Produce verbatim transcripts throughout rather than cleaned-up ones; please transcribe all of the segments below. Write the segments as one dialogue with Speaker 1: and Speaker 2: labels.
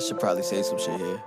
Speaker 1: should probably say some shit here.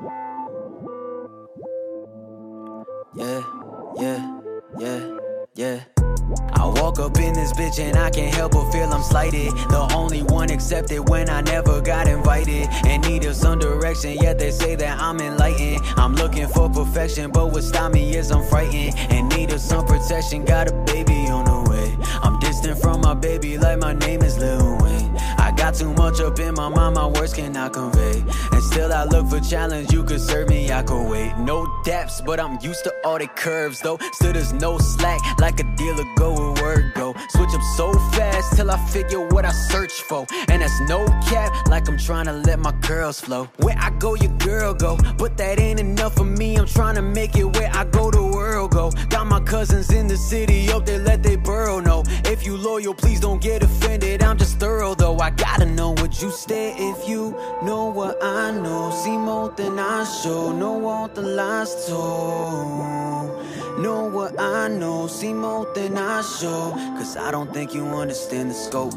Speaker 1: Yeah, yeah, yeah, yeah. I walk up in this bitch and I can't help but feel I'm slighted. The only one accepted when I never got invited. In need of some direction, yet they say that I'm enlightened. I'm looking for perfection, but what stop me is I'm frightened. In need of some protection, got a baby on the way. I'm distant from my baby like my name is Lil Wayne. I got too much up in my mind, my words cannot convey. And still I look for challenge, you could serve me, I could wait. No depths, but I'm used to all the curves though. Still there's no slack, like a dealer go where word go. Switch up so fast till I figure what I search for. And that's no cap, like I'm trying to let my girls flow. Where I go, your girl go. But that ain't enough for me, I'm trying to make it where I go, the world go. Got my cousins in the city, hope they let they burrow know. If you loyal, please don't get offended, I'm just thorough though. I gotta know what you stay if you know what I know. See more than I show, know what the lies told. Know what I know, see more than I show. Cause I don't think you understand the scope.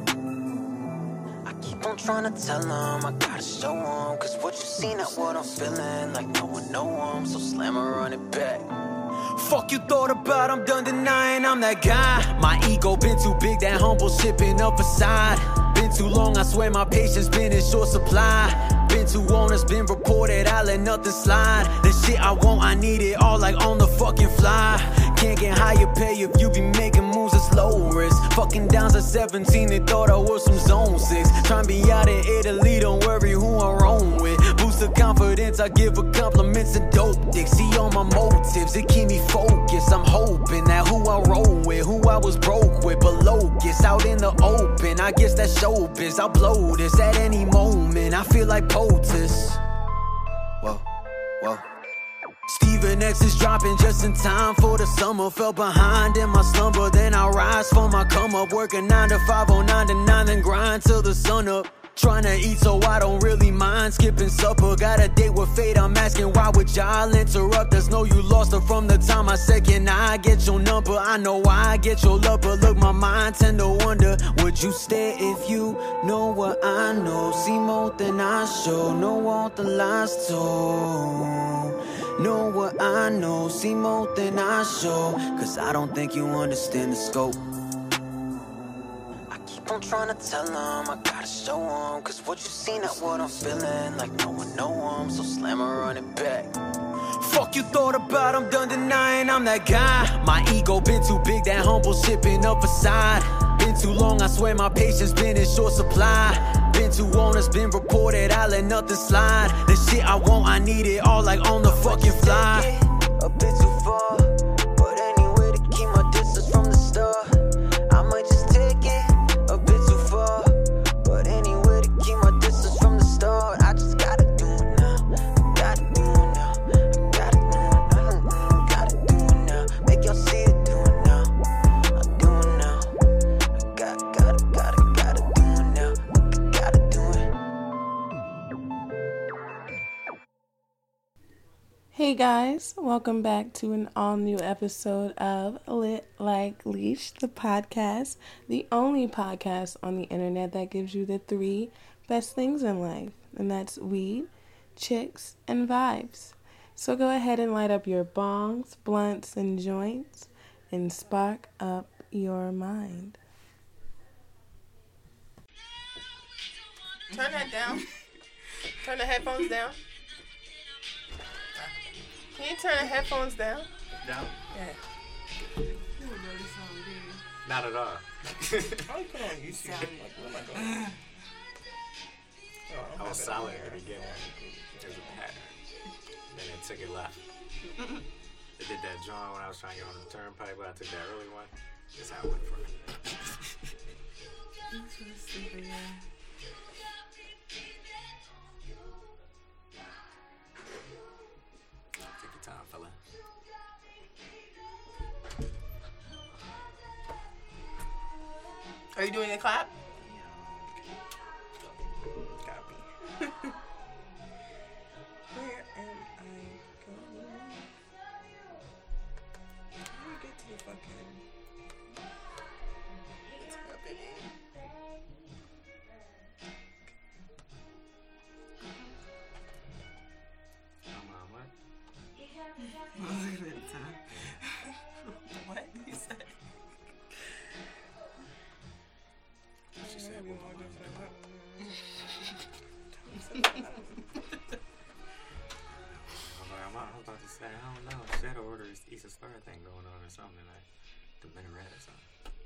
Speaker 1: I keep on trying to tell them, I gotta show them. Cause what you see, not what I'm feeling. Like no one know them, so slam her on it back. Fuck you thought about, I'm done denying I'm that guy. My ego been too big, that humble shit been up aside. Been too long, I swear my patience been in short supply. Been too honest, been reported, I let nothing slide. The shit I want, I need it all like on the fucking fly. Can't get higher pay if you be making moves that's low risk. Fucking downs at seventeen, they thought I was some zone six. Tryna be out in Italy, don't worry who I'm wrong with. Boost the confidence, I give her compliments and dope dick. See all my motives, it keep me focused. I'm hoping that who I roll with, who I was broke with, but locust out in the open. I guess that's showbiz, I'll blow this at any moment. I feel like POTUS. Whoa, whoa. Steven X is dropping just in time for the summer. Fell behind in my slumber, then I rise from my come up. Working nine to five, oh nine to nine, then grind till the sun up. Trying to eat so I don't really mind skipping supper. Got a date with fate, I'm asking why would y'all interrupt? There's no you lost her from the time I said can I get your number? I know why I get your love, but look my mind tend to wonder. Would you stay if you know what I know? See more than I show, know all the lies told. Know what I know, see more than I show. Cause I don't think you understand the scope. I'm trying to tell them, I gotta show them. Cause what you see, not what I'm feeling. Like no one know them, so slam her on it back. Fuck you thought about, I'm done denying I'm that guy. My ego been too big, that humble shit been up aside. Been too long, I swear my patience been in short supply. Been too honest, been reported, I let nothing slide. The shit I want, I need it all like on the fucking fly. A bit too far, but anyway to keep my distance from the start. I might just take it a bit too far, but anyway to keep my distance from the start. I just gotta do it now, gotta do it now, I gotta do it now, gotta do it now. Make y'all see it, do it now, I do it now. I got, gotta, gotta, gotta do it now, gotta do it.
Speaker 2: Hey guys, welcome back to an all-new episode of Lit Like Leash, the podcast, the only podcast on the internet that gives you the three best things in life, and that's weed, chicks, and vibes. So go ahead and light up your bongs, blunts, and joints, and spark up your mind.
Speaker 3: Turn that down. Turn the headphones down. Can you turn the headphones down?
Speaker 4: Down?
Speaker 3: Yeah.
Speaker 4: Not at all.
Speaker 3: How you put on YouTube? Like, what am I going to
Speaker 4: I was silent at the beginning. There's a pattern. Then it took it left. It did that drawing when I was trying to get on the turnpike, but I took that early one. That's how it went for it.
Speaker 2: I'm so stupid, yeah.
Speaker 4: Take your time, fella.
Speaker 3: Are you doing a clap?
Speaker 4: Gotta be.
Speaker 3: Where am I going? How do we get to the fucking... What's happening? you want to
Speaker 4: I'm about to say, I don't know. Shadow Order is Eastern Star thing going on or something tonight. The minaret or something.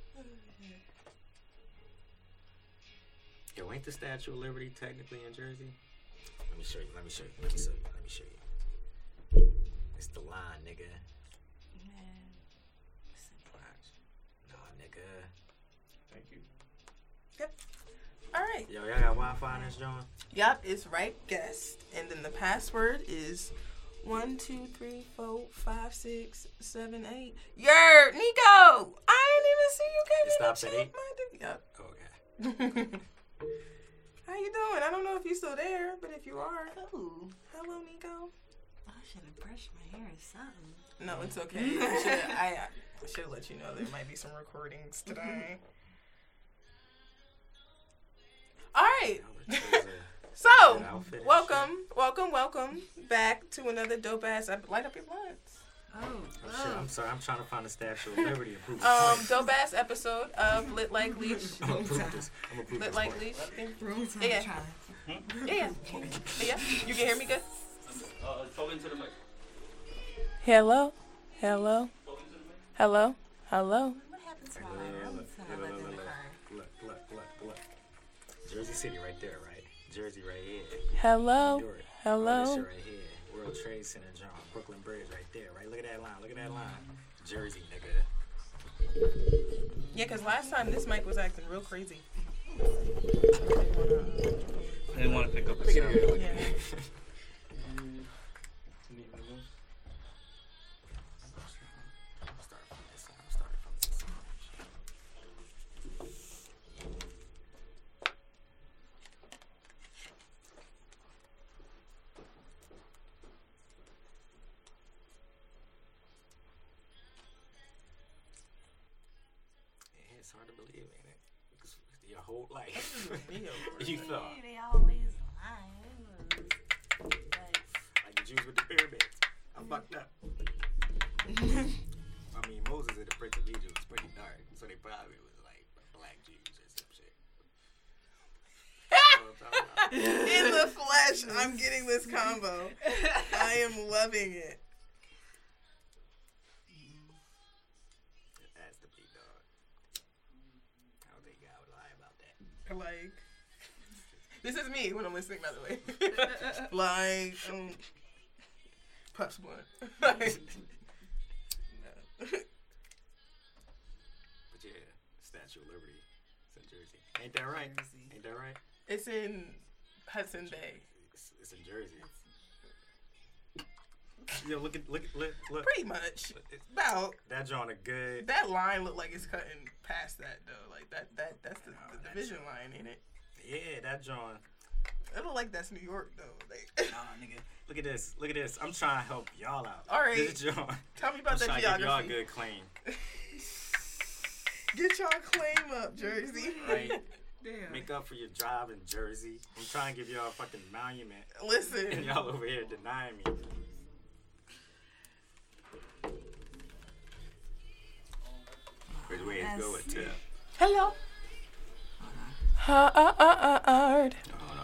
Speaker 4: Yo, ain't the Statue of Liberty technically in Jersey? Let me show you. Let me show you. Let me show you. Let me show you. It's the line, nigga.
Speaker 5: Man.
Speaker 4: Watch. Nah, nigga.
Speaker 3: Thank you.
Speaker 2: Yep. All right.
Speaker 4: Yo, y'all got Wi-Fi in this joint?
Speaker 2: Yep, it's right guest. And then the password is one, two, three, four, five, six, seven, eight. Yer, Nico! I ain't even see you came
Speaker 4: It
Speaker 2: in
Speaker 4: stops
Speaker 2: and
Speaker 4: at
Speaker 2: checked
Speaker 4: eight?
Speaker 2: my dude. Yep.
Speaker 4: Okay.
Speaker 2: How you doing? I don't know if you're still there, but if you are,
Speaker 5: Ooh.
Speaker 2: hello, Nico.
Speaker 5: I should have brushed my hair or something.
Speaker 2: No, it's okay. I should I, I should let you know there might be some recordings today. All right.
Speaker 4: Y'all are crazy.
Speaker 2: So,
Speaker 4: Good outfit and
Speaker 2: welcome, welcome, welcome back to another dope ass. ep- Light up your blunts.
Speaker 5: Oh,
Speaker 4: Oh, shit, I'm sorry. I'm trying to find the Statue of Liberty and prove the
Speaker 2: Um,
Speaker 4: point.
Speaker 2: dope ass episode of Lit Like Leash.
Speaker 4: I'm gonna prove this. I'm gonna prove
Speaker 2: Lit
Speaker 4: this
Speaker 2: Like
Speaker 4: point.
Speaker 2: Leash.
Speaker 5: room time
Speaker 2: Yeah.
Speaker 5: trial.
Speaker 2: Yeah, yeah, yeah. You can hear me good.
Speaker 3: Uh, talk into the mic.
Speaker 2: Hello, hello, hello, hello.
Speaker 5: What happened to
Speaker 4: Hey,
Speaker 5: my
Speaker 4: look,
Speaker 5: room
Speaker 4: look,
Speaker 5: time?
Speaker 4: look,
Speaker 5: I
Speaker 4: look,
Speaker 5: left in
Speaker 4: look,
Speaker 5: the car.
Speaker 4: look, look, look, look. Jersey City right there, right? Jersey right here.
Speaker 2: Hello,
Speaker 4: New York. Oh, this
Speaker 2: hello.
Speaker 4: shit right here. World Trade Center, John. Brooklyn Bridge right there, right? Look at that line. Look at that line. Jersey, nigga.
Speaker 2: Yeah, cause last time this mic was acting real crazy.
Speaker 3: I didn't want to pick up the
Speaker 4: Look at
Speaker 3: sound.
Speaker 4: here. Look
Speaker 2: Yeah.
Speaker 4: at here. Start from this side. Start from this side. Yeah, it's hard to believe, ain't it? Because your whole life, you thought,
Speaker 5: They always lying. But
Speaker 4: like the Jews with the pyramids. I'm fucked up. I mean, Moses and the Prince of Egypt was pretty dark, so they probably was like black Jews or some shit. You know what I'm talking about?
Speaker 2: In the flesh, I'm getting this combo. I am loving it.
Speaker 4: It has to be, dog. I don't think God would lie about that.
Speaker 2: Like, this is me when I'm listening, by the way. Like, um, puffs blunt. Like, no.
Speaker 4: But yeah, Statue of Liberty. It's in Jersey. Ain't that right? Ain't that right?
Speaker 2: It's in Hudson Bay.
Speaker 4: It's, it's in Jersey. Yo, look at look at look look.
Speaker 2: Pretty much. About
Speaker 4: That joint a good.
Speaker 2: that line looked like it's cutting past that though. Like that that that's the, the division line, ain't it?
Speaker 4: Yeah, that joint.
Speaker 2: It look like that's New York though. Like,
Speaker 4: Nah, nigga. Look at this. Look at this. I'm trying to help y'all out.
Speaker 2: All right.
Speaker 4: This joint.
Speaker 2: tell me
Speaker 4: I'm
Speaker 2: about that
Speaker 4: trying to give y'all a
Speaker 2: geography.
Speaker 4: good claim.
Speaker 2: Get y'all claim up, Jersey.
Speaker 4: Right?
Speaker 5: damn.
Speaker 4: Make up for your job in Jersey. I'm trying to give y'all a fucking monument. And
Speaker 2: Listen,
Speaker 4: y'all over here denying me. Which way is go with tip?
Speaker 2: hello. Hard.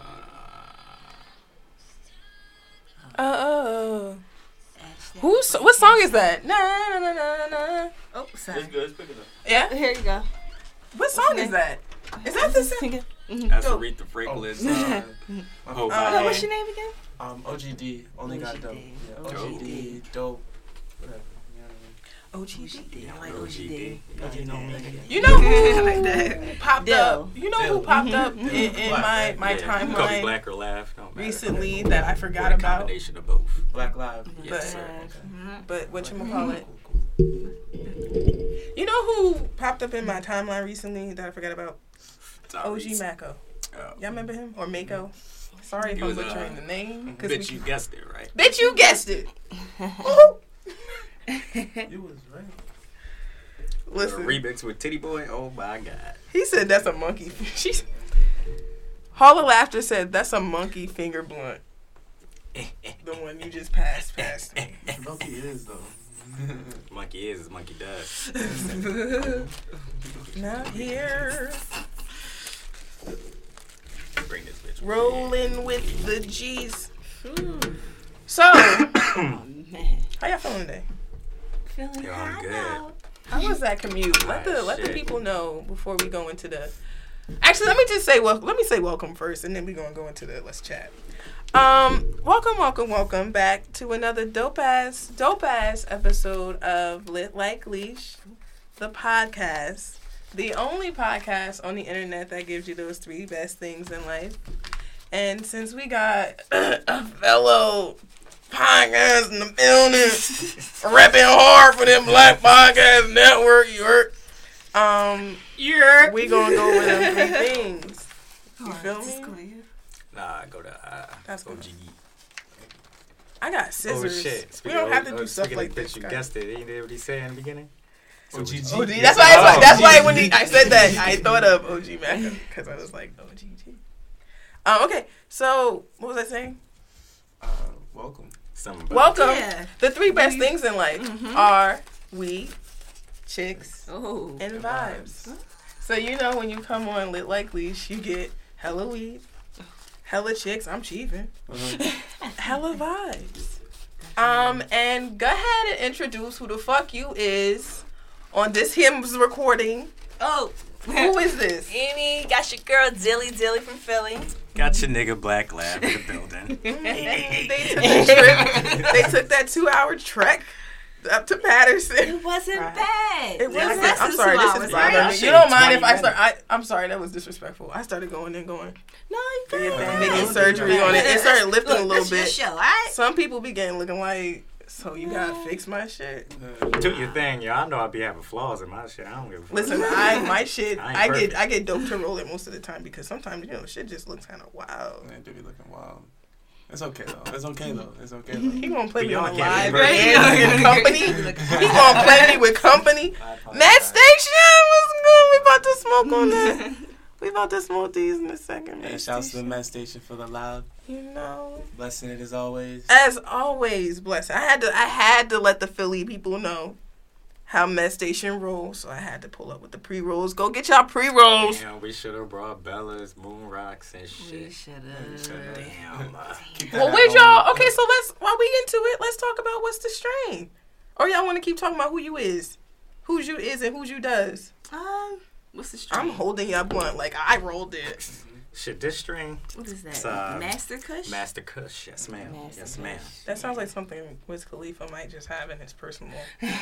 Speaker 2: Oh. Who's what song is that? Na na na na na.
Speaker 5: Oh, sorry.
Speaker 3: It's good. It's picking up.
Speaker 2: Yeah.
Speaker 5: Here you go.
Speaker 2: What song is that? Is that the song?
Speaker 4: That's
Speaker 2: Dope.
Speaker 4: Aretha Franklin's.
Speaker 3: Oh.
Speaker 4: Uh, oh,
Speaker 2: Uh,
Speaker 4: my
Speaker 5: What's
Speaker 4: name.
Speaker 5: your name again?
Speaker 3: Um, O G D. Only got dope.
Speaker 5: O G D.
Speaker 3: Yeah,
Speaker 4: Dope.
Speaker 3: O G D. Dope. Whatever. You know what
Speaker 5: O G D. I like
Speaker 4: O
Speaker 5: O
Speaker 4: G
Speaker 5: G
Speaker 4: D.
Speaker 5: D.
Speaker 4: Oh, you know me.
Speaker 2: You know who
Speaker 5: I like that.
Speaker 2: popped
Speaker 5: Dill.
Speaker 2: up? You know who
Speaker 3: Dill.
Speaker 2: popped up in, in
Speaker 3: Black,
Speaker 2: my
Speaker 3: right?
Speaker 2: my
Speaker 4: Yeah, you can call me
Speaker 2: timeline
Speaker 4: black or laugh. Don't matter.
Speaker 2: recently that I
Speaker 4: Or
Speaker 2: forgot
Speaker 4: a
Speaker 2: about?
Speaker 4: combination of both.
Speaker 3: I mean? Black Live.
Speaker 4: Yes,
Speaker 2: But-
Speaker 4: sir.
Speaker 2: But whatchamacallit?
Speaker 3: Cool, cool.
Speaker 2: You know who popped up in my timeline recently that I forgot about? O G
Speaker 4: Tyrese.
Speaker 2: Mako.
Speaker 4: Oh.
Speaker 2: Y'all remember him? Or Mako? Sorry if
Speaker 4: He
Speaker 2: I'm
Speaker 4: was, uh,
Speaker 2: butchering the name. 'cause
Speaker 4: Bitch,
Speaker 2: we-
Speaker 4: you guessed it, right?
Speaker 2: Bitch, you guessed it. Ooh.
Speaker 3: You was right.
Speaker 2: Listen,
Speaker 4: The remix with Titty Boy. Oh my god.
Speaker 2: he said that's a monkey. She's Hall of Laughter said that's a monkey finger blunt. The one you just passed past me.
Speaker 3: Loki is though.
Speaker 4: Monkey is as monkey does.
Speaker 2: Not here.
Speaker 4: bring this bitch.
Speaker 2: Rolling with the G's.
Speaker 5: Ooh.
Speaker 2: So,
Speaker 5: Oh, man.
Speaker 2: how y'all feeling today?
Speaker 5: Feeling
Speaker 4: Yo, I'm
Speaker 5: high
Speaker 4: good.
Speaker 5: now.
Speaker 2: How was that commute? Let the
Speaker 4: Alright,
Speaker 2: let the
Speaker 4: shit.
Speaker 2: people know before we go into the. Actually, let me just say well. Let me say welcome first, and then we gonna go into the let's chat. Um, welcome, welcome, welcome back to another dope ass, dope ass episode of Lit Like Leash, the podcast, the only podcast on the internet that gives you those three best things in life. And since we got a fellow podcast in the building, repping hard for them Black Podcast Network, you heard? Um,
Speaker 5: Yeah.
Speaker 2: we gonna go over them three things. You feel me?
Speaker 4: Nah, go to uh,
Speaker 2: That's
Speaker 4: O
Speaker 2: good.
Speaker 4: G.
Speaker 2: I got
Speaker 4: Oh
Speaker 2: scissors.
Speaker 4: shit!
Speaker 2: We
Speaker 4: Speaking
Speaker 2: don't
Speaker 4: of-
Speaker 2: have to
Speaker 4: oh,
Speaker 2: do stuff
Speaker 4: speaking
Speaker 2: like
Speaker 4: of
Speaker 2: this.
Speaker 4: bitch, you
Speaker 2: guys.
Speaker 4: guessed it. Ain't that what he said in the beginning?
Speaker 3: O G G.
Speaker 2: O G. That's why. That's why, that's why when he, I said that, I thought of O G Mac because I was like O G G. Um. Okay. So what was I saying?
Speaker 3: Uh, welcome.
Speaker 4: Something about
Speaker 2: Welcome.
Speaker 5: Yeah.
Speaker 2: The three best things in life
Speaker 5: Mhm.
Speaker 2: are weed, chicks,
Speaker 5: Oh.
Speaker 2: and
Speaker 3: And
Speaker 2: vibes.
Speaker 3: vibes.
Speaker 2: So you know when you come on Lit Like Leash, you get hella weed, hella chicks. I'm chiefing. Hella vibes. Um, and go ahead and introduce who the fuck you is on this hymns recording.
Speaker 5: Oh.
Speaker 2: Who is this?
Speaker 5: Amy, got your girl Dilly Dilly from Philly.
Speaker 4: Got your nigga Black Lab in the building.
Speaker 2: They took the trip. They took that two-hour trek up to Patterson.
Speaker 5: It wasn't
Speaker 2: Right.
Speaker 5: bad.
Speaker 2: It wasn't.
Speaker 5: less
Speaker 2: I'm
Speaker 5: than
Speaker 2: sorry.
Speaker 5: two
Speaker 2: This
Speaker 5: hours,
Speaker 2: is
Speaker 5: right?
Speaker 2: bothering me.
Speaker 4: Shit,
Speaker 2: You don't mind if
Speaker 4: twenty
Speaker 2: I start? I, I'm sorry. That was disrespectful. I started going and going.
Speaker 5: No, you
Speaker 2: Getting
Speaker 5: good.
Speaker 2: that
Speaker 5: You
Speaker 2: nigga
Speaker 5: good.
Speaker 2: surgery
Speaker 5: You
Speaker 2: on it.
Speaker 5: good.
Speaker 2: It started lifting
Speaker 5: Look,
Speaker 2: a little
Speaker 5: that's your
Speaker 2: bit.
Speaker 5: show, all right?
Speaker 2: Some people be getting looking like, so you gotta fix my shit.
Speaker 4: Do your thing, yo. I know I be having flaws in my shit. I don't give a fuck.
Speaker 2: Listen, I my shit.
Speaker 4: I ain't
Speaker 2: I
Speaker 4: perfect.
Speaker 2: get I get dope to roll it most of the time because sometimes you know shit just looks kind of wild.
Speaker 3: Man, do be looking wild. It's okay though. It's okay though. It's okay though.
Speaker 2: He gonna play
Speaker 4: But
Speaker 2: me
Speaker 4: y'all
Speaker 2: on
Speaker 4: can't
Speaker 2: live
Speaker 4: be
Speaker 2: and
Speaker 4: perfect.
Speaker 2: with company. He gonna play me with company. Med Station was good. We about to smoke on that. We about to smoke these in a second.
Speaker 3: And
Speaker 2: Med
Speaker 3: shouts to the
Speaker 2: Station.
Speaker 3: Met Station for the loud.
Speaker 2: You know,
Speaker 3: Blessing it as always.
Speaker 2: as always, bless. I had to. I had to let the Philly people know how Med Station rolls. So I had to pull up with the pre rolls. Go get y'all pre rolls.
Speaker 4: Damn, we should have brought Bella's, Moon Rocks, and
Speaker 5: We
Speaker 4: shit.
Speaker 5: should
Speaker 4: Damn. Uh,
Speaker 3: Keep
Speaker 2: Well,
Speaker 3: that
Speaker 2: where'd
Speaker 3: on.
Speaker 2: y'all? Okay, so let's while we into it, let's talk about what's the strain. Or y'all want to keep talking about who you is, who's you is, and who's you does.
Speaker 5: Um, what's the strain?
Speaker 2: I'm holding y'all blunt like I rolled it.
Speaker 4: shit, this string,
Speaker 5: What is that?
Speaker 4: It's, uh,
Speaker 5: Master Kush?
Speaker 4: Master Kush. Yes, ma'am.
Speaker 5: Master
Speaker 4: Yes,
Speaker 5: Kush.
Speaker 4: ma'am.
Speaker 2: That sounds like something Wiz Khalifa might just have in his personal.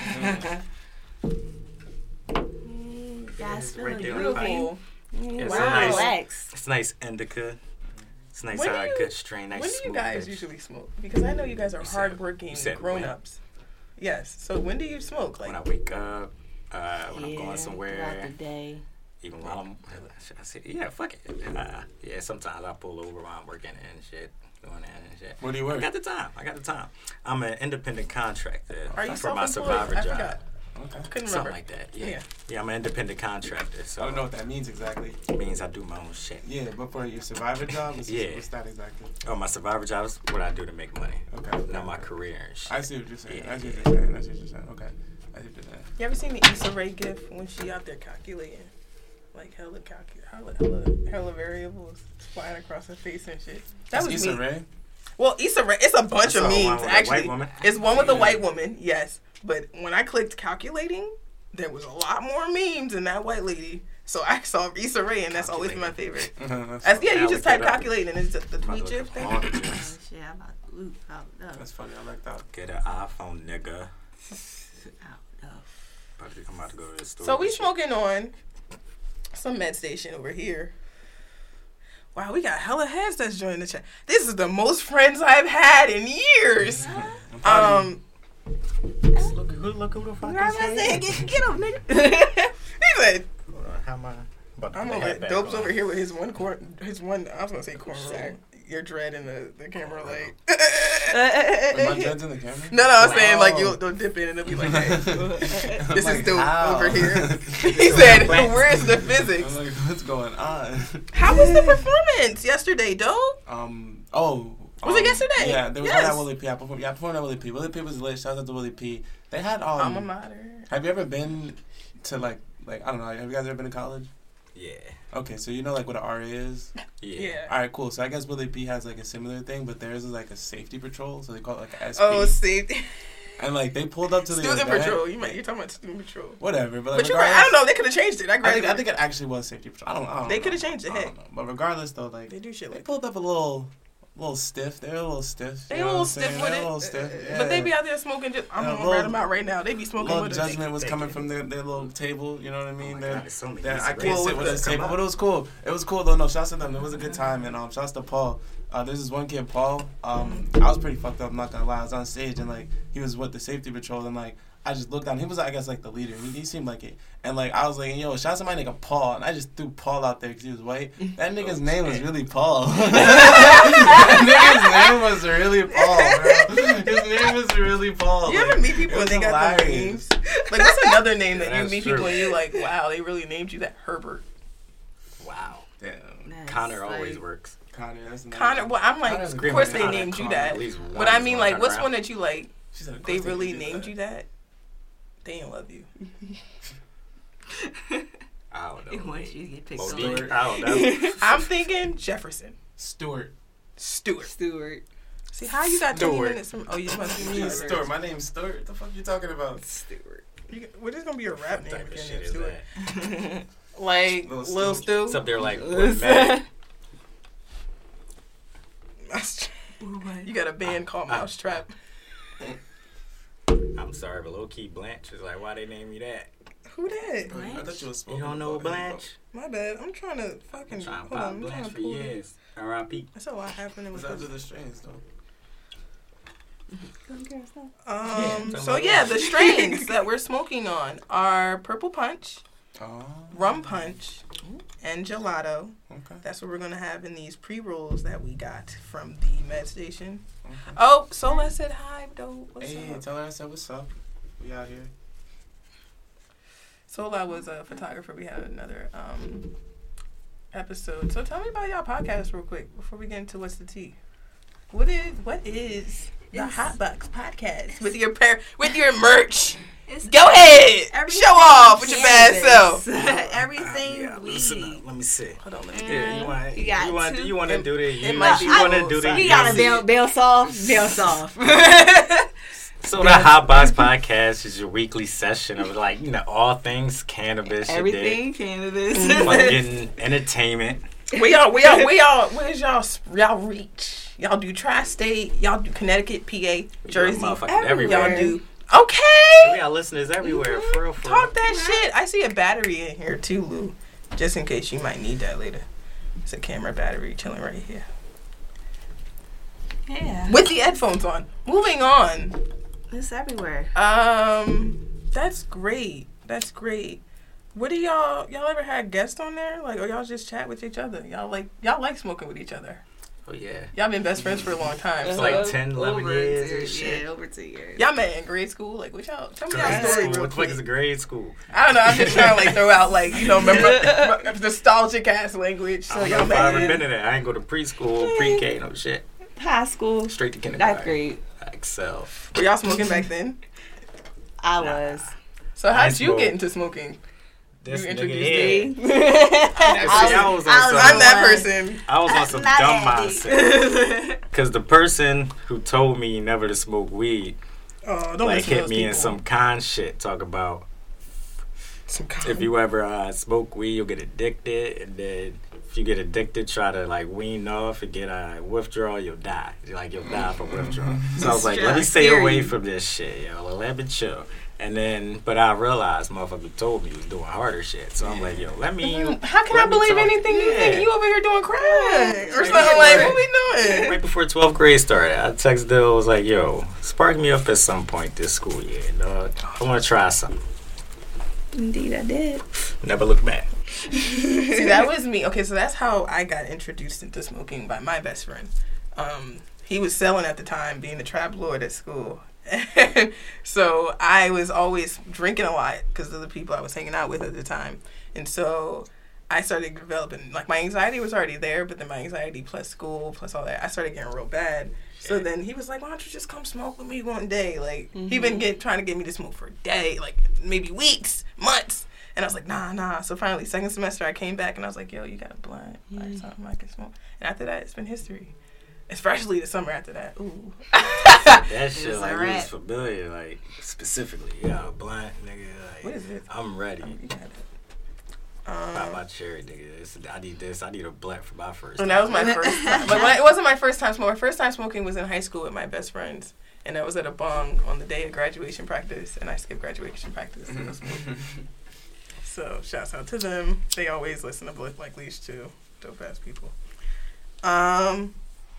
Speaker 5: Mm, Guys,
Speaker 4: It's
Speaker 5: feeling
Speaker 4: right there.
Speaker 5: beautiful.
Speaker 2: Beautiful.
Speaker 4: It's
Speaker 2: Wow.
Speaker 4: a nice,
Speaker 5: Relax.
Speaker 4: it's nice indica. It's nice
Speaker 2: When
Speaker 4: how
Speaker 2: do
Speaker 4: a
Speaker 2: you-
Speaker 4: good strain, nice
Speaker 2: When do you
Speaker 4: smooth
Speaker 2: guys
Speaker 4: bitch.
Speaker 2: usually smoke? Because I know you guys are
Speaker 4: You said-
Speaker 2: hardworking
Speaker 4: you said
Speaker 2: grown ups. Yes. So when do you smoke?
Speaker 4: When I
Speaker 2: Like
Speaker 4: wake up, uh, when I'm
Speaker 5: Yeah,
Speaker 4: going
Speaker 5: throughout
Speaker 4: somewhere,
Speaker 5: the day.
Speaker 4: even while I'm, should I say, yeah, fuck it. Uh, yeah, sometimes I pull over while I'm working and shit, doing that and shit.
Speaker 3: Where do you
Speaker 4: I
Speaker 3: work?
Speaker 4: got the time. I got the time. I'm an independent contractor
Speaker 2: Are you
Speaker 4: for my
Speaker 2: self-employed?
Speaker 4: survivor
Speaker 2: I
Speaker 4: job.
Speaker 2: forgot.
Speaker 3: Okay.
Speaker 2: Couldn't
Speaker 4: Something
Speaker 2: remember.
Speaker 4: like that. Yeah.
Speaker 2: Yeah.
Speaker 4: yeah. I'm an independent contractor, so
Speaker 3: I don't know what that means exactly.
Speaker 4: it means I do my own shit.
Speaker 3: Yeah, but for your survivor job, what's,
Speaker 4: Yeah.
Speaker 3: what's that exactly?
Speaker 4: Oh, my survivor job is what I do to make money,
Speaker 3: Okay.
Speaker 4: not my career and shit.
Speaker 3: I see what you're saying.
Speaker 4: Yeah,
Speaker 3: I see what
Speaker 4: yeah.
Speaker 3: you're saying. I see what you're saying. Okay. I see what you're saying.
Speaker 2: You ever seen the Issa Rae gif when she out there calculating? Like hella calcu- hella, hella, hella variables flying across her face and shit. That
Speaker 3: That's
Speaker 2: was
Speaker 3: Issa
Speaker 2: me.
Speaker 3: Rae?
Speaker 2: Well, Issa Rae, it's a bunch
Speaker 4: I
Speaker 2: of
Speaker 4: saw one
Speaker 2: memes
Speaker 4: with a
Speaker 2: actually.
Speaker 4: white woman.
Speaker 2: It's one with a
Speaker 3: Yeah.
Speaker 2: white woman, yes. But when I clicked calculating, there was a lot more memes than that white lady. So I saw Issa Rae, and that's always been my favorite.
Speaker 3: That's,
Speaker 2: As, yeah,
Speaker 4: Yeah,
Speaker 2: you
Speaker 4: look
Speaker 2: just type
Speaker 4: that up.
Speaker 2: calculating, and it's the, the
Speaker 4: I'm about
Speaker 2: tweet
Speaker 4: to
Speaker 2: gif
Speaker 4: look
Speaker 2: thing.
Speaker 4: at all the
Speaker 5: Oh,
Speaker 4: gifs.
Speaker 5: shit, I'm about to loop out of.
Speaker 3: that's funny. I like that.
Speaker 4: Get an iPhone, nigga.
Speaker 5: Out of.
Speaker 4: About to- I'm about to go to the store.
Speaker 2: So we
Speaker 4: and shit.
Speaker 2: smoking on some Med Station over here. Wow, we got hella heads that's joining the chat. This is the most friends I've had in years.
Speaker 3: I'm proud of you.
Speaker 2: Um, look who, look who the fuck
Speaker 5: I
Speaker 2: is
Speaker 5: said,
Speaker 2: here.
Speaker 5: get, get him, nigga.
Speaker 2: He said,
Speaker 4: Hold on, how am I? About to
Speaker 2: I'm
Speaker 4: put
Speaker 2: gonna
Speaker 4: the
Speaker 2: let
Speaker 4: hat back
Speaker 2: Dope's
Speaker 4: on.
Speaker 2: over here with his one cor- his one. I was gonna say cornrow. Your dread in the, the camera, like.
Speaker 3: Wait, my dread's in the camera?
Speaker 2: No, no, I'm saying like
Speaker 3: Oh.
Speaker 2: you'll, you'll dip in and it'll be like, hey,
Speaker 3: I'm
Speaker 2: this
Speaker 3: like,
Speaker 2: is dope
Speaker 3: how?
Speaker 2: over here. He said, where's the physics?
Speaker 3: I'm like, what's going on?
Speaker 2: How was the performance yesterday, Dope?
Speaker 3: Um. Oh.
Speaker 2: Was it
Speaker 3: um,
Speaker 2: yesterday?
Speaker 3: Yeah, there was
Speaker 2: Yes.
Speaker 3: one at Willie P. I performed, yeah, I performed at Willie P. Willie P was lit. Shout out to Willie P. They had um.
Speaker 2: Alma mater.
Speaker 3: Have you ever been to like like I don't know? Have you guys ever been to college?
Speaker 4: Yeah.
Speaker 6: Okay, so you know like what an R A is?
Speaker 4: Yeah.
Speaker 7: Yeah.
Speaker 6: All right, cool. So I guess Willie P has like a similar thing, but theirs is like a safety patrol, so they call it like a S P.
Speaker 7: Oh, see,
Speaker 6: And like they pulled up to the
Speaker 7: student
Speaker 6: event.
Speaker 7: patrol. You might you're talking about student patrol.
Speaker 6: Whatever, but like
Speaker 7: But you, right, I don't know. They could have changed it. I
Speaker 6: I think
Speaker 7: graduated.
Speaker 6: I think it actually was safety patrol. I don't. I don't
Speaker 7: They
Speaker 6: know.
Speaker 7: coulda changed it,
Speaker 6: I
Speaker 7: heck.
Speaker 6: don't know. But regardless, though, like
Speaker 7: They do shit
Speaker 6: they
Speaker 7: like
Speaker 6: pulled up a little, little stiff. They're a little stiff.
Speaker 7: They
Speaker 6: you
Speaker 7: a
Speaker 6: know
Speaker 7: little
Speaker 6: what I'm
Speaker 7: stiff
Speaker 6: saying?
Speaker 7: with
Speaker 6: They're
Speaker 7: it.
Speaker 6: a little stiff. Yeah.
Speaker 7: But they be out there smoking. Just I'm
Speaker 6: Yeah,
Speaker 7: gonna
Speaker 6: little-
Speaker 7: write them out right now. They be smoking
Speaker 6: little
Speaker 7: with us.
Speaker 6: judgment was
Speaker 4: Thank
Speaker 6: coming
Speaker 4: you.
Speaker 6: from their, their little table. You know what I mean?
Speaker 4: Oh my
Speaker 6: They're-
Speaker 4: God, there's so many
Speaker 6: they're- I
Speaker 4: Instagrams.
Speaker 6: can't
Speaker 7: Well,
Speaker 6: sit with
Speaker 7: with
Speaker 6: this
Speaker 7: the-
Speaker 6: table, but it was cool. It was cool though. No, shouts to them. It was a good time, and um, shouts to Paul. Uh, there's this one kid, Paul. Um, I was pretty fucked up. I'm not gonna lie. I was on stage and like he was with the safety patrol, and like I just looked down. He was, I guess, like the leader. He, he seemed like it. And like I was like, yo, shout out to my nigga Paul, and I just threw Paul out there because he was white. That nigga's name was really Paul. That nigga's name was really Paul, bro. His name was really Paul.
Speaker 7: You
Speaker 6: Like,
Speaker 7: ever meet people
Speaker 6: it
Speaker 7: and
Speaker 6: was
Speaker 7: they got their
Speaker 6: hilarious.
Speaker 7: names? Like, what's another name that
Speaker 4: Yeah,
Speaker 7: you
Speaker 4: that's
Speaker 7: meet
Speaker 4: true.
Speaker 7: people and you're like, wow, they really named you that? Herbert.
Speaker 4: Wow.
Speaker 6: Damn.
Speaker 5: That's
Speaker 4: Connor always
Speaker 5: like-
Speaker 4: works.
Speaker 6: Connor, that's the name.
Speaker 7: Connor. Well, I'm like,
Speaker 6: Connor's
Speaker 7: of
Speaker 6: great.
Speaker 7: course they
Speaker 4: Connor,
Speaker 7: named you
Speaker 4: Connor,
Speaker 7: that.
Speaker 4: at least
Speaker 7: But
Speaker 4: one
Speaker 7: I
Speaker 4: is
Speaker 7: mean,
Speaker 4: gonna
Speaker 7: like,
Speaker 4: turn
Speaker 7: what's
Speaker 4: around.
Speaker 7: one that you like?
Speaker 6: She said, of
Speaker 7: They
Speaker 6: course
Speaker 7: really
Speaker 6: did
Speaker 7: named
Speaker 6: that.
Speaker 7: you that? They didn't love you.
Speaker 4: I don't know.
Speaker 5: It wants you to get picked
Speaker 4: Monique,
Speaker 5: on.
Speaker 4: I don't know.
Speaker 7: I'm thinking Jefferson.
Speaker 6: Stewart.
Speaker 7: Stewart.
Speaker 5: Stewart.
Speaker 7: See, how you got twenty
Speaker 4: Stewart.
Speaker 7: minutes from... Oh, you must be
Speaker 6: Me
Speaker 7: me.
Speaker 6: Stewart. My name's Stewart. What the fuck you talking about?
Speaker 5: Stewart.
Speaker 7: You, what is going to be a rap
Speaker 4: What
Speaker 7: name
Speaker 4: type of
Speaker 7: again?
Speaker 4: shit is
Speaker 7: Stewart?
Speaker 4: that?
Speaker 7: Like,
Speaker 6: Lil
Speaker 7: Lil
Speaker 6: Stu.
Speaker 7: Stu?
Speaker 4: It's up there like with Meg.
Speaker 7: You got a band called Mousetrap.
Speaker 4: I'm sorry, but low key Blanche is like, why they name me that?
Speaker 7: Who that?
Speaker 6: I thought you was
Speaker 4: You
Speaker 6: spoken
Speaker 4: don't know
Speaker 6: about.
Speaker 4: Blanche?
Speaker 7: My bad. I'm trying to fucking...
Speaker 4: I'm trying to
Speaker 7: hold
Speaker 4: pop
Speaker 7: on. I'm trying
Speaker 4: Blanche
Speaker 7: to
Speaker 4: for
Speaker 7: pull this.
Speaker 4: years. R I P
Speaker 7: That's a lot happening with
Speaker 6: Was after
Speaker 7: this.
Speaker 6: the strains though.
Speaker 7: Um, so yeah, the strains that we're smoking on are Purple Punch,
Speaker 6: Oh.
Speaker 7: Rum Punch, and Gelato.
Speaker 6: Okay.
Speaker 7: That's what we're gonna have in these pre-rolls that we got from the med station. Oh, Sola said hi, though. What's
Speaker 6: Hey,
Speaker 7: up?
Speaker 6: tell her I said what's up. We out here.
Speaker 7: Sola was a photographer. We had another um episode. So tell me about y'all podcast real quick before we get into what's the tea. What is what is the
Speaker 5: It's-
Speaker 7: Hotbox podcast with your pair with your merch?
Speaker 5: It's
Speaker 7: Go ahead,
Speaker 5: everything
Speaker 7: show off with your bad
Speaker 5: cannabis.
Speaker 7: self.
Speaker 5: Everything
Speaker 4: Yeah,
Speaker 5: weed.
Speaker 4: listen up. Let me see.
Speaker 7: Hold on, let me
Speaker 4: Yeah, you want
Speaker 5: You got
Speaker 4: you want
Speaker 5: two-
Speaker 4: you want to do the
Speaker 7: it
Speaker 4: you,
Speaker 7: might
Speaker 4: you
Speaker 7: be
Speaker 4: want to
Speaker 7: full
Speaker 4: do the
Speaker 7: size.
Speaker 5: You gotta
Speaker 7: Yes.
Speaker 5: bail, bail soft, bail soft.
Speaker 4: So the Hot Box Podcast is your weekly session of like you know all things cannabis, you dig?
Speaker 5: Everything cannabis.
Speaker 4: fucking entertainment.
Speaker 7: Where y'all, where y'all, where y'all, where's y'all, y'all reach? Y'all do tri-state, y'all do Connecticut, P A, Jersey.
Speaker 4: Motherfucking everywhere.
Speaker 7: Y'all do. Okay.
Speaker 4: We got listeners everywhere, for real, for real.
Speaker 7: Talk that shit. I see a battery in here too, Lou. Just in case you might need that later. It's a camera battery chilling right here.
Speaker 5: Yeah.
Speaker 7: With the headphones on. Moving on.
Speaker 5: It's everywhere.
Speaker 7: Um, that's great. That's great. What do y'all y'all ever had guests on there? Like, or y'all just chat with each other? Y'all like y'all like smoking with each other?
Speaker 4: Oh yeah.
Speaker 7: Y'all been best friends for a long time.
Speaker 4: It's
Speaker 7: So
Speaker 4: like ten, eleven
Speaker 5: Over
Speaker 4: years
Speaker 5: two-
Speaker 4: and shit.
Speaker 5: Yeah, over two years.
Speaker 7: y'all met in grade school. Like, what y'all? Tell me y'all
Speaker 4: Grade
Speaker 7: story
Speaker 4: school.
Speaker 7: real
Speaker 4: What the fuck is a
Speaker 7: quick.
Speaker 4: grade school?
Speaker 7: I don't know. I'm just trying to like throw out like you know remember nostalgic ass language. So
Speaker 4: I don't
Speaker 7: y'all
Speaker 4: know if I ever
Speaker 7: met.
Speaker 4: been in it. I ain't go to preschool, pre-K, no shit.
Speaker 5: High school,
Speaker 4: Straight to kindergarten.
Speaker 5: ninth grade.
Speaker 4: I excel.
Speaker 7: Were y'all smoking back then?
Speaker 5: I
Speaker 4: Nah.
Speaker 5: was.
Speaker 7: So how
Speaker 4: I
Speaker 7: did you
Speaker 4: smoke.
Speaker 7: get into smoking?
Speaker 4: This
Speaker 7: You
Speaker 4: nigga
Speaker 7: introduced
Speaker 4: here.
Speaker 7: me.
Speaker 5: I
Speaker 4: See, I was on
Speaker 5: I
Speaker 4: some,
Speaker 5: was
Speaker 7: I'm that
Speaker 5: one.
Speaker 7: person.
Speaker 4: I was on some
Speaker 5: Not
Speaker 4: dumb
Speaker 5: Andy.
Speaker 4: mindset. Because the person who told me never to smoke weed,
Speaker 7: Oh, don't
Speaker 4: like,
Speaker 7: listen to
Speaker 4: hit
Speaker 7: those
Speaker 4: me
Speaker 7: people.
Speaker 4: in some con shit. Talk about
Speaker 7: Some
Speaker 4: if you ever uh, smoke weed, you'll get addicted. And then if you get addicted, try to, like, wean off and get a withdrawal, you'll die. Like, you'll die from withdrawal. So I was like, let me stay
Speaker 5: Scary.
Speaker 4: away from this shit, yo. Let me chill. And then, but I realized motherfucker told me he was doing harder shit. So I'm like, yo, let me.
Speaker 7: How can
Speaker 4: let
Speaker 7: I
Speaker 4: me
Speaker 7: believe
Speaker 4: talk-
Speaker 7: anything you
Speaker 4: Yeah.
Speaker 7: think? You over here doing crack or
Speaker 4: Right.
Speaker 7: something like? What we doing?
Speaker 4: Right before twelfth grade started, I texted Dill, was like, yo, spark me up at some point this school year, dog. I want to try something.
Speaker 5: Indeed, I did.
Speaker 4: Never look back.
Speaker 7: See, that was me. Okay, so that's how I got introduced into smoking by my best friend. Um, he was selling at the time, being the trap lord at school. And so I was always drinking a lot because of the people I was hanging out with at the time. And so I started developing, like, my anxiety was already there, but then my anxiety plus school plus all that, I started getting real bad. So then he was like, why don't you just come smoke with me one day? Like, he been get, trying to get me to smoke for a day, like, maybe weeks, months. And I was like, nah, nah. So finally, second semester, I came back and I was like, yo, you got a blunt. Like, something I can smoke. And after that, it's been history. Especially the summer after that. Ooh.
Speaker 4: That shit,
Speaker 5: It's
Speaker 4: like,
Speaker 5: a
Speaker 4: you was
Speaker 5: wrap.
Speaker 4: familiar, like, specifically. Yeah, blunt, nigga. Like,
Speaker 7: What is it?
Speaker 4: I'm ready.
Speaker 7: You got it.
Speaker 4: Pop
Speaker 7: Um,
Speaker 4: my cherry, nigga. This, I need this. I need a blunt for my first.
Speaker 7: and that was my first time. But when, it wasn't my first time smoking. My first time smoking was in high school with my best friends. And I was at a bong on the day of graduation practice. And I skipped graduation practice to go smoke. So, shouts out to them. They always listen to Blip Like Leash, too. Dope ass people. Um,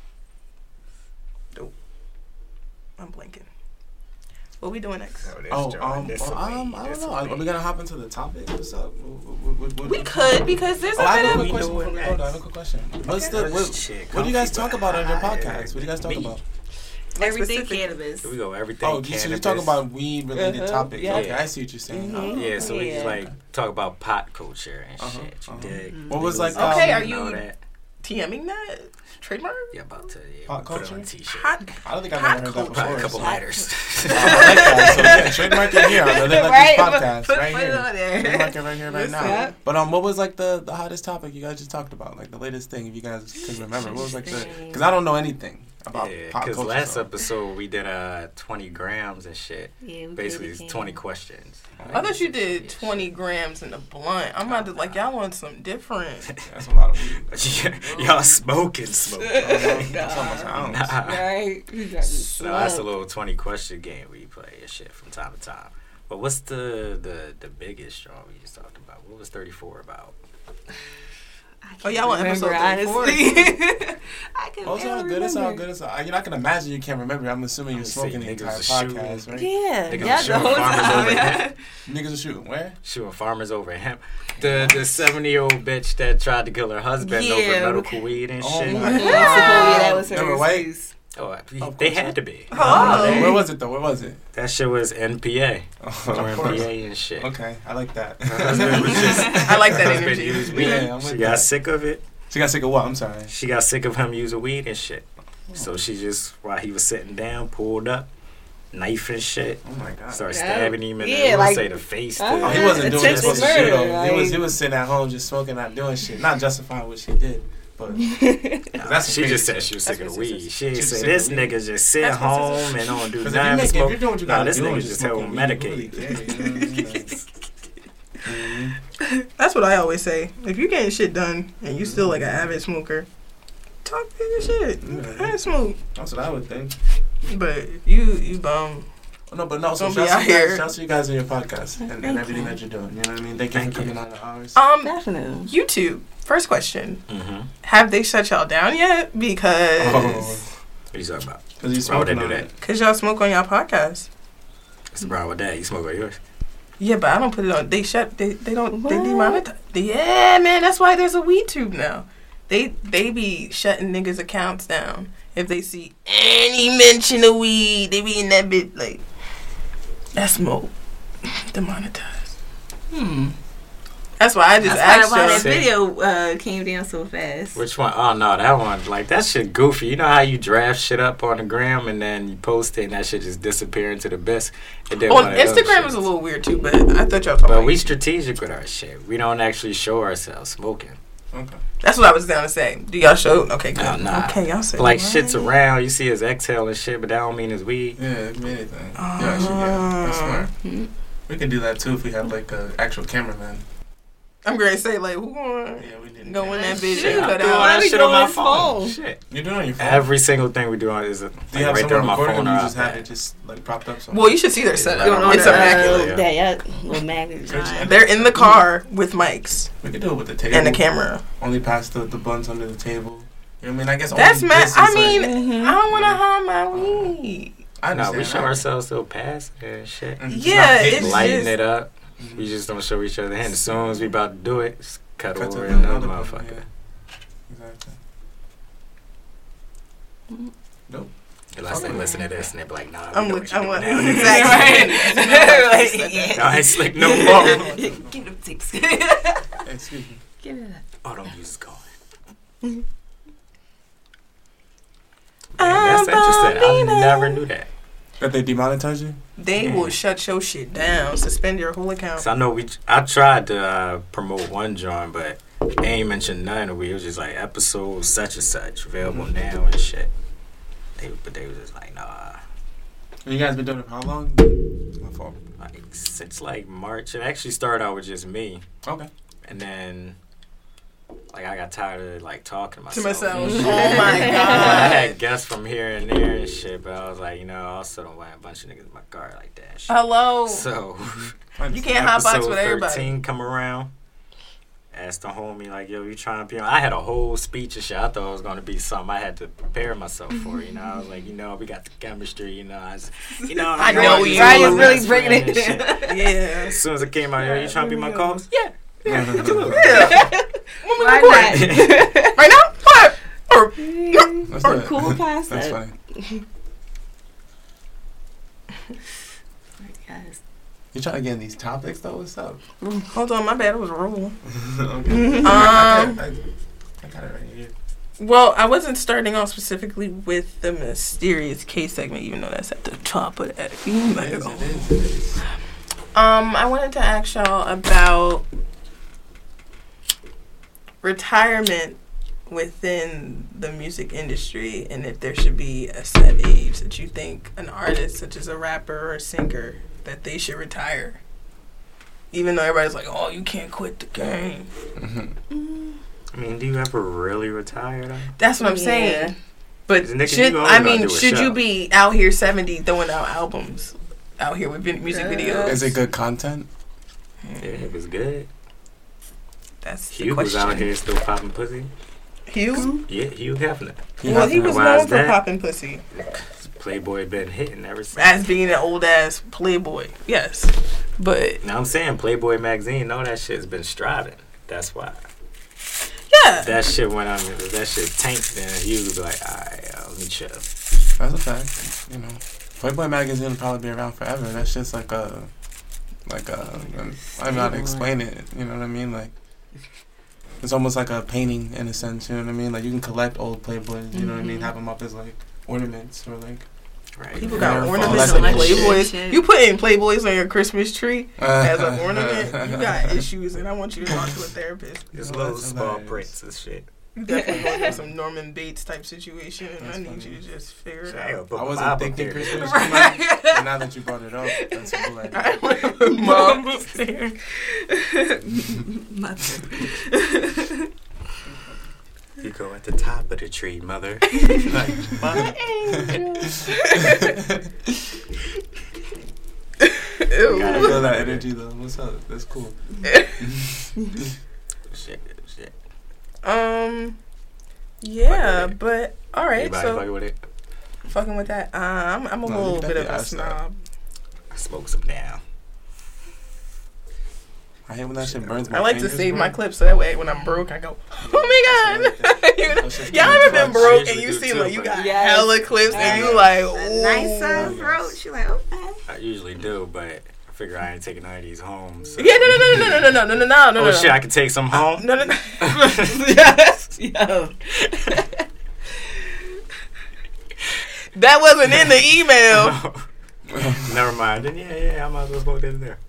Speaker 7: dope. I'm blanking. What we doing next?
Speaker 6: Oh, um, well, um, I don't know. Are we gonna hop into the topic? What's up? What, what, what,
Speaker 7: We could, because there's
Speaker 6: Oh,
Speaker 7: a
Speaker 6: I have a
Speaker 7: bit
Speaker 6: quick
Speaker 7: of...
Speaker 6: question.
Speaker 4: doing
Speaker 6: Hold on,
Speaker 4: next?
Speaker 6: I have a quick question. What's
Speaker 7: Okay.
Speaker 6: the
Speaker 4: This
Speaker 6: what,
Speaker 4: shit
Speaker 6: what do you guys
Speaker 4: comfy,
Speaker 6: talk about on your
Speaker 4: but
Speaker 6: podcast? What do you guys talk
Speaker 4: me.
Speaker 6: about?
Speaker 5: Everything
Speaker 7: Specific-
Speaker 5: cannabis.
Speaker 4: Here we go. Everything.
Speaker 6: Oh, you, so you're talking
Speaker 4: cannabis.
Speaker 6: about weed related
Speaker 2: Uh-huh,
Speaker 6: topics.
Speaker 2: yeah.
Speaker 6: Okay, I see what you're saying.
Speaker 5: Mhm.
Speaker 4: Yeah, so we
Speaker 5: Yeah.
Speaker 4: like talk about pot culture and
Speaker 6: Uh-huh,
Speaker 4: shit. You
Speaker 6: uh-huh.
Speaker 4: dig?
Speaker 6: What was
Speaker 4: Niggas
Speaker 6: like,
Speaker 7: Okay,
Speaker 6: um,
Speaker 7: are you-
Speaker 4: know that?
Speaker 7: TMing that? Trademark?
Speaker 4: Yeah, about to yeah,
Speaker 6: Pot
Speaker 4: put it on a
Speaker 6: culture?
Speaker 4: t-shirt.
Speaker 7: Hot.
Speaker 6: I don't think I've
Speaker 7: Pot
Speaker 6: ever heard that
Speaker 7: culture.
Speaker 6: before.
Speaker 4: Probably a couple
Speaker 6: so-
Speaker 4: lighters.
Speaker 6: Oh, I like that. So yeah, trademark it here on the Live Like
Speaker 5: Right,
Speaker 6: This
Speaker 5: put-
Speaker 6: podcast,
Speaker 5: put-
Speaker 6: right
Speaker 5: put it
Speaker 6: here.
Speaker 5: on there.
Speaker 6: Trademark it right here, right now.
Speaker 2: Yeah.
Speaker 6: But um, what was like the the hottest topic you guys just talked about? Like the latest thing, if you guys can remember. What was like the? Because I don't know anything about
Speaker 4: Yeah,
Speaker 6: pop
Speaker 4: because
Speaker 6: culture.
Speaker 4: last
Speaker 6: so.
Speaker 4: episode we did uh twenty grams and shit.
Speaker 5: Yeah, we
Speaker 4: Basically,
Speaker 5: really
Speaker 4: it's
Speaker 5: can.
Speaker 4: twenty questions.
Speaker 7: I thought you did twenty grams in a blunt. I'm about to, like, y'all want some different.
Speaker 6: That's a lot of weed.
Speaker 4: Y'all smoking, smoking.
Speaker 6: That's almost an ounce.
Speaker 4: Nah.
Speaker 2: Right? You got this
Speaker 4: No, that's a
Speaker 2: slump.
Speaker 4: little twenty question game we play and shit from time to time. But what's the the the biggest straw we just talked about? What was thirty-four about?
Speaker 7: Oh, y'all on episode
Speaker 2: Remember,
Speaker 7: thirty-four?
Speaker 2: honestly.
Speaker 5: I can
Speaker 6: Oh, it's all
Speaker 5: barely
Speaker 6: good. It's all
Speaker 5: remember.
Speaker 6: good. It's all, you know, I can imagine you can't remember. I'm assuming you're
Speaker 4: I'ma say
Speaker 6: smoking the
Speaker 4: niggas
Speaker 6: entire
Speaker 4: was shooting.
Speaker 6: podcast, right?
Speaker 5: Yeah,
Speaker 4: Niggas
Speaker 5: yeah,
Speaker 4: was
Speaker 5: the
Speaker 4: shooting
Speaker 5: whole
Speaker 4: farmers
Speaker 5: time.
Speaker 4: over
Speaker 5: Yeah.
Speaker 4: hemp.
Speaker 6: Niggas are shooting. Where?
Speaker 4: Shooting farmers over hemp. The the seventy year old bitch that tried to kill her husband
Speaker 5: Yeah.
Speaker 4: over medical weed and
Speaker 6: Oh
Speaker 4: shit.
Speaker 6: my
Speaker 5: Yeah,
Speaker 6: God.
Speaker 5: that was her
Speaker 6: They were white?
Speaker 5: excuse.
Speaker 4: Oh,
Speaker 6: Of
Speaker 4: they
Speaker 6: course.
Speaker 4: had to be.
Speaker 7: Oh.
Speaker 6: Where was it though? Where was it?
Speaker 4: That shit was N P A.
Speaker 6: Oh,
Speaker 4: Or
Speaker 6: of course.
Speaker 4: N P A and shit.
Speaker 6: Okay, I like that.
Speaker 4: Her husband was just.
Speaker 7: I like that
Speaker 4: her husband
Speaker 7: energy.
Speaker 4: used weed.
Speaker 6: Yeah, I'm
Speaker 4: she
Speaker 6: with
Speaker 4: got
Speaker 6: that.
Speaker 4: sick of it.
Speaker 6: She got sick of what? I'm sorry.
Speaker 4: She got sick of him using weed and shit. So she just, while he was sitting down, pulled up, knife and shit,
Speaker 6: Oh my god.
Speaker 4: started
Speaker 2: Yeah.
Speaker 4: stabbing him in
Speaker 5: Yeah,
Speaker 4: the, yeah,
Speaker 5: like-
Speaker 4: say the face.
Speaker 2: Uh-huh.
Speaker 4: too.
Speaker 6: Oh, he wasn't doing what he was
Speaker 2: Attempted
Speaker 6: supposed to do though.
Speaker 2: murder,
Speaker 6: He was
Speaker 2: like-
Speaker 6: he was sitting at home just smoking, not doing shit, not justifying what she did. But
Speaker 4: Nah,
Speaker 6: that's
Speaker 4: she
Speaker 6: crazy
Speaker 4: just said
Speaker 6: shit.
Speaker 4: she was
Speaker 7: That's
Speaker 4: sick of the
Speaker 7: what she
Speaker 4: weed.
Speaker 7: said.
Speaker 4: She ain't
Speaker 6: She's
Speaker 4: say
Speaker 6: sick
Speaker 4: this
Speaker 6: of weed.
Speaker 4: nigga just sit
Speaker 7: That's what she
Speaker 4: home
Speaker 7: said.
Speaker 4: and don't do
Speaker 6: Because if, you
Speaker 4: nothing.
Speaker 6: make, if
Speaker 4: smoke.
Speaker 6: you're doing what you
Speaker 4: Nah,
Speaker 6: gotta
Speaker 4: this
Speaker 6: do,
Speaker 4: nigga
Speaker 6: and
Speaker 4: just
Speaker 6: smoking
Speaker 4: held
Speaker 6: weed,
Speaker 4: Medicaid.
Speaker 6: you really care, you know what I mean? Like, mhm.
Speaker 7: That's what I always say. If you're getting shit done and you still like an avid smoker, talk bigger shit.
Speaker 6: Yeah.
Speaker 7: I smoke.
Speaker 6: That's what I would think.
Speaker 7: But if you you bum.
Speaker 6: Oh, no, but no. So
Speaker 7: Don't be
Speaker 6: shouts
Speaker 7: out
Speaker 6: to you guys,
Speaker 7: here.
Speaker 6: shouts to you guys on your podcast and, and
Speaker 5: Thank
Speaker 6: everything
Speaker 5: you.
Speaker 6: that you're doing. You know what I mean? Thank you
Speaker 4: Thank
Speaker 6: for
Speaker 4: you.
Speaker 6: coming on the hours.
Speaker 7: Um,
Speaker 5: Definitely.
Speaker 7: YouTube. First question:
Speaker 4: Mm-hmm.
Speaker 7: have they shut y'all down yet? Because
Speaker 6: Oh,
Speaker 4: What you talking about?
Speaker 6: because you
Speaker 4: Why would they
Speaker 6: smoking
Speaker 4: do
Speaker 6: on
Speaker 4: that?
Speaker 6: it.
Speaker 7: cause y'all smoke on y'all podcast.
Speaker 4: What's the problem with that? You smoke on yours?
Speaker 7: Yeah, but I don't put it on. They shut. They they don't. They
Speaker 5: What?
Speaker 7: demonetize. Yeah, man. That's why there's a weed tube now. They they be shutting niggas' accounts down if they see any mention of weed. They be in that bit like that's smoke. Demonetized.
Speaker 5: Hmm.
Speaker 7: That's why I just
Speaker 5: That's
Speaker 7: asked
Speaker 5: why
Speaker 7: y'all.
Speaker 5: that video uh, came down so fast.
Speaker 4: Which one? Oh no, that one. Like that shit goofy. You know how you draft shit up on the gram and then you post it and that shit just disappear into the abyss. And then
Speaker 7: On
Speaker 4: one of those
Speaker 7: Instagram is
Speaker 4: shits.
Speaker 7: a little weird too, but I thought y'all talking
Speaker 4: But
Speaker 7: about
Speaker 4: we
Speaker 7: YouTube.
Speaker 4: strategic with our shit. We don't actually show ourselves smoking.
Speaker 6: Okay.
Speaker 7: That's what I was down to say. Do y'all show? Okay, good.
Speaker 4: Oh, nah.
Speaker 7: Okay, y'all say
Speaker 4: Like
Speaker 7: what?
Speaker 4: shit's around. You see his exhale and shit, but that don't mean his weed.
Speaker 6: Yeah, it can be anything. Yeah, actually, yeah. That's smart.
Speaker 5: Mhm.
Speaker 6: We can do that too if we have like an actual cameraman.
Speaker 7: I'm going to say like who going
Speaker 6: Yeah, we need.
Speaker 7: go in that bitch
Speaker 4: Shit,
Speaker 7: and
Speaker 4: I
Speaker 7: cut
Speaker 4: do all
Speaker 7: out.
Speaker 4: that
Speaker 2: Why
Speaker 4: shit
Speaker 2: we
Speaker 4: on my
Speaker 2: doing
Speaker 4: phone.
Speaker 2: phone?
Speaker 4: Shit.
Speaker 6: You do it on your phone.
Speaker 4: Every single thing we do on is a, like,
Speaker 6: do you have
Speaker 4: right there on
Speaker 6: someone
Speaker 4: my
Speaker 6: recording,
Speaker 4: phone.
Speaker 6: or
Speaker 4: or
Speaker 6: you just have
Speaker 4: iPad.
Speaker 6: it just like propped up somewhere?
Speaker 7: Well, you should see their setup.
Speaker 4: Going on
Speaker 7: It's
Speaker 4: the-
Speaker 7: immaculate.
Speaker 4: Yeah.
Speaker 5: That yeah, little magnet.
Speaker 6: Search
Speaker 5: giant.
Speaker 6: it.
Speaker 7: They're in the car with mics
Speaker 6: We could do it with the table
Speaker 7: and the camera.
Speaker 6: Only pass the, the buns under the table. You know what I mean? I guess
Speaker 7: That's
Speaker 6: only
Speaker 7: mad.
Speaker 6: this is,
Speaker 7: I
Speaker 6: like-
Speaker 7: mean,
Speaker 2: Mhm.
Speaker 7: I don't want to hide my weed.
Speaker 6: I
Speaker 4: No,
Speaker 6: understand.
Speaker 4: we show
Speaker 6: I-
Speaker 4: ourselves still pass and shit.
Speaker 6: Mm, just
Speaker 7: Yeah,
Speaker 6: not hitting.
Speaker 7: it's
Speaker 4: Lighten
Speaker 7: just-
Speaker 4: it up.
Speaker 6: Mhm.
Speaker 4: We just don't show each other hand. As soon as we about to do it, just cut,
Speaker 6: Cut to
Speaker 4: over
Speaker 6: the
Speaker 4: another
Speaker 6: other button,
Speaker 4: motherfucker.
Speaker 6: yeah. Exactly.
Speaker 4: Unless they listen to this and they be like, nah, we
Speaker 7: I'm
Speaker 4: know
Speaker 7: with.
Speaker 4: what you
Speaker 7: I'm
Speaker 4: doing
Speaker 7: with.
Speaker 4: now.
Speaker 7: Exactly.
Speaker 5: Like, yeah.
Speaker 4: No, I ain't slick no more.
Speaker 5: Give them tips.
Speaker 6: Excuse me.
Speaker 5: Give it up.
Speaker 4: Oh, don't use going.
Speaker 7: I'm
Speaker 4: Man, that's interesting. I
Speaker 7: Bambina.
Speaker 4: never knew that.
Speaker 6: If they demonetize you?
Speaker 7: They
Speaker 4: Yeah.
Speaker 7: will shut your shit down, suspend your whole account.
Speaker 4: So I know we. I tried to uh, promote one joint, but they ain't mentioned none of it. It was just like episode such and such available
Speaker 6: Mm-hmm.
Speaker 4: now and shit. They, but they was just like, nah.
Speaker 6: You guys been doing it for how long? My fault.
Speaker 4: Like since like March. It actually started out with just me,
Speaker 6: Okay.
Speaker 4: and then like I got tired of like talking to
Speaker 7: To
Speaker 4: myself.
Speaker 7: myself.
Speaker 4: and shit.
Speaker 7: Oh my
Speaker 4: I
Speaker 7: god.
Speaker 4: had guests from here and there and shit, but I was like, you know, I also don't want a bunch of niggas in my car like that. Shit.
Speaker 7: Hello.
Speaker 4: So
Speaker 7: You can't hotbox
Speaker 4: episode
Speaker 7: with everybody.
Speaker 4: thirteen come around. Asked the homie like, yo, you trying to be on? I had a whole speech and shit. I thought it was gonna be something I had to prepare myself for. You know, I was like, you know, we got the chemistry. You know, I, was, you know,
Speaker 7: I
Speaker 4: I'm
Speaker 7: know
Speaker 4: always
Speaker 7: you.
Speaker 4: my
Speaker 7: Ryan's
Speaker 5: really
Speaker 4: best
Speaker 5: bringing
Speaker 4: friend
Speaker 5: it
Speaker 4: and shit.
Speaker 7: Yeah.
Speaker 4: As soon as it came out, yo, you trying to be my co-host? Yeah.
Speaker 7: Yeah.
Speaker 5: Why
Speaker 7: Right now? What? Or,
Speaker 6: That's
Speaker 5: not? Or
Speaker 6: it.
Speaker 5: cool past
Speaker 6: That's
Speaker 5: that.
Speaker 6: funny.
Speaker 5: Yes.
Speaker 6: You trying to get in these topics though? What's up?
Speaker 7: hold on, my bad. It was a rule.
Speaker 6: Okay.
Speaker 7: Um,
Speaker 6: I, I, I got it right here.
Speaker 7: Well, I wasn't starting off specifically with the mysterious case segment, even though that's at the top of that
Speaker 6: It
Speaker 7: email.
Speaker 6: is, it is, it is.
Speaker 7: Um, I wanted to ask y'all about retirement within the music industry, and if there should be a set age that you think an artist, such as a rapper or a singer, that they should retire. Even though everybody's like, "Oh, you can't quit the game."
Speaker 4: I mean, do you ever really retire though?
Speaker 7: That's what I'm
Speaker 5: Yeah.
Speaker 7: saying. But
Speaker 4: Nigga,
Speaker 7: should
Speaker 4: you always
Speaker 7: I
Speaker 4: gotta
Speaker 7: mean,
Speaker 4: do a
Speaker 7: should
Speaker 4: show.
Speaker 7: you be out here seventy throwing out albums, out here with vid- music videos?
Speaker 6: Is it good content?
Speaker 4: Yeah, it was good.
Speaker 7: That's the
Speaker 4: Hugh was
Speaker 7: question.
Speaker 4: out here still popping pussy.
Speaker 7: Hugh?
Speaker 4: Yeah, Hugh Hefner.
Speaker 7: Well, he was
Speaker 4: Why
Speaker 7: known
Speaker 4: is
Speaker 7: for
Speaker 4: that?
Speaker 7: popping pussy.
Speaker 4: Playboy been hitting ever since.
Speaker 7: As being an old ass playboy, yes. But
Speaker 4: Now I'm saying Playboy magazine, no, that shit's been striving. That's why.
Speaker 7: yeah,
Speaker 4: That shit went on. If that shit tanked, then Hugh would be like, alright, uh, let me chill.
Speaker 6: That's a fact. You know, Playboy magazine will probably be around forever. That's just like a, like a. I don't know how to explain it. You know what I mean? Like, it's almost like a painting in a sense. You know what I mean? Like you can collect old Playboys. You know what I mean? Have them up as like ornaments or like.
Speaker 4: Right.
Speaker 7: people
Speaker 6: Yeah,
Speaker 7: got
Speaker 6: for
Speaker 7: ornaments
Speaker 6: all
Speaker 7: and
Speaker 6: that
Speaker 7: playboys.
Speaker 5: shit.
Speaker 7: You putting playboys on your Christmas tree as an ornament. You got issues, and I want you to talk to a therapist.
Speaker 4: Just
Speaker 6: Oh,
Speaker 4: little
Speaker 6: that's
Speaker 4: small
Speaker 6: hilarious.
Speaker 4: prints and shit.
Speaker 7: You definitely going through some Norman Bates type situation, and
Speaker 6: That's
Speaker 7: I need
Speaker 6: funny.
Speaker 7: you to just figure it
Speaker 4: Shit, I ain't
Speaker 7: out.
Speaker 4: gonna put
Speaker 6: I
Speaker 4: my
Speaker 6: wasn't
Speaker 4: Bible
Speaker 6: thinking
Speaker 4: there.
Speaker 6: Christmas come out, but now that you brought it up, that's a cool idea.
Speaker 7: I want to put mom up there.
Speaker 4: You go at the top of the tree, mother. Like, mother.
Speaker 7: Ew.
Speaker 6: I feel that energy though. What's up? That's cool.
Speaker 4: Shit, shit.
Speaker 7: Um, yeah,
Speaker 4: Fuck with it.
Speaker 7: but all right.
Speaker 4: Anybody
Speaker 7: So
Speaker 4: fucking with it?
Speaker 7: fucking with that. Uh, I'm I'm a
Speaker 6: No, you
Speaker 7: little bit of
Speaker 6: definitely
Speaker 7: a
Speaker 6: asked that.
Speaker 7: snob.
Speaker 4: I smoke some now.
Speaker 6: I hate when that shit burns my
Speaker 7: I like to
Speaker 6: fingers,
Speaker 7: save
Speaker 6: bro.
Speaker 7: my clips so that way when I'm broke, I go, oh my god. You know,
Speaker 6: That's just
Speaker 7: y'all
Speaker 6: kinda
Speaker 7: ever been
Speaker 6: clutch.
Speaker 7: broke
Speaker 4: I
Speaker 7: and you
Speaker 4: usually
Speaker 7: see
Speaker 4: do
Speaker 7: like
Speaker 4: too,
Speaker 7: you
Speaker 4: but-
Speaker 7: got
Speaker 5: Yes.
Speaker 7: hella clips and you
Speaker 5: Yes.
Speaker 7: like,
Speaker 5: A
Speaker 7: ooh.
Speaker 5: nice uh, throat. She like, okay.
Speaker 4: I usually do, but I figure I ain't taking none of these home. So.
Speaker 7: Yeah, no, no, no, no, no, no, no, no, no, no, no,
Speaker 4: Oh
Speaker 7: no.
Speaker 4: shit, I can take some home.
Speaker 7: No, no, no. Yes, yo. That wasn't in the email.
Speaker 4: Never mind. Then yeah, yeah, I might as well smoke that in there.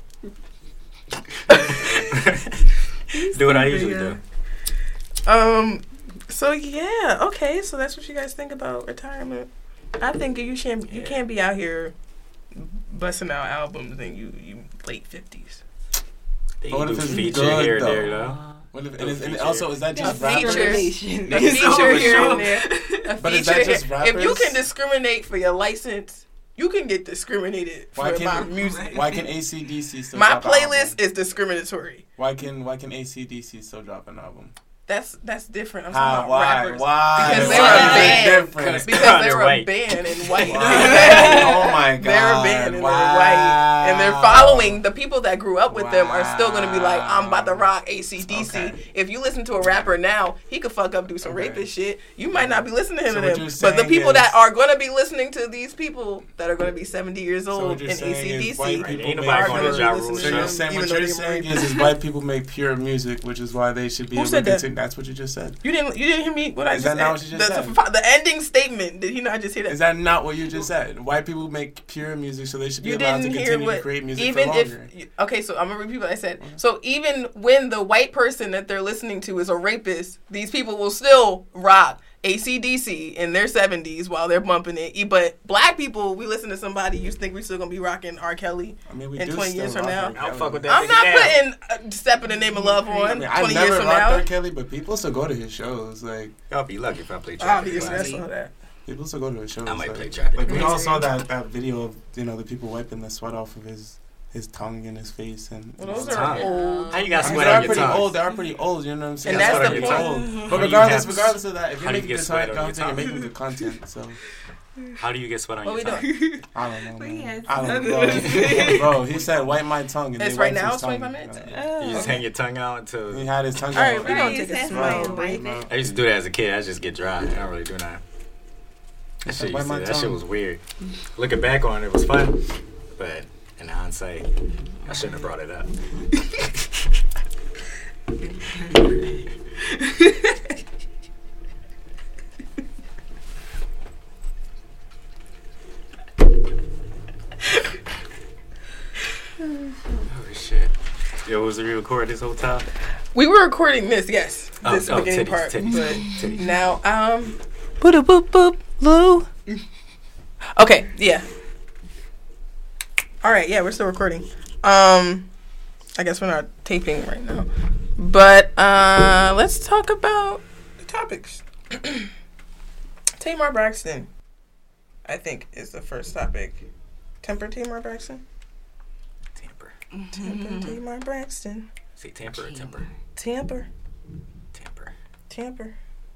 Speaker 4: Do what I usually do.
Speaker 7: Um. So yeah, okay. So that's what you guys think about retirement. I think you can't you
Speaker 4: Yeah.
Speaker 7: can't be out here busting out albums and you you late fifties.
Speaker 4: They
Speaker 6: But what
Speaker 4: do
Speaker 6: if it's
Speaker 4: feature
Speaker 6: good,
Speaker 4: here and
Speaker 6: though?
Speaker 4: there though.
Speaker 6: What if,
Speaker 4: No
Speaker 6: and, is, and
Speaker 4: feature.
Speaker 6: also, is that just
Speaker 7: Yeah,
Speaker 6: rappers?
Speaker 7: feature.
Speaker 5: Discrimination.
Speaker 7: A feature here
Speaker 4: sure.
Speaker 7: and there. A
Speaker 6: But is
Speaker 7: feature
Speaker 6: that just
Speaker 7: here. If you
Speaker 6: rappers?
Speaker 7: can discriminate for your license, you can get discriminated
Speaker 6: Why
Speaker 7: for my
Speaker 6: can't
Speaker 7: music.
Speaker 6: Why can A C D C still
Speaker 7: My
Speaker 6: drop an
Speaker 7: playlist
Speaker 6: album?
Speaker 7: is discriminatory.
Speaker 6: Why can Why can A C D C still drop an album?
Speaker 7: That's that's different. I'm
Speaker 6: How?
Speaker 7: talking about
Speaker 6: Why?
Speaker 7: rappers.
Speaker 6: Why?
Speaker 7: Because
Speaker 6: Why
Speaker 7: they're a
Speaker 6: is it
Speaker 7: band.
Speaker 6: different?
Speaker 7: Because they're a
Speaker 4: White.
Speaker 7: band and white.
Speaker 6: Wow. Oh my god.
Speaker 7: They're a band and
Speaker 6: wow.
Speaker 7: they're white. And they're following the people that grew up with them are still going to be like, I'm about to rock A C D C.
Speaker 6: Okay.
Speaker 7: If you listen to a rapper now, he could fuck up, do some
Speaker 6: Okay.
Speaker 7: rapist shit. You might not be listening to
Speaker 6: So
Speaker 7: him
Speaker 6: what
Speaker 7: to
Speaker 6: you're
Speaker 7: them. But the
Speaker 6: saying
Speaker 7: people
Speaker 6: is-
Speaker 7: that are going to be listening to these people that are going to be seventy years
Speaker 6: So
Speaker 7: old
Speaker 6: what
Speaker 7: in
Speaker 6: you're
Speaker 7: A
Speaker 6: saying
Speaker 7: C
Speaker 6: is
Speaker 7: D
Speaker 6: white
Speaker 7: C
Speaker 6: people
Speaker 4: Ain't
Speaker 6: make
Speaker 4: nobody
Speaker 7: are
Speaker 4: going
Speaker 7: going
Speaker 4: to
Speaker 7: to
Speaker 4: Ja
Speaker 7: be
Speaker 4: Rule
Speaker 7: listening
Speaker 6: So
Speaker 7: to
Speaker 6: you're
Speaker 7: them.
Speaker 6: saying
Speaker 7: even
Speaker 6: what
Speaker 7: though
Speaker 6: you're
Speaker 7: they
Speaker 6: saying
Speaker 7: might-
Speaker 6: is, is white people make pure music, which is why they should be
Speaker 7: Who
Speaker 6: able
Speaker 7: said
Speaker 6: to
Speaker 7: that?
Speaker 6: think that's what you just said?
Speaker 7: You didn't. You didn't hear me. What I
Speaker 6: Is
Speaker 7: just
Speaker 6: that not
Speaker 7: said?
Speaker 6: what you just
Speaker 7: the,
Speaker 6: said?
Speaker 7: The, the ending statement. Did you not just hear that?
Speaker 6: Is that not what you just said? White people make pure music, so they should be
Speaker 7: You
Speaker 6: allowed to
Speaker 7: didn't hear
Speaker 6: continue
Speaker 7: what.
Speaker 6: to create music
Speaker 7: Even
Speaker 6: for longer.
Speaker 7: if. Okay, so I'm gonna repeat what I said. So even when the white person that they're listening to is a rapist, these people will still rock A C D C in their seventies while they're bumping it. But black people, we listen to somebody, you think we're still gonna be rocking R. Kelly
Speaker 6: I mean, we
Speaker 7: in
Speaker 6: do
Speaker 7: twenty years
Speaker 6: still
Speaker 7: from
Speaker 6: rock
Speaker 7: now?
Speaker 6: R.
Speaker 4: I'll fuck with that.
Speaker 7: I'm
Speaker 4: nigga
Speaker 7: not
Speaker 4: now.
Speaker 7: putting uh, "Step in the Name of Love" on
Speaker 6: I mean, I
Speaker 7: twenty
Speaker 6: never
Speaker 7: years from
Speaker 6: rocked
Speaker 7: now.
Speaker 6: R. Kelly, but people still go to his shows. Like
Speaker 4: Y'all be lucky if I play traffic.
Speaker 7: Obviously, I
Speaker 4: Lights.
Speaker 7: saw that.
Speaker 6: people still go to his shows.
Speaker 4: I might
Speaker 6: like,
Speaker 4: play traffic.
Speaker 6: Like we all
Speaker 7: Lights.
Speaker 6: saw that, that video of you know the people wiping the sweat off of his his tongue and his face and.
Speaker 7: Well, those
Speaker 6: and
Speaker 7: are
Speaker 4: Tongue.
Speaker 7: old.
Speaker 4: How you got
Speaker 6: I mean,
Speaker 4: sweat
Speaker 6: they
Speaker 4: on
Speaker 6: are
Speaker 4: your
Speaker 6: pretty
Speaker 4: tongue?
Speaker 6: old. They are pretty old. You know what I'm saying?
Speaker 7: And that's
Speaker 6: what
Speaker 7: the
Speaker 6: it's
Speaker 7: point.
Speaker 6: old.
Speaker 4: How
Speaker 6: But
Speaker 4: do you
Speaker 6: regardless,
Speaker 4: have-
Speaker 6: regardless of that, if
Speaker 4: how
Speaker 6: you're
Speaker 4: do you
Speaker 6: making
Speaker 4: get
Speaker 6: good
Speaker 4: sweat on your
Speaker 6: content, you're
Speaker 4: tongue?
Speaker 6: making good content. So
Speaker 4: How do you get sweat on
Speaker 7: What we
Speaker 4: your tongue?
Speaker 7: doing?
Speaker 6: I don't know,
Speaker 5: But
Speaker 6: man.
Speaker 5: yes.
Speaker 6: I don't know, bro. Bro, he said wipe my tongue. And
Speaker 7: It's
Speaker 6: they
Speaker 7: right
Speaker 6: wiped
Speaker 7: now,
Speaker 6: his
Speaker 7: it's
Speaker 6: tongue.
Speaker 7: twenty-five minutes?
Speaker 6: Yeah.
Speaker 4: You just hang your tongue out until.
Speaker 6: He had his tongue
Speaker 7: All right,
Speaker 6: out.
Speaker 7: we gonna
Speaker 5: Right,
Speaker 7: take a
Speaker 5: that's
Speaker 7: smile.
Speaker 5: fine. Wipe it.
Speaker 4: I used to do that as a kid. I just get dry. I don't really do nothing. That shit,
Speaker 6: Wipe
Speaker 4: used to,
Speaker 6: my
Speaker 4: that shit
Speaker 6: tongue.
Speaker 4: was weird. Looking back on it, it was fun, but in hindsight, I shouldn't have brought it up. Oh shit! Yo, was it re-recorded this whole time?
Speaker 7: We were recording this, yes,
Speaker 4: Oh,
Speaker 7: this
Speaker 4: oh,
Speaker 7: beginning
Speaker 4: titties,
Speaker 7: part,
Speaker 4: titties,
Speaker 7: but
Speaker 4: titties.
Speaker 7: now, um, boop boop boop Lou. Okay, yeah. All right, yeah, we're still recording. Um, I guess we're not taping right now, but uh, let's talk about the topics. Tamar Braxton, I think, is the first topic. Temper Tamar Braxton.
Speaker 4: Tamper.
Speaker 7: Temper Tamar Braxton.
Speaker 4: Say tamper or temper?
Speaker 7: Tamper.
Speaker 4: Tamper.
Speaker 7: Tamper.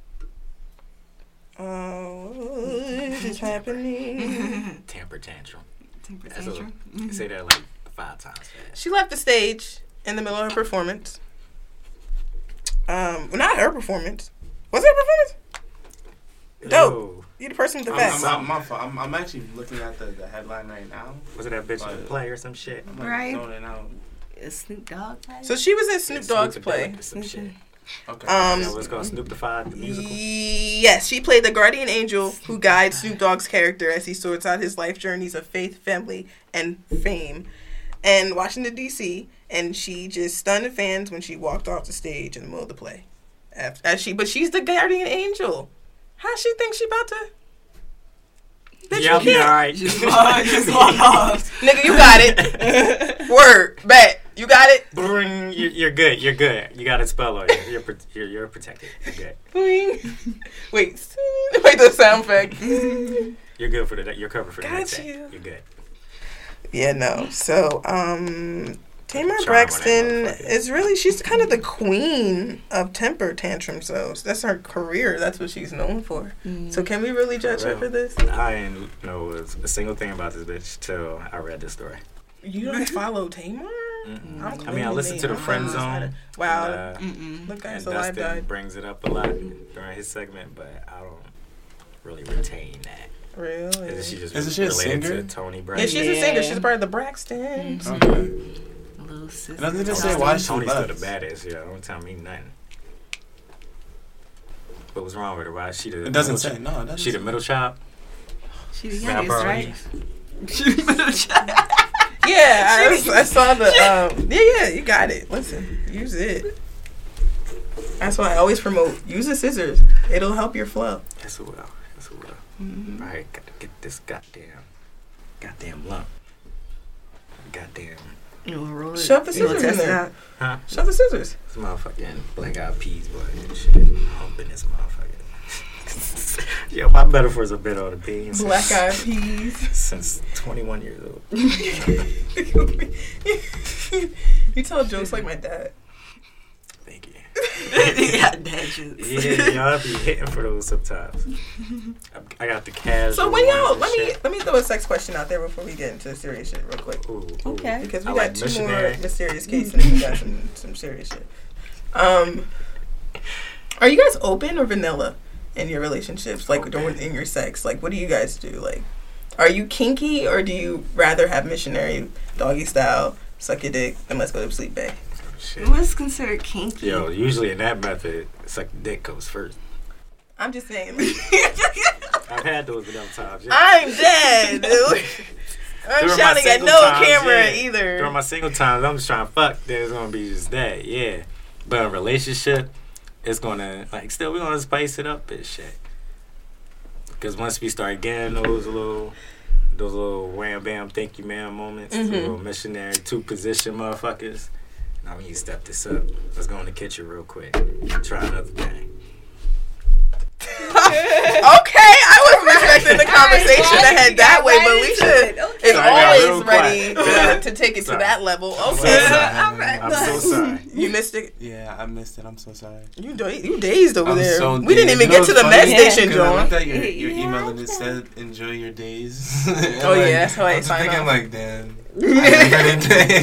Speaker 7: Oh, what is happening?
Speaker 4: Tamper tantrum.
Speaker 5: Temper
Speaker 4: That's a,
Speaker 5: tantrum.
Speaker 4: you say that like five times fast.
Speaker 7: She left the stage in the middle of her performance. Um, well, not her performance. Was it her performance? Dope.
Speaker 4: Yo,
Speaker 7: You the person with the
Speaker 6: I'm,
Speaker 7: facts.
Speaker 6: I'm, I'm, my fault. I'm, I'm actually looking at the, the headline right now.
Speaker 4: was it that bitch in
Speaker 6: But-
Speaker 4: the play or some shit?
Speaker 6: I'm like
Speaker 5: Right.
Speaker 6: zoning out.
Speaker 5: A Snoop Dogg play?
Speaker 7: So she was in Snoop
Speaker 4: Yeah,
Speaker 7: Dogg's
Speaker 4: the
Speaker 7: play.
Speaker 4: Dog or some shit.
Speaker 6: Okay.
Speaker 7: Um,
Speaker 4: That was called Snoop the Five, the musical.
Speaker 7: Yes, she played the guardian angel who guides Snoop Dogg's character as he sorts out his life journeys of faith, family, and fame in Washington, D C And she just stunned the fans when she walked off the stage in the middle of the play. As, as she, but she's the guardian angel. How she think she about to? Bitch,
Speaker 4: Yeah, I'll
Speaker 7: you
Speaker 4: be
Speaker 7: can't.
Speaker 4: alright.
Speaker 5: Just walk, just walk off.
Speaker 7: Nigga, you got it. Word, bet. You got it.
Speaker 4: Bring, you're, you're good. You're good. You got a spell on you. You're pro- you're, you're protected. You're good.
Speaker 7: Boing. Wait, wait the sound effect.
Speaker 4: You're good for the. You're covered for the
Speaker 7: Got
Speaker 4: next
Speaker 7: you.
Speaker 4: day. You're good.
Speaker 7: Yeah, no. So, um, Tamar
Speaker 4: Charm on that
Speaker 7: Braxton
Speaker 4: motherfucker.
Speaker 7: is really, she's kind of the queen of temper tantrums, though. So that's her career. That's what she's known for. So can we really judge her
Speaker 4: real.
Speaker 7: for this?
Speaker 4: I didn't know a single thing about this bitch till I read this story.
Speaker 7: You don't follow Tamar?
Speaker 4: Mm-mm.
Speaker 7: I'm
Speaker 4: I mean, I
Speaker 7: clearly
Speaker 4: listened to the
Speaker 7: I'm
Speaker 4: friend
Speaker 7: on the side
Speaker 4: zone.
Speaker 7: of- Wow.
Speaker 4: And, uh,
Speaker 5: Mm-mm.
Speaker 7: Look, guys,
Speaker 4: and
Speaker 7: the live
Speaker 4: Dustin
Speaker 7: died.
Speaker 4: brings it up a lot during his segment, but I don't really retain that.
Speaker 7: Really?
Speaker 4: Is she just
Speaker 6: Isn't she a
Speaker 4: related
Speaker 6: singer?
Speaker 4: to Tony
Speaker 7: Yeah,
Speaker 4: Braxton?
Speaker 7: she's a singer. She's a part of the Braxtons.
Speaker 6: Okay.
Speaker 5: Little sister.
Speaker 6: Doesn't it just say why she
Speaker 4: Tony's still the
Speaker 6: left?
Speaker 4: baddest. Yeah, don't tell me nothing. What was wrong with her? Why she the
Speaker 6: It doesn't
Speaker 4: middle
Speaker 6: say.
Speaker 4: chi-
Speaker 6: No, it doesn't
Speaker 4: She the
Speaker 6: say.
Speaker 4: middle child.
Speaker 5: She the
Speaker 4: Snap
Speaker 5: youngest,
Speaker 4: her.
Speaker 5: right? She the middle child.
Speaker 7: Yeah, I, I saw the. Um, yeah, yeah, you got it. Listen, use it. That's why I always promote. Use the scissors. It'll help your flow.
Speaker 4: Yes, it will. Yes, it will.
Speaker 5: Mm-hmm.
Speaker 4: All right, gotta get this goddamn, goddamn lump. Goddamn,
Speaker 5: You wanna roll it?
Speaker 7: Shove the
Speaker 5: You wanna
Speaker 7: scissors in
Speaker 5: test it
Speaker 7: there.
Speaker 5: out?
Speaker 4: huh?
Speaker 7: Shove the scissors.
Speaker 4: This motherfucking black eyed peas, boy, and shit. Humping this motherfucker. Yo, my metaphors have been on the beans.
Speaker 7: Black eyed peas.
Speaker 4: Since twenty-one years old.
Speaker 7: You tell jokes like my dad.
Speaker 4: Thank you.
Speaker 5: You got dad jokes.
Speaker 4: Yeah, y'all be hitting for those sometimes. I, I got the casual.
Speaker 7: So when y'all
Speaker 4: ones and
Speaker 7: let me
Speaker 4: shit.
Speaker 7: let me throw a sex question out there before we get into serious shit real quick.
Speaker 4: Ooh, ooh.
Speaker 5: Okay.
Speaker 7: Because we
Speaker 4: I
Speaker 7: got
Speaker 4: like
Speaker 7: two
Speaker 4: missionary.
Speaker 7: more mysterious cases and then we got some, some serious shit. Um Are you guys open or vanilla in your relationships? Like
Speaker 4: Open.
Speaker 7: during in your sex? Like what do you guys do? Like are you kinky or do you rather have missionary doggy style, suck your dick, and let's go to sleep, babe?
Speaker 4: shit.
Speaker 5: What's considered kinky?
Speaker 4: Yo, usually in that method, it's like the dick goes first.
Speaker 7: I'm just saying.
Speaker 4: I've had those enough times. Yeah.
Speaker 7: I'm dead, dude. I'm
Speaker 4: During my
Speaker 7: shouting at
Speaker 4: single
Speaker 7: no
Speaker 4: times,
Speaker 7: camera
Speaker 4: yeah.
Speaker 7: either.
Speaker 4: During my single times, I'm just trying to fuck. There's gonna be just that, yeah. But in a relationship, it's gonna like still we're gonna spice it up and shit. Because once we start getting those little, those little wham bam thank you ma'am moments,
Speaker 7: Mhm.
Speaker 4: the little missionary two position motherfuckers. Now we need to step this up. Let's go in the kitchen real quick. Try another thing.
Speaker 7: Okay, I wasn't expecting the conversation to head that way, but we should.
Speaker 5: Okay.
Speaker 7: It's
Speaker 4: So I got real
Speaker 7: always ready
Speaker 4: quiet.
Speaker 7: to, to take it
Speaker 4: Sorry.
Speaker 7: to that level.
Speaker 6: I'm
Speaker 7: Okay,
Speaker 6: sorry,
Speaker 5: I'm
Speaker 6: man.
Speaker 5: right.
Speaker 4: I'm so sorry.
Speaker 7: you missed it.
Speaker 6: Yeah, I missed it. I'm so sorry.
Speaker 7: You da- you dazed over
Speaker 6: I'm
Speaker 7: there.
Speaker 6: so
Speaker 7: we didn't
Speaker 6: dazed.
Speaker 7: even
Speaker 6: You know
Speaker 7: get
Speaker 6: what's
Speaker 7: to the
Speaker 6: funny?
Speaker 7: med
Speaker 5: Yeah.
Speaker 7: station,
Speaker 6: Because I looked
Speaker 7: John.
Speaker 6: at your, your
Speaker 5: Yeah.
Speaker 6: email and it said, enjoy your days.
Speaker 7: Oh, yeah, that's how I
Speaker 6: I was
Speaker 7: sign
Speaker 6: thinking
Speaker 7: off.
Speaker 6: like, damn. I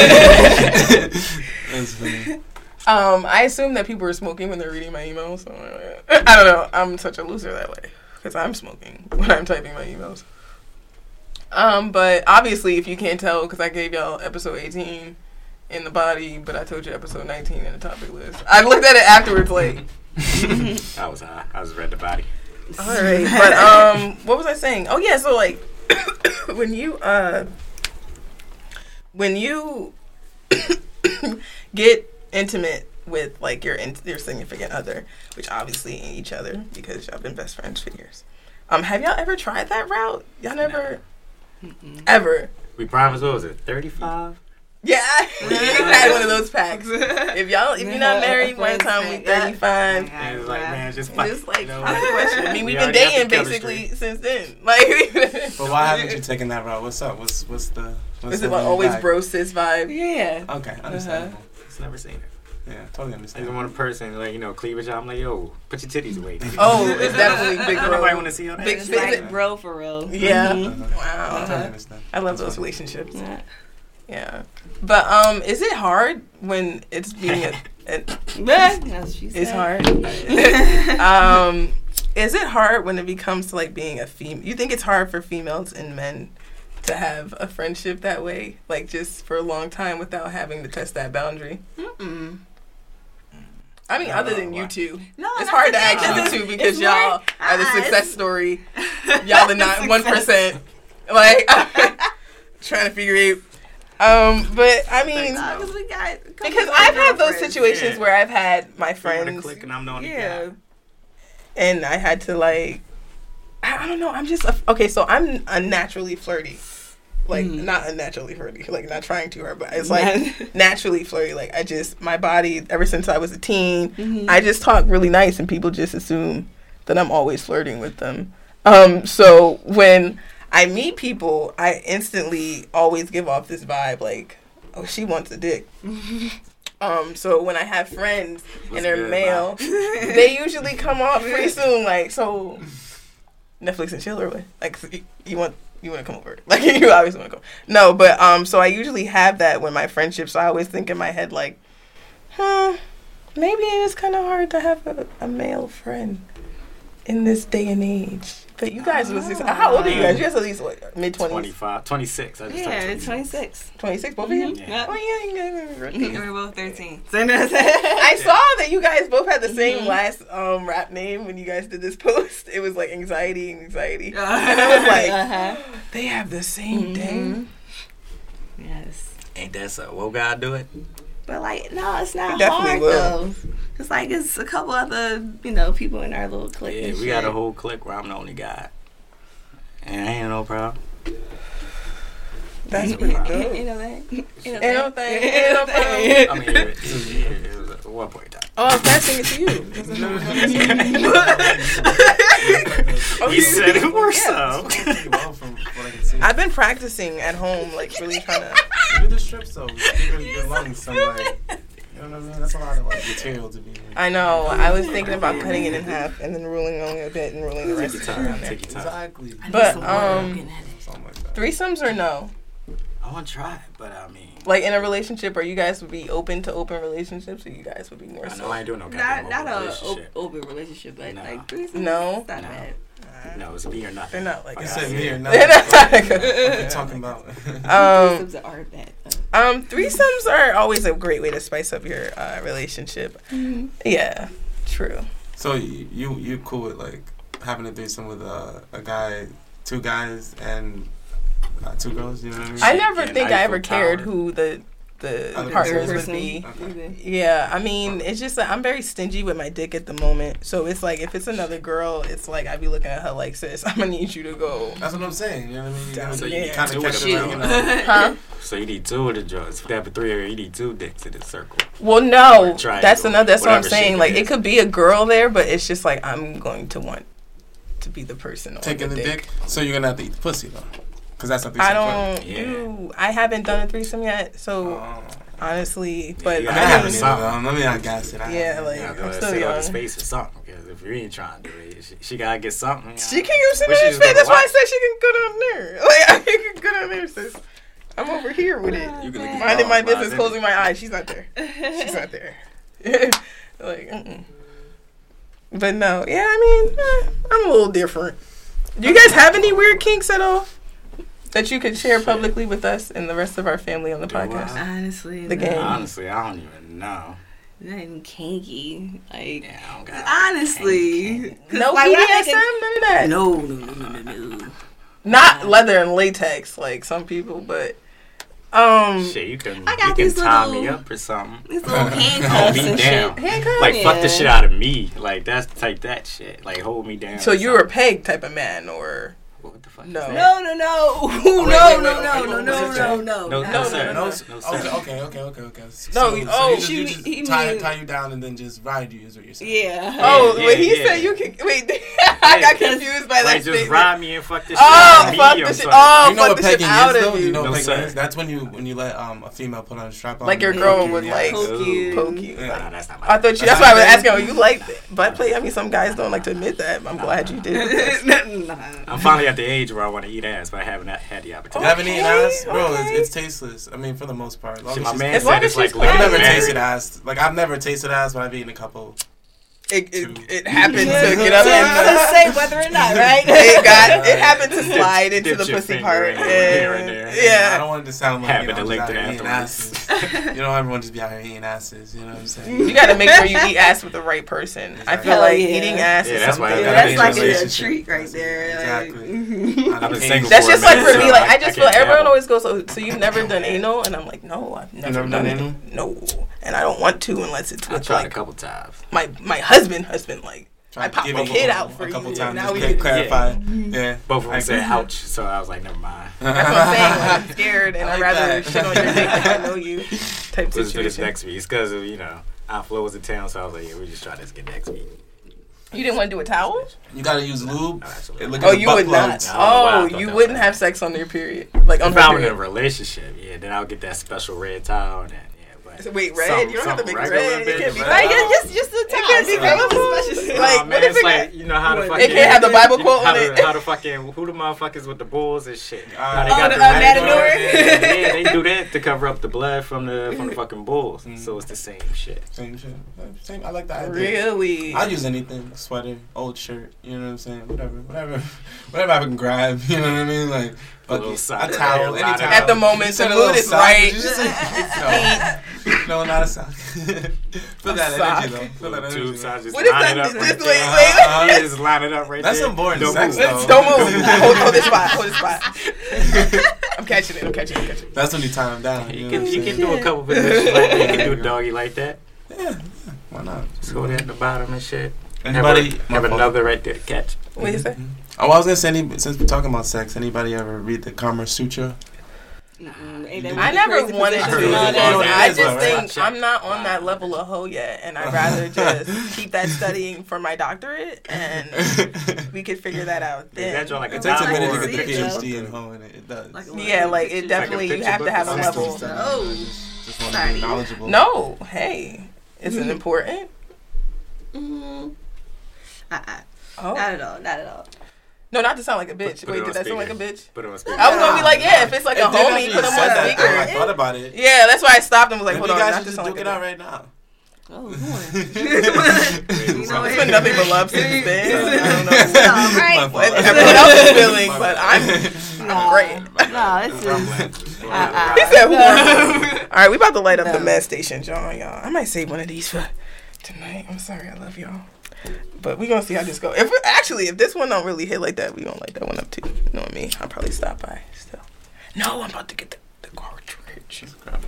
Speaker 6: That's funny.
Speaker 7: Um, I assume that people are smoking when they're reading my emails. So I don't know. I'm such a loser that way because I'm smoking when I'm typing my emails. Um, but obviously, if you can't tell, because I gave y'all episode eighteen in the body, but I told you episode nineteen in the topic list. I looked at it afterwards, like,
Speaker 4: I was high. I was read the body.
Speaker 7: all right. But um, what was I saying? Oh yeah, so like, when you uh, when you get intimate with like your in- your significant other, which obviously ain't each other because y'all been best friends for years. Um, have y'all ever tried that route? Y'all never, ever.
Speaker 4: We promised, what was it, thirty-five?
Speaker 7: Yeah, had one of those packs. If y'all, if you're not married, one time we thirty-five.
Speaker 4: And it was like, man, just
Speaker 5: And
Speaker 4: fuck.
Speaker 5: it's like,
Speaker 4: you know
Speaker 7: I
Speaker 4: what?
Speaker 7: question. I mean,
Speaker 4: We
Speaker 7: we've been
Speaker 4: already got
Speaker 7: dating
Speaker 4: the
Speaker 7: basically
Speaker 4: chemistry.
Speaker 7: since then. Like,
Speaker 6: But why haven't you taken that route? What's up? What's what's the what's
Speaker 7: is
Speaker 6: the
Speaker 7: it like always
Speaker 6: vibe?
Speaker 7: bro sis vibe?
Speaker 5: Yeah.
Speaker 6: Okay, understandable.
Speaker 4: Just never seen it.
Speaker 6: Yeah, totally
Speaker 4: I
Speaker 6: understand.
Speaker 4: just want a person, like, you know, cleavage. I'm like, yo, put your titties away.
Speaker 7: Oh, it's definitely big
Speaker 4: Nobody
Speaker 7: bro.
Speaker 4: want to see all that.
Speaker 7: Big
Speaker 5: It's
Speaker 7: fit.
Speaker 5: like bro for real.
Speaker 7: Yeah.
Speaker 5: Mhm.
Speaker 6: Uh-huh.
Speaker 7: Wow.
Speaker 6: I totally understand.
Speaker 7: I love
Speaker 6: That's
Speaker 7: those
Speaker 6: fine.
Speaker 7: relationships.
Speaker 5: Yeah.
Speaker 7: Yeah. But um, is it hard when it's being a, a
Speaker 5: That's what she
Speaker 7: it's
Speaker 5: said.
Speaker 7: hard. um, is it hard when it becomes to like being a female? You think it's hard for females and men to have a friendship that way, like just for a long time without having to test that boundary?
Speaker 5: Mm-mm.
Speaker 7: I mean,
Speaker 6: No,
Speaker 7: other than you
Speaker 6: why?
Speaker 7: two.
Speaker 5: No,
Speaker 7: It's
Speaker 5: that's
Speaker 7: hard
Speaker 5: the
Speaker 7: to
Speaker 5: thing.
Speaker 7: ask you
Speaker 5: It's-
Speaker 7: two because
Speaker 5: it's
Speaker 7: y'all
Speaker 5: more-
Speaker 7: are the
Speaker 5: uh-uh,
Speaker 7: success
Speaker 5: it's-
Speaker 7: story. Y'all the not one percent. Like trying to figure out. Um, but I mean,
Speaker 5: No, 'cause we got a couple
Speaker 7: because
Speaker 5: of
Speaker 7: I've had those
Speaker 5: girlfriends.
Speaker 7: situations
Speaker 4: Yeah.
Speaker 7: where I've had my
Speaker 4: You wanna
Speaker 7: friends,
Speaker 4: click and I'm the only
Speaker 7: yeah,
Speaker 4: guy.
Speaker 7: and I had to like, I I don't know. I'm just a, okay. So I'm unnaturally flirty, like
Speaker 5: Mhm.
Speaker 7: not unnaturally flirty, like not trying too hard, but it's like naturally flirty. Like I just my body ever since I was a teen,
Speaker 5: Mhm.
Speaker 7: I just talk really nice, and people just assume that I'm always flirting with them. Um, so when I meet people, I instantly always give off this vibe like, oh, she wants a dick. Um, so when I have friends
Speaker 4: What's
Speaker 7: and they're
Speaker 4: good,
Speaker 7: male, they usually come off pretty soon. Like, so Netflix and chill or what? Like, so you, you want you want to come over? Like, you obviously want to come. No, but um, so I usually have that when my friendships. So I always think in my head like, huh, maybe it is kind of hard to have a, a male friend in this day and age. But you guys was how old are you guys? You guys at least what, mid twenties,
Speaker 4: twenty-five, twenty-six. I just
Speaker 5: Yeah,
Speaker 4: turned
Speaker 5: it's twenty-six.
Speaker 7: twenty-six, both of you.
Speaker 5: Mhm.
Speaker 4: Yeah.
Speaker 7: Oh yeah, you guys are rookies.
Speaker 5: We're both thirteen.
Speaker 7: I saw that you guys both had the same
Speaker 5: Mhm.
Speaker 7: last um rap name when you guys did this post. It was like anxiety and anxiety, and I was like,
Speaker 5: uh-huh.
Speaker 7: they have the same name.
Speaker 5: Yes.
Speaker 4: Ain't that so? What gotta do it?
Speaker 5: But like, no, it's not
Speaker 7: We definitely
Speaker 5: hard
Speaker 7: will.
Speaker 5: though. It's like it's a couple other, you know, people in our little clique.
Speaker 4: Yeah,
Speaker 5: and
Speaker 4: we got a
Speaker 5: shit.
Speaker 4: whole clique where I'm the only guy. And ain't no problem.
Speaker 7: That's
Speaker 4: Ain't
Speaker 7: pretty
Speaker 4: no problem.
Speaker 7: dope.
Speaker 5: Ain't no thing.
Speaker 7: Ain't no thing. Ain't no problem.
Speaker 4: I mean, it, it, it, it was at one point in time.
Speaker 7: Oh, I was passing it to you.
Speaker 4: He said it more so.
Speaker 7: Yeah.
Speaker 6: It's going pretty well from what I can see.
Speaker 7: I've been practicing at home, like really trying to.
Speaker 6: Do the strips though. Give your, your lungs some like. You know what I mean? That's a lot of like material to be.
Speaker 7: I know. I was thinking about cutting it in half and then ruling only a bit and ruling the
Speaker 4: Take
Speaker 7: rest
Speaker 4: your
Speaker 7: around
Speaker 4: time.
Speaker 7: there.
Speaker 4: Take your time.
Speaker 6: Exactly.
Speaker 7: But,
Speaker 5: Some water,
Speaker 7: um,
Speaker 5: looking at it.
Speaker 6: Something like that.
Speaker 7: Threesomes or no?
Speaker 4: I want to try it, but I mean,
Speaker 7: Like in a relationship, or you guys would be open to open relationships, or you guys would be more
Speaker 4: I know
Speaker 7: so?
Speaker 4: I ain't doing no
Speaker 5: Not
Speaker 4: goddamn
Speaker 5: not
Speaker 4: open
Speaker 5: a
Speaker 4: relationship.
Speaker 5: op- open relationship, but
Speaker 4: No.
Speaker 5: like threesomes.
Speaker 7: No?
Speaker 5: It's not
Speaker 4: No.
Speaker 5: bad.
Speaker 4: No, it's me or nothing.
Speaker 7: They're not like
Speaker 6: You
Speaker 7: that.
Speaker 6: said me or not.
Speaker 7: They're not like
Speaker 6: What
Speaker 7: that.
Speaker 6: you talking about?
Speaker 7: Um,
Speaker 5: Threesomes are bad. though.
Speaker 7: Um, threesomes are always a great way to spice up your uh, relationship. Mm-hmm. Yeah, true.
Speaker 6: So you you you cool with like having a threesome with uh, a guy, two guys, and uh, two girls? You know what I mean?
Speaker 7: I never
Speaker 4: Yeah,
Speaker 7: think I ever
Speaker 4: Eiffel
Speaker 7: cared
Speaker 4: Tower.
Speaker 7: who the the
Speaker 6: Other
Speaker 7: partners
Speaker 6: person.
Speaker 7: would be.
Speaker 6: Okay.
Speaker 7: Yeah, I mean, it's just like I'm very stingy with my dick at the moment. So it's like if it's another girl, it's like I be looking at her like, sis, I'm gonna need you to go.
Speaker 6: That's what I'm saying. You know what I mean? You gotta
Speaker 4: So
Speaker 6: be-
Speaker 4: you
Speaker 7: Yeah.
Speaker 6: kind of
Speaker 4: do
Speaker 6: catch
Speaker 4: it,
Speaker 6: it, like, you
Speaker 4: though.
Speaker 6: know.
Speaker 7: Huh?
Speaker 4: So you need two of the drugs. If you have a three, you need two dicks in a circle.
Speaker 7: Well, no,
Speaker 4: Or triangle,
Speaker 7: that's another. That's what I'm
Speaker 4: whatever
Speaker 7: saying.
Speaker 4: shape
Speaker 7: Like
Speaker 4: it
Speaker 7: it
Speaker 4: is.
Speaker 7: could be a girl there, but it's just like I'm going to want to be the person on
Speaker 6: Taking
Speaker 7: the
Speaker 6: the
Speaker 7: dick.
Speaker 6: dick. So you're gonna have to eat the pussy though, because that's not the
Speaker 7: I
Speaker 6: threesome.
Speaker 7: don't
Speaker 4: Yeah.
Speaker 7: do. I haven't done a threesome yet, so
Speaker 6: Oh.
Speaker 7: honestly, but
Speaker 4: you
Speaker 6: I
Speaker 4: gotta
Speaker 6: mean, I
Speaker 7: I
Speaker 6: haven't
Speaker 7: mean,
Speaker 6: either. though. Let me not gas it. I
Speaker 7: Yeah,
Speaker 6: haven't.
Speaker 7: like-
Speaker 4: Yeah,
Speaker 7: I'm
Speaker 4: gotta
Speaker 7: still
Speaker 4: sit on
Speaker 7: young.
Speaker 4: his face or something. Because if you ain't trying to do it, she, she gotta get something.
Speaker 7: she can go sit
Speaker 4: What
Speaker 7: on
Speaker 4: she
Speaker 7: his
Speaker 4: was
Speaker 7: face.
Speaker 4: gonna
Speaker 7: That's why I
Speaker 4: watch?
Speaker 7: said she can go down there. Like I can go down there, sis. I'm over here with it.
Speaker 4: You can look at
Speaker 7: Minding my
Speaker 4: balls,
Speaker 7: business,
Speaker 4: mind
Speaker 7: closing my eyes. She's not there. She's not there. Like, mm-mm. But no, yeah, I mean, eh, I'm a little different. Do you guys have any weird kinks at all that you could share publicly with us and the rest of our family on the
Speaker 4: Do I?
Speaker 7: podcast?
Speaker 5: Honestly,
Speaker 7: The
Speaker 5: no.
Speaker 7: game.
Speaker 4: Honestly, I don't even know.
Speaker 5: Not even kinky. Like,
Speaker 4: Yeah, I don't got
Speaker 5: honestly. 'Cause,
Speaker 7: No
Speaker 5: like,
Speaker 7: B
Speaker 5: when
Speaker 7: D
Speaker 5: I
Speaker 7: S M,
Speaker 5: think
Speaker 7: none of that.
Speaker 5: of- No, no, no, no, no, no.
Speaker 7: Not leather and latex like some people, but um,
Speaker 4: Shit, you can,
Speaker 5: I got
Speaker 4: you
Speaker 5: these
Speaker 4: can tie
Speaker 5: little-
Speaker 4: me up or something.
Speaker 5: These little
Speaker 4: Hold
Speaker 5: handcuffs
Speaker 4: me
Speaker 5: and
Speaker 4: down.
Speaker 5: shit.
Speaker 7: handcuffs.
Speaker 4: Like, fuck the
Speaker 5: Yeah.
Speaker 4: shit out of me. Like, that's type that shit. Like, hold me down.
Speaker 7: So
Speaker 4: or
Speaker 7: you're a
Speaker 4: something.
Speaker 7: peg type of man, or
Speaker 4: What the fuck?
Speaker 7: No.
Speaker 4: Is that?
Speaker 5: No, no, no,
Speaker 6: wait,
Speaker 5: no,
Speaker 6: wait,
Speaker 5: no,
Speaker 6: wait,
Speaker 5: no,
Speaker 6: wait,
Speaker 5: no,
Speaker 6: wait,
Speaker 5: no,
Speaker 6: wait,
Speaker 5: no,
Speaker 6: wait,
Speaker 5: no,
Speaker 6: wait.
Speaker 5: no,
Speaker 4: No,
Speaker 7: no,
Speaker 5: no,
Speaker 7: sir.
Speaker 6: No,
Speaker 4: No,
Speaker 6: s-
Speaker 4: no,
Speaker 6: okay,
Speaker 4: sir.
Speaker 6: okay, okay, okay, okay. So,
Speaker 7: No,
Speaker 6: so
Speaker 7: you- oh,
Speaker 6: you just,
Speaker 5: she
Speaker 6: you
Speaker 5: mean-
Speaker 6: just
Speaker 5: he
Speaker 6: tie,
Speaker 5: mean-
Speaker 6: tie you down and then just ride you is what you're saying.
Speaker 5: Yeah.
Speaker 7: oh,
Speaker 4: yeah,
Speaker 7: wait, he
Speaker 4: yeah.
Speaker 7: said you can wait. I got
Speaker 4: Yeah.
Speaker 7: confused by that
Speaker 4: Like, just
Speaker 7: statement.
Speaker 4: ride me and fuck this shit
Speaker 7: Oh,
Speaker 4: out of me
Speaker 7: fuck
Speaker 4: or
Speaker 7: the shit.
Speaker 4: something.
Speaker 7: Oh,
Speaker 6: You know
Speaker 7: fuck
Speaker 6: what
Speaker 7: the shit
Speaker 6: pegging
Speaker 7: out
Speaker 6: is
Speaker 7: of
Speaker 6: though?
Speaker 7: you.
Speaker 6: You know
Speaker 4: No,
Speaker 6: what pegging
Speaker 4: sir.
Speaker 6: is? That's when you when you let um a female put on a strap on.
Speaker 7: Like your
Speaker 6: and
Speaker 7: girl
Speaker 6: poke you
Speaker 7: would
Speaker 6: in the
Speaker 7: like
Speaker 6: ass.
Speaker 5: Poke you.
Speaker 7: poke you.
Speaker 6: Yeah.
Speaker 4: Nah, that's not my
Speaker 7: I thought you. That's
Speaker 6: That's
Speaker 7: why I was
Speaker 6: not
Speaker 7: asking. Oh, you like butt play? I mean, some guys don't like to admit that. I'm glad you did.
Speaker 5: Nah.
Speaker 4: I'm finally at the age where I want to eat ass, but I haven't had the
Speaker 6: You
Speaker 4: opportunity.
Speaker 6: haven't eaten
Speaker 7: Okay,
Speaker 6: ass, bro.
Speaker 7: okay.
Speaker 6: It's, it's tasteless. I mean, for the most part. As long
Speaker 4: Shit,
Speaker 6: as
Speaker 4: my
Speaker 6: she's-
Speaker 4: man
Speaker 7: As long
Speaker 4: said
Speaker 7: as
Speaker 4: it's like
Speaker 7: she's
Speaker 4: licking
Speaker 6: I've
Speaker 7: fine.
Speaker 6: never
Speaker 4: married.
Speaker 6: tasted ass. Like I've never tasted ass, but I've eaten a couple.
Speaker 7: It, it,
Speaker 6: Two.
Speaker 7: it happened to
Speaker 5: Yeah,
Speaker 7: get up in
Speaker 5: to
Speaker 7: the.
Speaker 5: say whether or not, right?
Speaker 7: It got. It happened to slide into
Speaker 4: Dip
Speaker 7: the
Speaker 4: your
Speaker 7: pussy
Speaker 4: finger
Speaker 7: part.
Speaker 4: in there, here and
Speaker 7: And,
Speaker 4: there.
Speaker 7: yeah.
Speaker 6: I don't want it to sound like you
Speaker 4: Happened
Speaker 6: know,
Speaker 4: to
Speaker 6: I'm just
Speaker 4: lick
Speaker 6: out
Speaker 4: it
Speaker 6: here eating
Speaker 4: afterwards.
Speaker 6: asses. You know, everyone just be out here eating asses. You know what I'm saying?
Speaker 7: You gotta make sure you eat ass with the right person. I feel
Speaker 5: Hell
Speaker 7: like
Speaker 5: yeah.
Speaker 7: eating ass
Speaker 4: Yeah,
Speaker 7: is
Speaker 4: that's why
Speaker 7: something.
Speaker 4: I
Speaker 5: Yeah,
Speaker 4: gotta
Speaker 5: that's
Speaker 4: be
Speaker 5: like
Speaker 4: in a
Speaker 5: a
Speaker 6: relationship.
Speaker 5: treat right there.
Speaker 6: Exactly.
Speaker 5: Like,
Speaker 4: I've been
Speaker 6: Okay.
Speaker 4: single
Speaker 7: That's
Speaker 4: for a
Speaker 7: just like
Speaker 4: minute,
Speaker 7: for me.
Speaker 4: so
Speaker 7: Like I just
Speaker 4: can't
Speaker 7: feel everyone
Speaker 4: tell.
Speaker 7: always goes. So, so you've never done anal, and I'm like, no, I've never,
Speaker 6: never done anal?
Speaker 7: it. No, and I don't want to unless it's
Speaker 4: I
Speaker 7: with
Speaker 4: tried a
Speaker 7: like
Speaker 4: couple times.
Speaker 7: my my husband. Husband, like
Speaker 6: Tried
Speaker 7: I
Speaker 6: to
Speaker 7: popped
Speaker 6: give
Speaker 7: my
Speaker 6: it
Speaker 7: kid
Speaker 6: a-
Speaker 7: out for
Speaker 6: a couple
Speaker 7: you.
Speaker 6: times.
Speaker 7: Now
Speaker 6: Just
Speaker 7: we
Speaker 6: cla-
Speaker 7: can
Speaker 6: clarify. Yeah.
Speaker 4: Both of them
Speaker 6: I
Speaker 4: said
Speaker 6: agree.
Speaker 4: ouch, so I was like, never mind.
Speaker 7: That's what I'm saying. Like, I'm scared, and
Speaker 6: I
Speaker 7: I'd
Speaker 6: like
Speaker 7: rather
Speaker 6: that.
Speaker 7: shit on your dick like I know you. Type
Speaker 4: Let's do this
Speaker 7: situation.
Speaker 4: next week. It's because of, you know, Aunt Flo was in town, so I was like, yeah, we just try this again next week.
Speaker 7: You didn't want to do a towel?
Speaker 6: You gotta use lube.
Speaker 4: No, actually.
Speaker 6: and look
Speaker 7: Oh,
Speaker 6: at the
Speaker 7: you
Speaker 6: butt
Speaker 7: would not.
Speaker 6: plugs.
Speaker 4: No, I don't know why I
Speaker 7: Oh,
Speaker 4: thought
Speaker 7: you
Speaker 4: that
Speaker 7: wouldn't
Speaker 4: was
Speaker 7: have sex on your period, like on
Speaker 4: If
Speaker 7: her
Speaker 4: I was in a
Speaker 7: period.
Speaker 4: relationship, yeah, then I'll get that special red towel and then, yeah. But
Speaker 7: Wait, red?
Speaker 4: Some-
Speaker 7: You don't have to
Speaker 4: something
Speaker 7: make
Speaker 4: regular
Speaker 7: red. It
Speaker 4: bit,
Speaker 7: can't be
Speaker 4: but-
Speaker 5: Right, yeah, just just the
Speaker 7: It
Speaker 5: time.
Speaker 7: can't be colorful.
Speaker 5: Special.
Speaker 7: Like,
Speaker 4: Nah,
Speaker 7: what
Speaker 4: man,
Speaker 7: if
Speaker 4: it's
Speaker 7: it
Speaker 4: like,
Speaker 7: got-
Speaker 4: you know how the
Speaker 5: It
Speaker 4: fucking...
Speaker 7: can't have the Bible
Speaker 4: you-
Speaker 7: quote
Speaker 4: how
Speaker 7: on
Speaker 4: the,
Speaker 7: it.
Speaker 4: How the fucking... Who the motherfuckers with the bulls and shit? How they
Speaker 6: Oh,
Speaker 4: got
Speaker 5: the,
Speaker 4: the
Speaker 5: uh,
Speaker 4: matador?
Speaker 5: matador?
Speaker 4: Yeah, they do that to cover up the blood from the from the fucking bulls.
Speaker 6: Mm.
Speaker 4: So it's the same shit.
Speaker 6: Same shit. Same. I like that idea.
Speaker 7: Really?
Speaker 6: I'll use anything. Sweater, old shirt. You know what I'm saying? Whatever, whatever, whatever I can grab. You know what I mean? Like,
Speaker 4: A little
Speaker 6: fucking
Speaker 4: sock.
Speaker 6: a towel,
Speaker 4: Yeah,
Speaker 6: any
Speaker 4: line it
Speaker 6: towel.
Speaker 4: up.
Speaker 7: At the moment,
Speaker 6: You said
Speaker 7: the
Speaker 6: a little
Speaker 7: mood is
Speaker 6: sock,
Speaker 7: right.
Speaker 6: did you just say- no, no, not a sock. Feel
Speaker 7: A
Speaker 6: that
Speaker 7: sock.
Speaker 6: energy though. Feel that
Speaker 4: Little
Speaker 6: energy.
Speaker 4: tube
Speaker 6: though.
Speaker 4: size, just
Speaker 7: What is
Speaker 4: line
Speaker 7: that?
Speaker 4: it up
Speaker 7: Just
Speaker 4: right
Speaker 7: wait,
Speaker 4: there.
Speaker 7: wait,
Speaker 6: wait.
Speaker 4: Yeah, just line it up right
Speaker 6: That's
Speaker 4: there.
Speaker 6: some boring
Speaker 4: Don't
Speaker 6: sex,
Speaker 4: move.
Speaker 6: though.
Speaker 7: Don't move. hold, hold this spot. Hold this spot. I'm catching it. I'm catching it. I'm catching it.
Speaker 6: That's when you tie them down.
Speaker 4: You
Speaker 6: You,
Speaker 4: can,
Speaker 6: know
Speaker 4: you
Speaker 6: what I'm
Speaker 4: can
Speaker 6: saying?
Speaker 4: do a couple positions like that. You can do a doggy like that.
Speaker 6: Yeah, why not?
Speaker 4: Just go there at the bottom and shit.
Speaker 6: Anybody?
Speaker 4: Have, a,
Speaker 6: my
Speaker 4: have
Speaker 6: fault.
Speaker 4: another right there to catch.
Speaker 7: What do you say?
Speaker 6: Oh, I was gonna say, any, since we're talking about sex, anybody ever read the Kama Sutra?
Speaker 5: Mm-mm, ain't that
Speaker 7: I
Speaker 5: really
Speaker 7: never
Speaker 5: crazy
Speaker 7: wanted
Speaker 5: position
Speaker 7: to.
Speaker 6: heard
Speaker 5: and all
Speaker 6: it.
Speaker 5: that?
Speaker 6: You know what it
Speaker 7: I
Speaker 6: is,
Speaker 7: just
Speaker 6: though, right?
Speaker 7: think I'm not on that level of hoe yet, and I'd rather just keep that studying for my doctorate, and we could figure that out
Speaker 4: Yeah,
Speaker 7: then.
Speaker 4: that joint like a
Speaker 6: It takes a
Speaker 5: Well,
Speaker 6: minute
Speaker 5: I
Speaker 6: to
Speaker 5: can
Speaker 6: get the
Speaker 5: see it, though.
Speaker 6: PhD in hoeing it. It does.
Speaker 5: Like a
Speaker 7: Yeah, like it
Speaker 5: picture.
Speaker 7: definitely you
Speaker 4: picture
Speaker 7: have to
Speaker 4: book
Speaker 7: have a
Speaker 4: or
Speaker 6: Systems
Speaker 7: level.
Speaker 6: study.
Speaker 5: No.
Speaker 6: Just, just want to
Speaker 5: Sorry.
Speaker 6: be knowledgeable.
Speaker 7: No, hey, is it important?
Speaker 5: Mm, uh-uh.
Speaker 7: Oh,
Speaker 5: Not at all. Not at all.
Speaker 7: no, not to sound like a bitch.
Speaker 4: Put it
Speaker 7: Wait,
Speaker 4: on
Speaker 7: did that sound like a
Speaker 4: speaker.
Speaker 7: bitch?
Speaker 4: Put it on speaker.
Speaker 7: I was gonna be like, yeah, if it's like a
Speaker 6: And then
Speaker 7: homie,
Speaker 6: after
Speaker 7: put
Speaker 6: you
Speaker 7: him
Speaker 6: said
Speaker 7: on
Speaker 6: that,
Speaker 7: speaker.
Speaker 6: I thought about it.
Speaker 7: Yeah, that's why I stopped and was like,
Speaker 6: Maybe
Speaker 7: hold
Speaker 6: you
Speaker 7: on,
Speaker 6: guys
Speaker 7: not
Speaker 6: should
Speaker 7: to
Speaker 6: just
Speaker 7: sound
Speaker 6: duke
Speaker 7: like
Speaker 6: it
Speaker 7: a
Speaker 6: out
Speaker 7: bitch.
Speaker 6: right now.
Speaker 5: Oh, boy.
Speaker 6: You
Speaker 5: know
Speaker 7: It's
Speaker 5: what?
Speaker 7: been nothing but love since then. I don't know
Speaker 5: All right.
Speaker 6: My
Speaker 7: what
Speaker 6: fault.
Speaker 7: everyone else is feeling,
Speaker 6: My
Speaker 7: but
Speaker 6: fault.
Speaker 7: I'm
Speaker 5: No, Nah,
Speaker 7: great.
Speaker 5: nah, this is. Uh-uh.
Speaker 7: He said horrible. All right, we about to light up no. the mess station, John, y'all. I might save one of these for tonight. I'm sorry, I love y'all. But we gonna see how this go. If actually, if this one don't really hit like that, we gonna light that one up too. You know what I mean? I'll probably stop by still. No, I'm about to get the, the cartridge.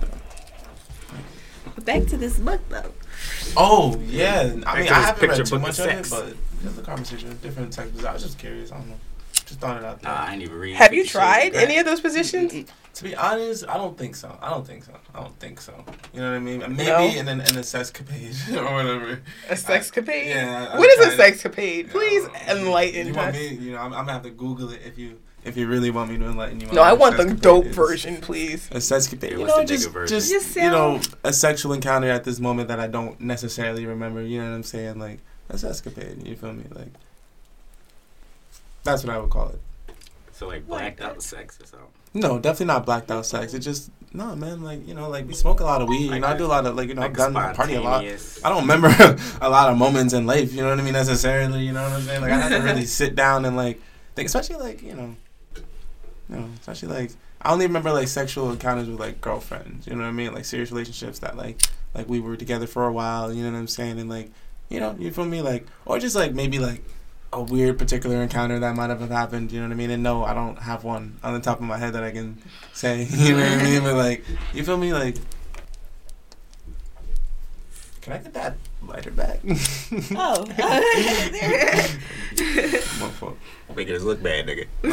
Speaker 5: Back to this book though.
Speaker 6: Oh yeah, I mean
Speaker 4: Back
Speaker 6: I
Speaker 4: to
Speaker 6: haven't
Speaker 4: this
Speaker 6: read
Speaker 4: picture
Speaker 6: too
Speaker 4: book
Speaker 6: much
Speaker 4: of
Speaker 6: of it,
Speaker 4: sex.
Speaker 6: but just a conversation, different types. I was just curious. I don't know. Just throwing it out there.
Speaker 4: Nah, I ain't even read.
Speaker 7: Have you
Speaker 4: Fifty
Speaker 7: tried
Speaker 4: Shades of
Speaker 7: any
Speaker 4: Grey.
Speaker 7: of those positions?
Speaker 6: To be honest, I don't think so. I don't think so. I don't think so. You know what I mean? Maybe
Speaker 7: No.
Speaker 6: in an in a sexcapade or whatever.
Speaker 7: A sexcapade?
Speaker 6: Yeah. I-
Speaker 7: What is a
Speaker 6: I'm trying-
Speaker 7: sexcapade? Please
Speaker 6: Yeah,
Speaker 7: enlighten
Speaker 6: You want
Speaker 7: us.
Speaker 6: me? You know, I'm, I'm gonna have to Google it if you if you really want me to enlighten you. on
Speaker 7: No, I
Speaker 6: what
Speaker 7: want the
Speaker 6: sexcapade
Speaker 7: dope
Speaker 6: is.
Speaker 7: version, please.
Speaker 6: A sexcapade,
Speaker 4: Yeah,
Speaker 6: you
Speaker 4: what's
Speaker 6: know,
Speaker 4: the
Speaker 6: just
Speaker 4: nigga version?
Speaker 6: just
Speaker 5: Just
Speaker 6: you know,
Speaker 5: sound-
Speaker 6: a sexual encounter at this moment that I don't necessarily remember. You know what I'm saying? Like a sexcapade. You feel me? Like that's what I would call it.
Speaker 4: So like blacked out sex or something.
Speaker 6: No, definitely not blacked out sex. It just no, man. Like you know, like we smoke a lot of weed. You
Speaker 4: Like
Speaker 6: know, I
Speaker 4: a-
Speaker 6: do a lot of like you know,
Speaker 4: like
Speaker 6: I've done party a lot.
Speaker 4: spontaneous-
Speaker 6: I don't remember a lot of moments in life. You know what I mean? Necessarily. You know what I'm saying? Like I have to really sit down and like think, especially like you know, you know, especially like I only remember like sexual encounters with like girlfriends. You know what I mean? Like serious relationships that like like we were together for a while. You know what I'm saying? And like you know, you feel me? Like or just like maybe like. A weird particular encounter that might have happened, you know what I mean? And no, I don't have one on the top of my head that I can say, you know what I mean? But like, you feel me? Like, can I get that lighter back?
Speaker 5: Oh.
Speaker 6: My fault.
Speaker 4: Make it look bad, nigga.
Speaker 5: I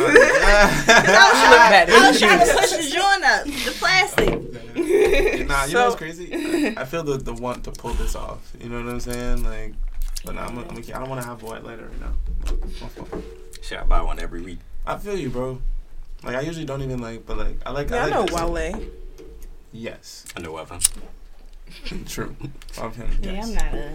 Speaker 5: was trying to push the joint up, the plastic.
Speaker 6: Nah, you
Speaker 7: So-
Speaker 6: know what's crazy? I feel the the want to pull this off. You know what I'm saying? Like, but nah, I'm, I'm, I don't want to have a white lighter right now. My fault.
Speaker 4: Shit, I buy one every week.
Speaker 6: I feel you, bro. Like I usually don't even like, but like I like.
Speaker 7: Yeah,
Speaker 6: I
Speaker 7: I
Speaker 6: like
Speaker 7: know
Speaker 6: this.
Speaker 7: Wale.
Speaker 6: Yes,
Speaker 4: I know of him.
Speaker 6: true. Of him.
Speaker 5: Yeah,
Speaker 6: Yes.
Speaker 5: I'm not a.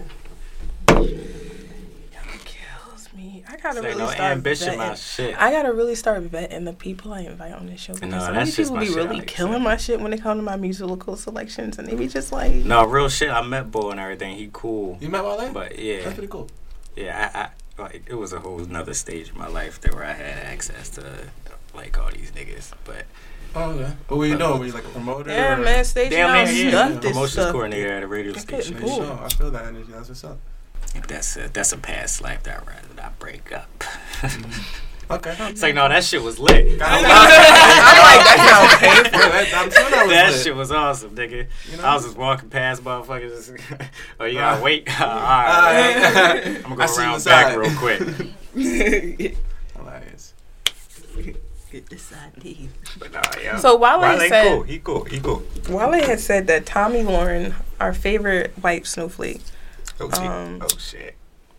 Speaker 7: Kills me. I gotta
Speaker 4: Say
Speaker 7: really
Speaker 4: no
Speaker 7: start
Speaker 4: ambition, my
Speaker 7: vetting.
Speaker 4: shit.
Speaker 7: I gotta really start vetting the people I invite on this show. Because
Speaker 4: No,
Speaker 7: some
Speaker 4: that's
Speaker 7: of these
Speaker 4: just
Speaker 7: people
Speaker 4: my
Speaker 7: be
Speaker 4: shit,
Speaker 7: really
Speaker 4: like,
Speaker 7: killing
Speaker 4: so-
Speaker 7: my shit when they come to my musical selections, and they be just like,
Speaker 4: No, real shit. I met Bo and everything. He cool.
Speaker 6: You met Wale?
Speaker 4: But yeah,
Speaker 6: That's pretty cool.
Speaker 4: yeah. I, I like it was a whole another stage of my life there where I had access to like all these niggas. But
Speaker 6: Oh, okay. What were you doing? Were you like a promoter?
Speaker 7: yeah,
Speaker 6: or-
Speaker 7: man, stage
Speaker 4: damn
Speaker 7: now
Speaker 4: near, yeah.
Speaker 7: stuff this
Speaker 4: Promotions
Speaker 7: stuff.
Speaker 4: coordinator at a radio
Speaker 7: It's
Speaker 4: station.
Speaker 7: getting
Speaker 6: For
Speaker 7: cool.
Speaker 6: sure. I feel that energy. That's what's up.
Speaker 4: That's a that's a past life that I'd rather not break up.
Speaker 6: Okay.
Speaker 4: It's like no, that shit was lit.
Speaker 6: I'm
Speaker 7: I'm like, that sounds painful.
Speaker 6: I'm sure that was
Speaker 4: That
Speaker 6: lit.
Speaker 4: shit was awesome, nigga.
Speaker 6: You know?
Speaker 4: I was just walking past motherfuckers. Oh, you gotta
Speaker 6: Uh,
Speaker 4: wait. All
Speaker 6: Uh,
Speaker 4: right, I'm gonna
Speaker 6: I
Speaker 4: go
Speaker 6: see
Speaker 4: around
Speaker 6: what's
Speaker 4: back
Speaker 6: up.
Speaker 4: real quick.
Speaker 6: Hilarious.
Speaker 5: Get this idea.
Speaker 4: But nah, yeah.
Speaker 7: So Wale
Speaker 4: Wale
Speaker 7: said-
Speaker 4: cool. He cool. He cool.
Speaker 7: Wale had said that Tommy Lauren, our favorite white snowflake,
Speaker 4: Oh shit.
Speaker 7: Um,
Speaker 4: oh shit.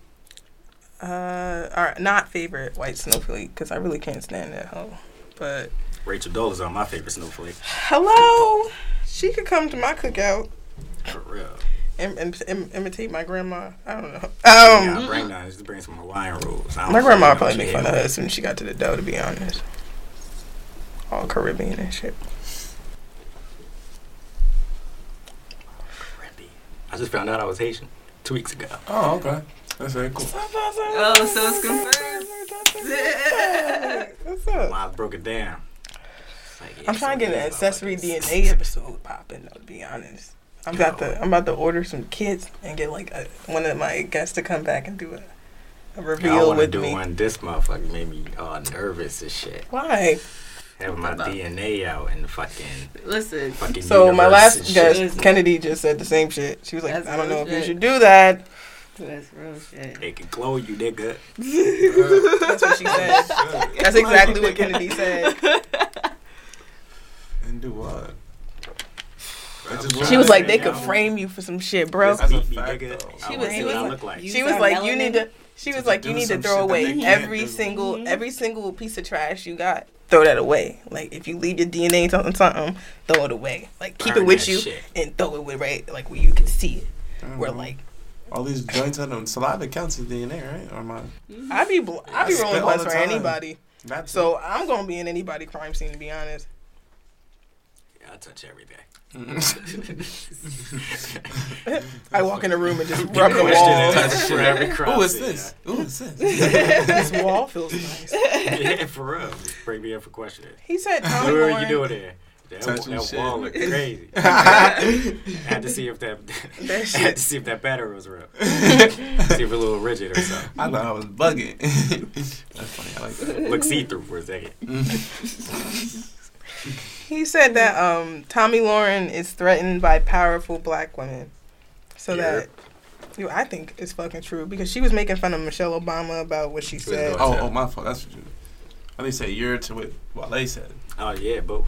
Speaker 7: uh, our not favorite white snowflake, because I really can't stand that hoe. But
Speaker 4: Rachel Dolezal, my favorite snowflake.
Speaker 7: hello, she could come to my cookout
Speaker 4: For real.
Speaker 7: and, and, and imitate my grandma. I don't know.
Speaker 4: Yeah,
Speaker 7: Um,
Speaker 4: I bring down just bring some Hawaiian rolls. I don't
Speaker 7: my
Speaker 4: know
Speaker 7: grandma
Speaker 4: what
Speaker 7: probably
Speaker 4: she
Speaker 7: made
Speaker 4: hit
Speaker 7: fun of
Speaker 4: with.
Speaker 7: us when she got to the dough. To be honest, all Caribbean and shit.
Speaker 4: I just found out I was Haitian two weeks ago.
Speaker 6: Oh, okay. That's very cool.
Speaker 5: Oh, so it's confirmed.
Speaker 7: What's up?
Speaker 4: I broke it down. Like, yeah,
Speaker 7: I'm trying to
Speaker 4: some
Speaker 7: get an
Speaker 4: of these
Speaker 7: ancestry
Speaker 4: motherfuckers-
Speaker 7: D N A episode popping. Though, to be honest, I'm about to I'm about to order some kits and get like a, one of my guests to come back and do a, a
Speaker 4: I
Speaker 7: reveal
Speaker 4: want to
Speaker 7: with
Speaker 4: do
Speaker 7: me.
Speaker 4: one. This motherfucker made me all nervous as shit.
Speaker 7: Why?
Speaker 4: Having my D N A out and fucking
Speaker 5: Listen,
Speaker 4: fucking.
Speaker 7: So my
Speaker 4: universe and
Speaker 7: last
Speaker 4: shit.
Speaker 7: guest,
Speaker 5: Listen.
Speaker 7: Kennedy, just said the same shit. She was like,
Speaker 5: That's
Speaker 7: I don't know
Speaker 5: real
Speaker 7: if you
Speaker 5: shit.
Speaker 7: should do that.
Speaker 5: that's real shit.
Speaker 4: They can clone you, nigga.
Speaker 7: That's what she said. That's exactly what Kennedy said.
Speaker 6: And do what? That's just
Speaker 7: She
Speaker 6: what
Speaker 7: was
Speaker 6: I
Speaker 7: like,
Speaker 6: say,
Speaker 7: they could
Speaker 6: yo.
Speaker 7: frame you for some shit, bro.
Speaker 6: That's a
Speaker 4: Beat me,
Speaker 6: fact,
Speaker 4: nigga.
Speaker 6: though.
Speaker 4: I
Speaker 5: She
Speaker 4: wanna
Speaker 5: was-
Speaker 4: see
Speaker 5: she
Speaker 4: what I
Speaker 5: was-
Speaker 4: look like.
Speaker 5: you-
Speaker 7: She was
Speaker 5: start
Speaker 7: like, you
Speaker 5: melanin?
Speaker 7: need to. She was
Speaker 6: To
Speaker 7: like, you
Speaker 6: do
Speaker 7: need to
Speaker 6: some
Speaker 7: throw
Speaker 6: shit that
Speaker 7: away
Speaker 6: they can't
Speaker 7: every
Speaker 6: do.
Speaker 7: single,
Speaker 5: Mhm.
Speaker 7: every single piece of trash you got. Throw that away. Like if you leave your D N A something something, throw it away. Like keep
Speaker 4: Burn
Speaker 7: it with
Speaker 4: that
Speaker 7: you
Speaker 4: shit.
Speaker 7: and throw it with right, like where you can see it. Where
Speaker 6: Mhm.
Speaker 7: like
Speaker 6: all these joints on them. Saliva counts as D N A, right? Or my
Speaker 7: I be bl- I be
Speaker 6: I
Speaker 7: rolling
Speaker 6: spit all
Speaker 7: blunts
Speaker 6: the
Speaker 7: for
Speaker 6: time.
Speaker 7: anybody.
Speaker 6: that's
Speaker 7: So I'm gonna be in anybody crime scene to be honest.
Speaker 4: I touch every day.
Speaker 7: I walk in the room and just
Speaker 4: Be
Speaker 7: rub the wall.
Speaker 4: questioning for every crime.
Speaker 6: Who is
Speaker 4: scene,
Speaker 6: this? Who is this?
Speaker 7: This wall feels nice.
Speaker 4: Yeah, for real. Just bring me in for questioning.
Speaker 7: He said,
Speaker 4: What
Speaker 7: Tommy
Speaker 4: were
Speaker 7: Lauren.
Speaker 4: you doing there? That,
Speaker 6: Touching
Speaker 4: that
Speaker 6: shit.
Speaker 4: wall looked crazy. I had to see if that.
Speaker 7: That
Speaker 4: I had
Speaker 7: shit.
Speaker 4: to see if that battery was real. see if it a little rigid or something.
Speaker 6: I thought I was bugging. That's funny. I like that.
Speaker 4: Look see through for a second.
Speaker 7: He said that um, Tommy Lauren is threatened by powerful black women. So
Speaker 4: Yeah.
Speaker 7: that, you know, I think is fucking true because she was making fun of Michelle Obama about what she
Speaker 4: was
Speaker 7: said.
Speaker 4: doing-
Speaker 6: Oh, oh, my fault. That's what you. At least say you're to what Wale said.
Speaker 4: Oh yeah, both.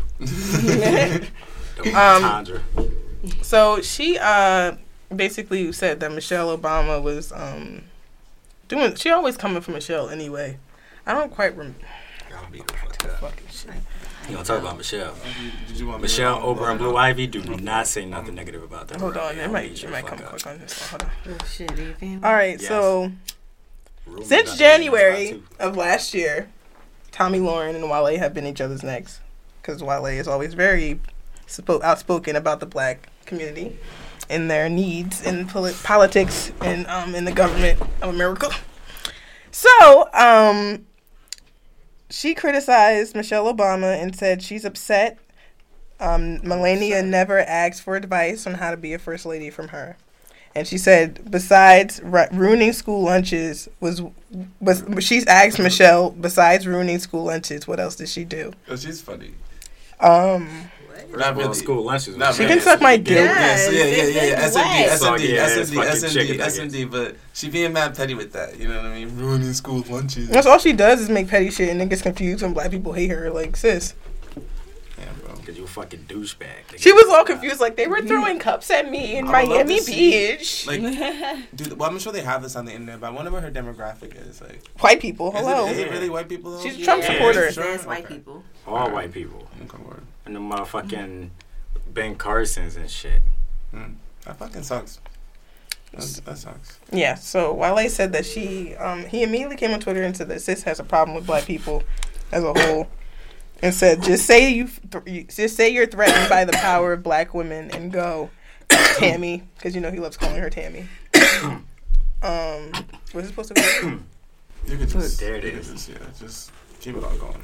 Speaker 7: Um,
Speaker 4: Tundra.
Speaker 7: So she uh, basically said that Michelle Obama was um, doing. She always coming for Michelle anyway. I don't quite remember.
Speaker 4: Y'all be the fuck up.
Speaker 7: Fucking shit.
Speaker 4: You gonna talk about Michelle?
Speaker 6: Did you want me
Speaker 4: Michelle,
Speaker 6: to-
Speaker 4: Oprah, and Blue Ivy do not say nothing negative about that.
Speaker 7: Hold on,
Speaker 4: Y'all
Speaker 7: it might
Speaker 4: need
Speaker 7: it
Speaker 4: your
Speaker 7: might
Speaker 4: fuck
Speaker 7: come
Speaker 4: up.
Speaker 7: quick on this one. Hold on.
Speaker 5: Oh shit, are you family?
Speaker 7: All right,
Speaker 4: Yes.
Speaker 7: so
Speaker 4: Rumors
Speaker 7: since
Speaker 4: about
Speaker 7: January
Speaker 4: the spot,
Speaker 7: of last year, Tommy Lauren and Wale have been each other's necks because Wale is always very spo- outspoken about the black community and their needs in poli- politics and um, in the government of America. So, um, she criticized Michelle Obama and said she's upset. Um, Melania never asked for advice on how to be a first lady from her. And she said, besides ru- ruining school lunches, was was she's asked Michelle, besides ruining school lunches, what else did she do?
Speaker 6: Oh, she's funny.
Speaker 7: Um,
Speaker 4: First
Speaker 6: Not
Speaker 4: of all,
Speaker 6: really.
Speaker 4: school lunches.
Speaker 6: Not
Speaker 4: was
Speaker 7: she
Speaker 6: really.
Speaker 7: can
Speaker 4: ass
Speaker 7: suck
Speaker 4: at
Speaker 7: my
Speaker 4: the
Speaker 7: dick.
Speaker 4: beginning.
Speaker 6: Yeah, so yeah, yeah, yeah, yeah.
Speaker 5: It's
Speaker 6: S M D,
Speaker 5: wet.
Speaker 6: S M D,
Speaker 4: Soggy ass
Speaker 6: S M D,
Speaker 4: fucking
Speaker 6: S M D,
Speaker 4: chicken
Speaker 6: S M D, but she being mad petty with that. You know what I mean? Ruining school lunches.
Speaker 7: that's all she does is make petty shit and then gets confused when black people hate her. Like, sis.
Speaker 6: Yeah, bro.
Speaker 4: Cause you a fucking douchebag.
Speaker 7: She was all confused, like, they were throwing cups at me in
Speaker 6: I would love
Speaker 7: Miami
Speaker 6: to see,
Speaker 7: Beach.
Speaker 6: Like, dude, well, I'm sure they have this on the internet, but I wonder what her demographic is. Like,
Speaker 7: White people,
Speaker 6: is
Speaker 7: hello.
Speaker 6: it, is it really white people? Though?
Speaker 7: She's a Trump
Speaker 5: Yeah,
Speaker 7: supporter.
Speaker 5: That's
Speaker 6: Sure?
Speaker 5: white
Speaker 6: Okay.
Speaker 5: people.
Speaker 4: all white people
Speaker 6: Okay, word.
Speaker 4: and the motherfucking Ben Carsons and shit.
Speaker 6: Hmm. That fucking sucks. That's, that sucks.
Speaker 7: Yeah, so Wale said that she, um, he immediately came on Twitter and said that sis has a problem with black people as a whole, and said just say you, th- just say you're threatened by the power of black women and go, Tammy, because you know he loves calling her Tammy. um, what's it supposed to be?
Speaker 6: You could just,
Speaker 4: There it
Speaker 6: you could
Speaker 4: is.
Speaker 6: Just, yeah, just keep it all going.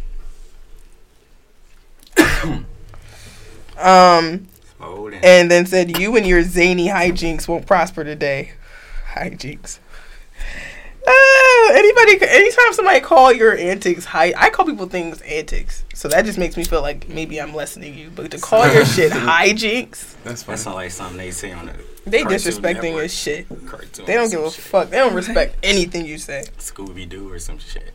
Speaker 7: Um,
Speaker 4: Old and
Speaker 7: and then said you and your zany hijinks won't prosper today. Hijinks. Uh, anybody, anytime somebody call your antics hi, I call people things antics. So that just makes me feel like maybe I'm less than you. But to call your shit hijinks,
Speaker 6: That's funny.
Speaker 4: that sounds like something they say on the
Speaker 7: they
Speaker 4: Cartoon
Speaker 7: disrespecting
Speaker 4: Network.
Speaker 7: your shit.
Speaker 4: cartoon.
Speaker 7: They don't
Speaker 4: or
Speaker 7: give
Speaker 4: some
Speaker 7: a
Speaker 4: shit.
Speaker 7: fuck. They don't respect anything you say.
Speaker 4: Scooby Doo or some shit.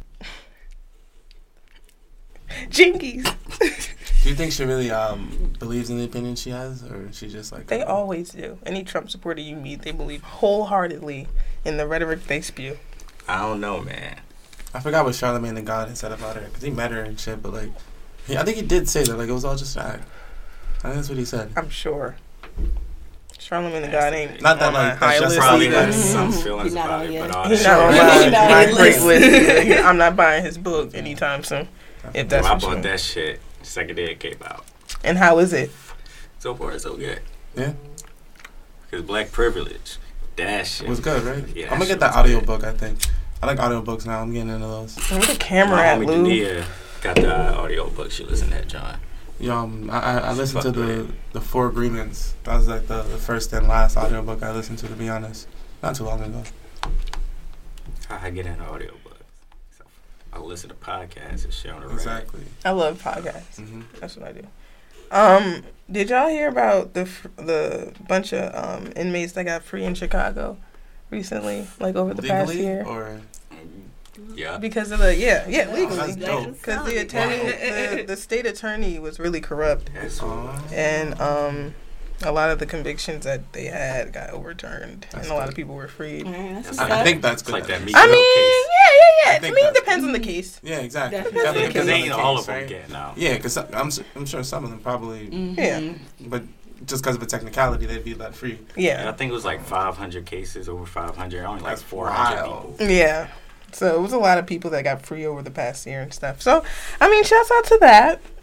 Speaker 7: Jinkies.
Speaker 6: Do you think she really um believes in the opinion she has, or is she just like
Speaker 7: They
Speaker 6: uh,
Speaker 7: always do. Any Trump supporter you meet, they believe wholeheartedly in the rhetoric they spew.
Speaker 4: I don't know, man.
Speaker 6: I forgot what Charlamagne the God had said about her because he met her and shit, but like, he, I think he did say that like it was all just an act. I think that's what he said.
Speaker 7: I'm sure. Charlamagne the God ain't
Speaker 6: Not that,
Speaker 7: on my
Speaker 6: like, that's
Speaker 7: high
Speaker 6: just
Speaker 7: list
Speaker 4: Probably
Speaker 7: either.
Speaker 4: has some
Speaker 5: He's
Speaker 4: feelings
Speaker 5: not
Speaker 4: about
Speaker 5: on
Speaker 4: it,
Speaker 5: yet.
Speaker 4: but all
Speaker 7: He's
Speaker 4: that
Speaker 7: not on
Speaker 4: shit-
Speaker 7: my,
Speaker 5: He's not
Speaker 7: my
Speaker 5: on
Speaker 7: great
Speaker 5: the
Speaker 7: list. either. I'm not buying his book anytime soon. If that's
Speaker 4: Well, I
Speaker 7: for
Speaker 4: bought
Speaker 7: sure.
Speaker 4: that shit second day it came out.
Speaker 7: And how is it?
Speaker 4: So far, so good.
Speaker 6: Yeah,
Speaker 4: Cause black privilege, that shit
Speaker 6: it was good, right?
Speaker 4: Yeah,
Speaker 6: I'm gonna
Speaker 4: that
Speaker 6: get
Speaker 4: shit
Speaker 6: that
Speaker 4: was
Speaker 6: audio
Speaker 4: good.
Speaker 6: book. I think I like audiobooks now. I'm getting into those.
Speaker 7: Where the camera
Speaker 4: My
Speaker 7: at,
Speaker 4: homie
Speaker 7: Lou?
Speaker 4: Dania got the uh, audio book. She listened to that, John.
Speaker 6: Yo, um, I, I, I listened to
Speaker 4: Fuck
Speaker 6: the
Speaker 4: with
Speaker 6: the Four Agreements. That was like the, the first and last audiobook I listened to, to be honest. Not too long ago.
Speaker 4: How I get into audio books? So I listen to podcasts and shit on the radio.
Speaker 6: Exactly.
Speaker 7: I love podcasts.
Speaker 6: hmm
Speaker 7: That's what I do. Um, did y'all hear about the f- the bunch of um inmates that got free in Chicago recently, like over the past
Speaker 6: Legally
Speaker 7: year?
Speaker 6: or
Speaker 4: Yeah.
Speaker 7: Because of the yeah yeah
Speaker 6: that's
Speaker 7: legally.
Speaker 6: dope.
Speaker 7: Because the attorney, the, the state attorney was really corrupt,
Speaker 4: That's
Speaker 6: Aw.
Speaker 7: and um, a lot of the convictions that they had got overturned,
Speaker 6: That's
Speaker 7: and a lot
Speaker 6: good.
Speaker 7: of people were freed.
Speaker 5: Alright, that's
Speaker 4: That's
Speaker 5: what's
Speaker 6: I, I
Speaker 5: up.
Speaker 6: think that's
Speaker 4: It's
Speaker 6: good.
Speaker 4: like that Meek
Speaker 7: I
Speaker 4: Mill
Speaker 7: mean,
Speaker 4: case.
Speaker 7: yeah, yeah, yeah.
Speaker 6: I
Speaker 7: I,
Speaker 6: think
Speaker 7: mean, it
Speaker 6: that's
Speaker 7: depends on the case.
Speaker 6: Yeah, exactly.
Speaker 5: Definitely.
Speaker 6: Definitely
Speaker 4: Because
Speaker 6: depends on
Speaker 4: ain't
Speaker 6: the
Speaker 4: all
Speaker 6: case,
Speaker 4: of them
Speaker 6: right?
Speaker 4: get now.
Speaker 6: Yeah, because I'm s- I'm sure some of them probably,
Speaker 5: Mhm.
Speaker 7: Yeah.
Speaker 6: but just because of a technicality, they'd be let free.
Speaker 4: And I
Speaker 7: Yeah,
Speaker 4: think it was like five hundred cases, over five hundred, only like
Speaker 6: That's
Speaker 4: four hundred
Speaker 6: wild.
Speaker 4: people.
Speaker 7: yeah. So it was a lot of people that got free over the past year and stuff. So, I mean, shouts out to that.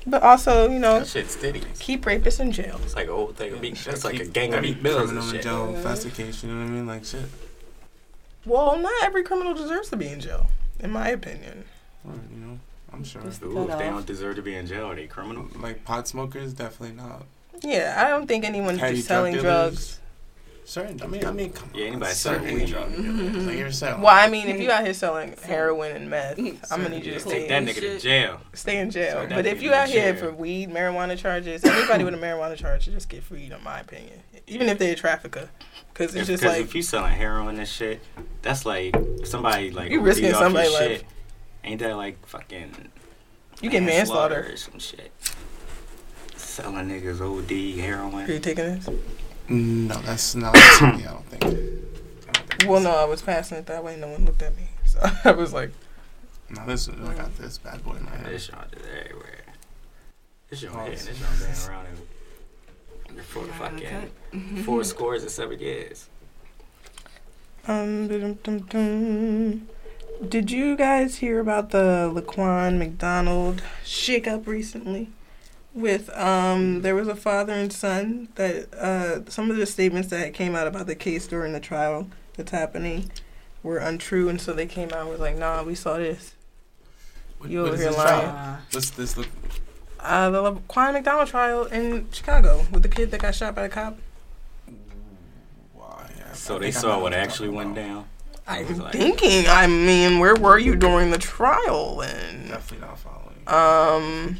Speaker 7: But also, you know,
Speaker 4: That shit's steady.
Speaker 7: keep rapists in jail.
Speaker 4: It's like a whole thing of beat. That's like a gang of
Speaker 6: Every
Speaker 4: beat bills and
Speaker 6: criminal in
Speaker 4: shit.
Speaker 6: jail, faster case, you know what I mean? Like, shit.
Speaker 7: Well, not every criminal deserves to be in jail, in my opinion.
Speaker 6: Or, you know, I'm sure.
Speaker 2: Just
Speaker 4: Ooh,
Speaker 2: cut
Speaker 4: if they
Speaker 2: off.
Speaker 4: don't deserve to be in jail, are they criminal?
Speaker 6: Like, pot smokers, definitely not.
Speaker 7: Yeah, I don't think anyone
Speaker 6: Petty
Speaker 7: just selling
Speaker 6: drug
Speaker 7: drugs.
Speaker 6: dealers. Certain, I mean, I mean, come
Speaker 4: Yeah,
Speaker 6: on.
Speaker 4: anybody
Speaker 6: certain
Speaker 4: selling weed.
Speaker 6: drug dealers. Like, you're selling.
Speaker 7: Well, I mean, if you out here selling heroin and meth, I'm gonna need you to
Speaker 4: Just
Speaker 7: stay,
Speaker 4: take that nigga to jail.
Speaker 7: stay in jail.
Speaker 4: Sorry, that
Speaker 7: But if
Speaker 4: nigga
Speaker 7: you
Speaker 4: in
Speaker 7: out here
Speaker 4: jail.
Speaker 7: for weed, marijuana charges, anybody with a marijuana charge should just get freed, in my opinion. Even if they're a trafficker, because it's
Speaker 4: If,
Speaker 7: just
Speaker 4: 'cause
Speaker 7: like
Speaker 4: if you selling heroin and shit, that's like somebody like
Speaker 7: You risking
Speaker 4: beat off
Speaker 7: somebody's
Speaker 4: your
Speaker 7: life.
Speaker 4: shit. Ain't that like fucking
Speaker 7: you get manslaughter.
Speaker 4: or some shit? Selling niggas O D heroin.
Speaker 7: Are you taking this?
Speaker 6: No, that's not. Yeah, I don't think. I don't think
Speaker 7: Well,
Speaker 6: that's-
Speaker 7: no, I was passing it that way. No one looked at me, so I was like,
Speaker 6: No, this is, I got this bad boy in my hand.
Speaker 4: This y'all did everywhere. This y'all
Speaker 6: Oh,
Speaker 4: hitting.
Speaker 6: it's-
Speaker 4: This y'all been around in for fucking four scores and seven years.
Speaker 7: um, dum, dum, dum. Did you guys hear about the Laquan McDonald shakeup recently? With um, there was a father and son that uh, some of the statements that came out about the case during the trial that's happening were untrue, and so they came out and was like, "Nah, we saw this."
Speaker 6: What-
Speaker 7: You
Speaker 6: what
Speaker 7: over
Speaker 6: is
Speaker 7: here
Speaker 6: this
Speaker 7: lying.
Speaker 6: trial? What's this look?
Speaker 7: Uh, the Laquan McDonald trial in Chicago with the kid that got shot by the cop.
Speaker 6: Wow, yeah,
Speaker 4: So
Speaker 6: I
Speaker 4: they
Speaker 6: think I know
Speaker 4: saw what
Speaker 6: what you're
Speaker 4: actually
Speaker 6: talking
Speaker 4: went
Speaker 6: about.
Speaker 4: down.
Speaker 7: I'm
Speaker 4: was like-
Speaker 7: thinking. I mean, where were you during the trial then?
Speaker 6: Definitely not following.
Speaker 7: Um.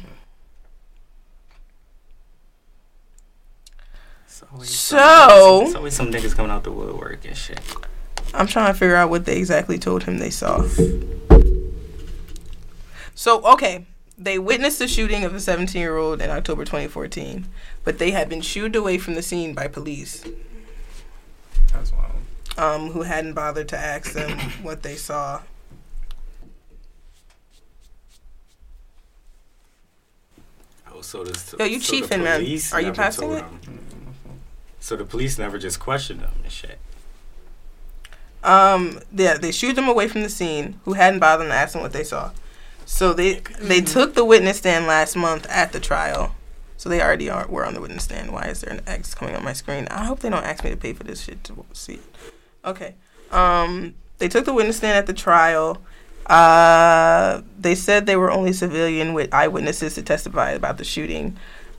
Speaker 4: It's always
Speaker 7: So-
Speaker 4: some, it's always some niggas coming out the woodwork and shit.
Speaker 7: I'm trying to figure out what they exactly told him they saw. So, okay. They witnessed the shooting of a seventeen-year-old in October twenty fourteen, but they had been shooed away from the scene by police,
Speaker 6: That's wild.
Speaker 7: um, who hadn't bothered to ask them what they saw.
Speaker 4: Oh, so this.
Speaker 7: Yo, you
Speaker 4: so the
Speaker 7: chiefing, man.
Speaker 4: police
Speaker 7: Are you
Speaker 4: never
Speaker 7: passing
Speaker 4: told
Speaker 7: it?
Speaker 4: them- So the police never just questioned them and shit.
Speaker 7: Um, yeah, they shooed them away from the scene, who hadn't bothered to ask them what they saw. So they they took the witness stand last month at the trial. So they already are were on the witness stand. Why is there an X coming on my screen? I hope they don't ask me to pay for this shit to see it. Okay. Um, they took the witness stand at the trial. Uh, they said they were only civilian with eyewitnesses to testify about the shooting.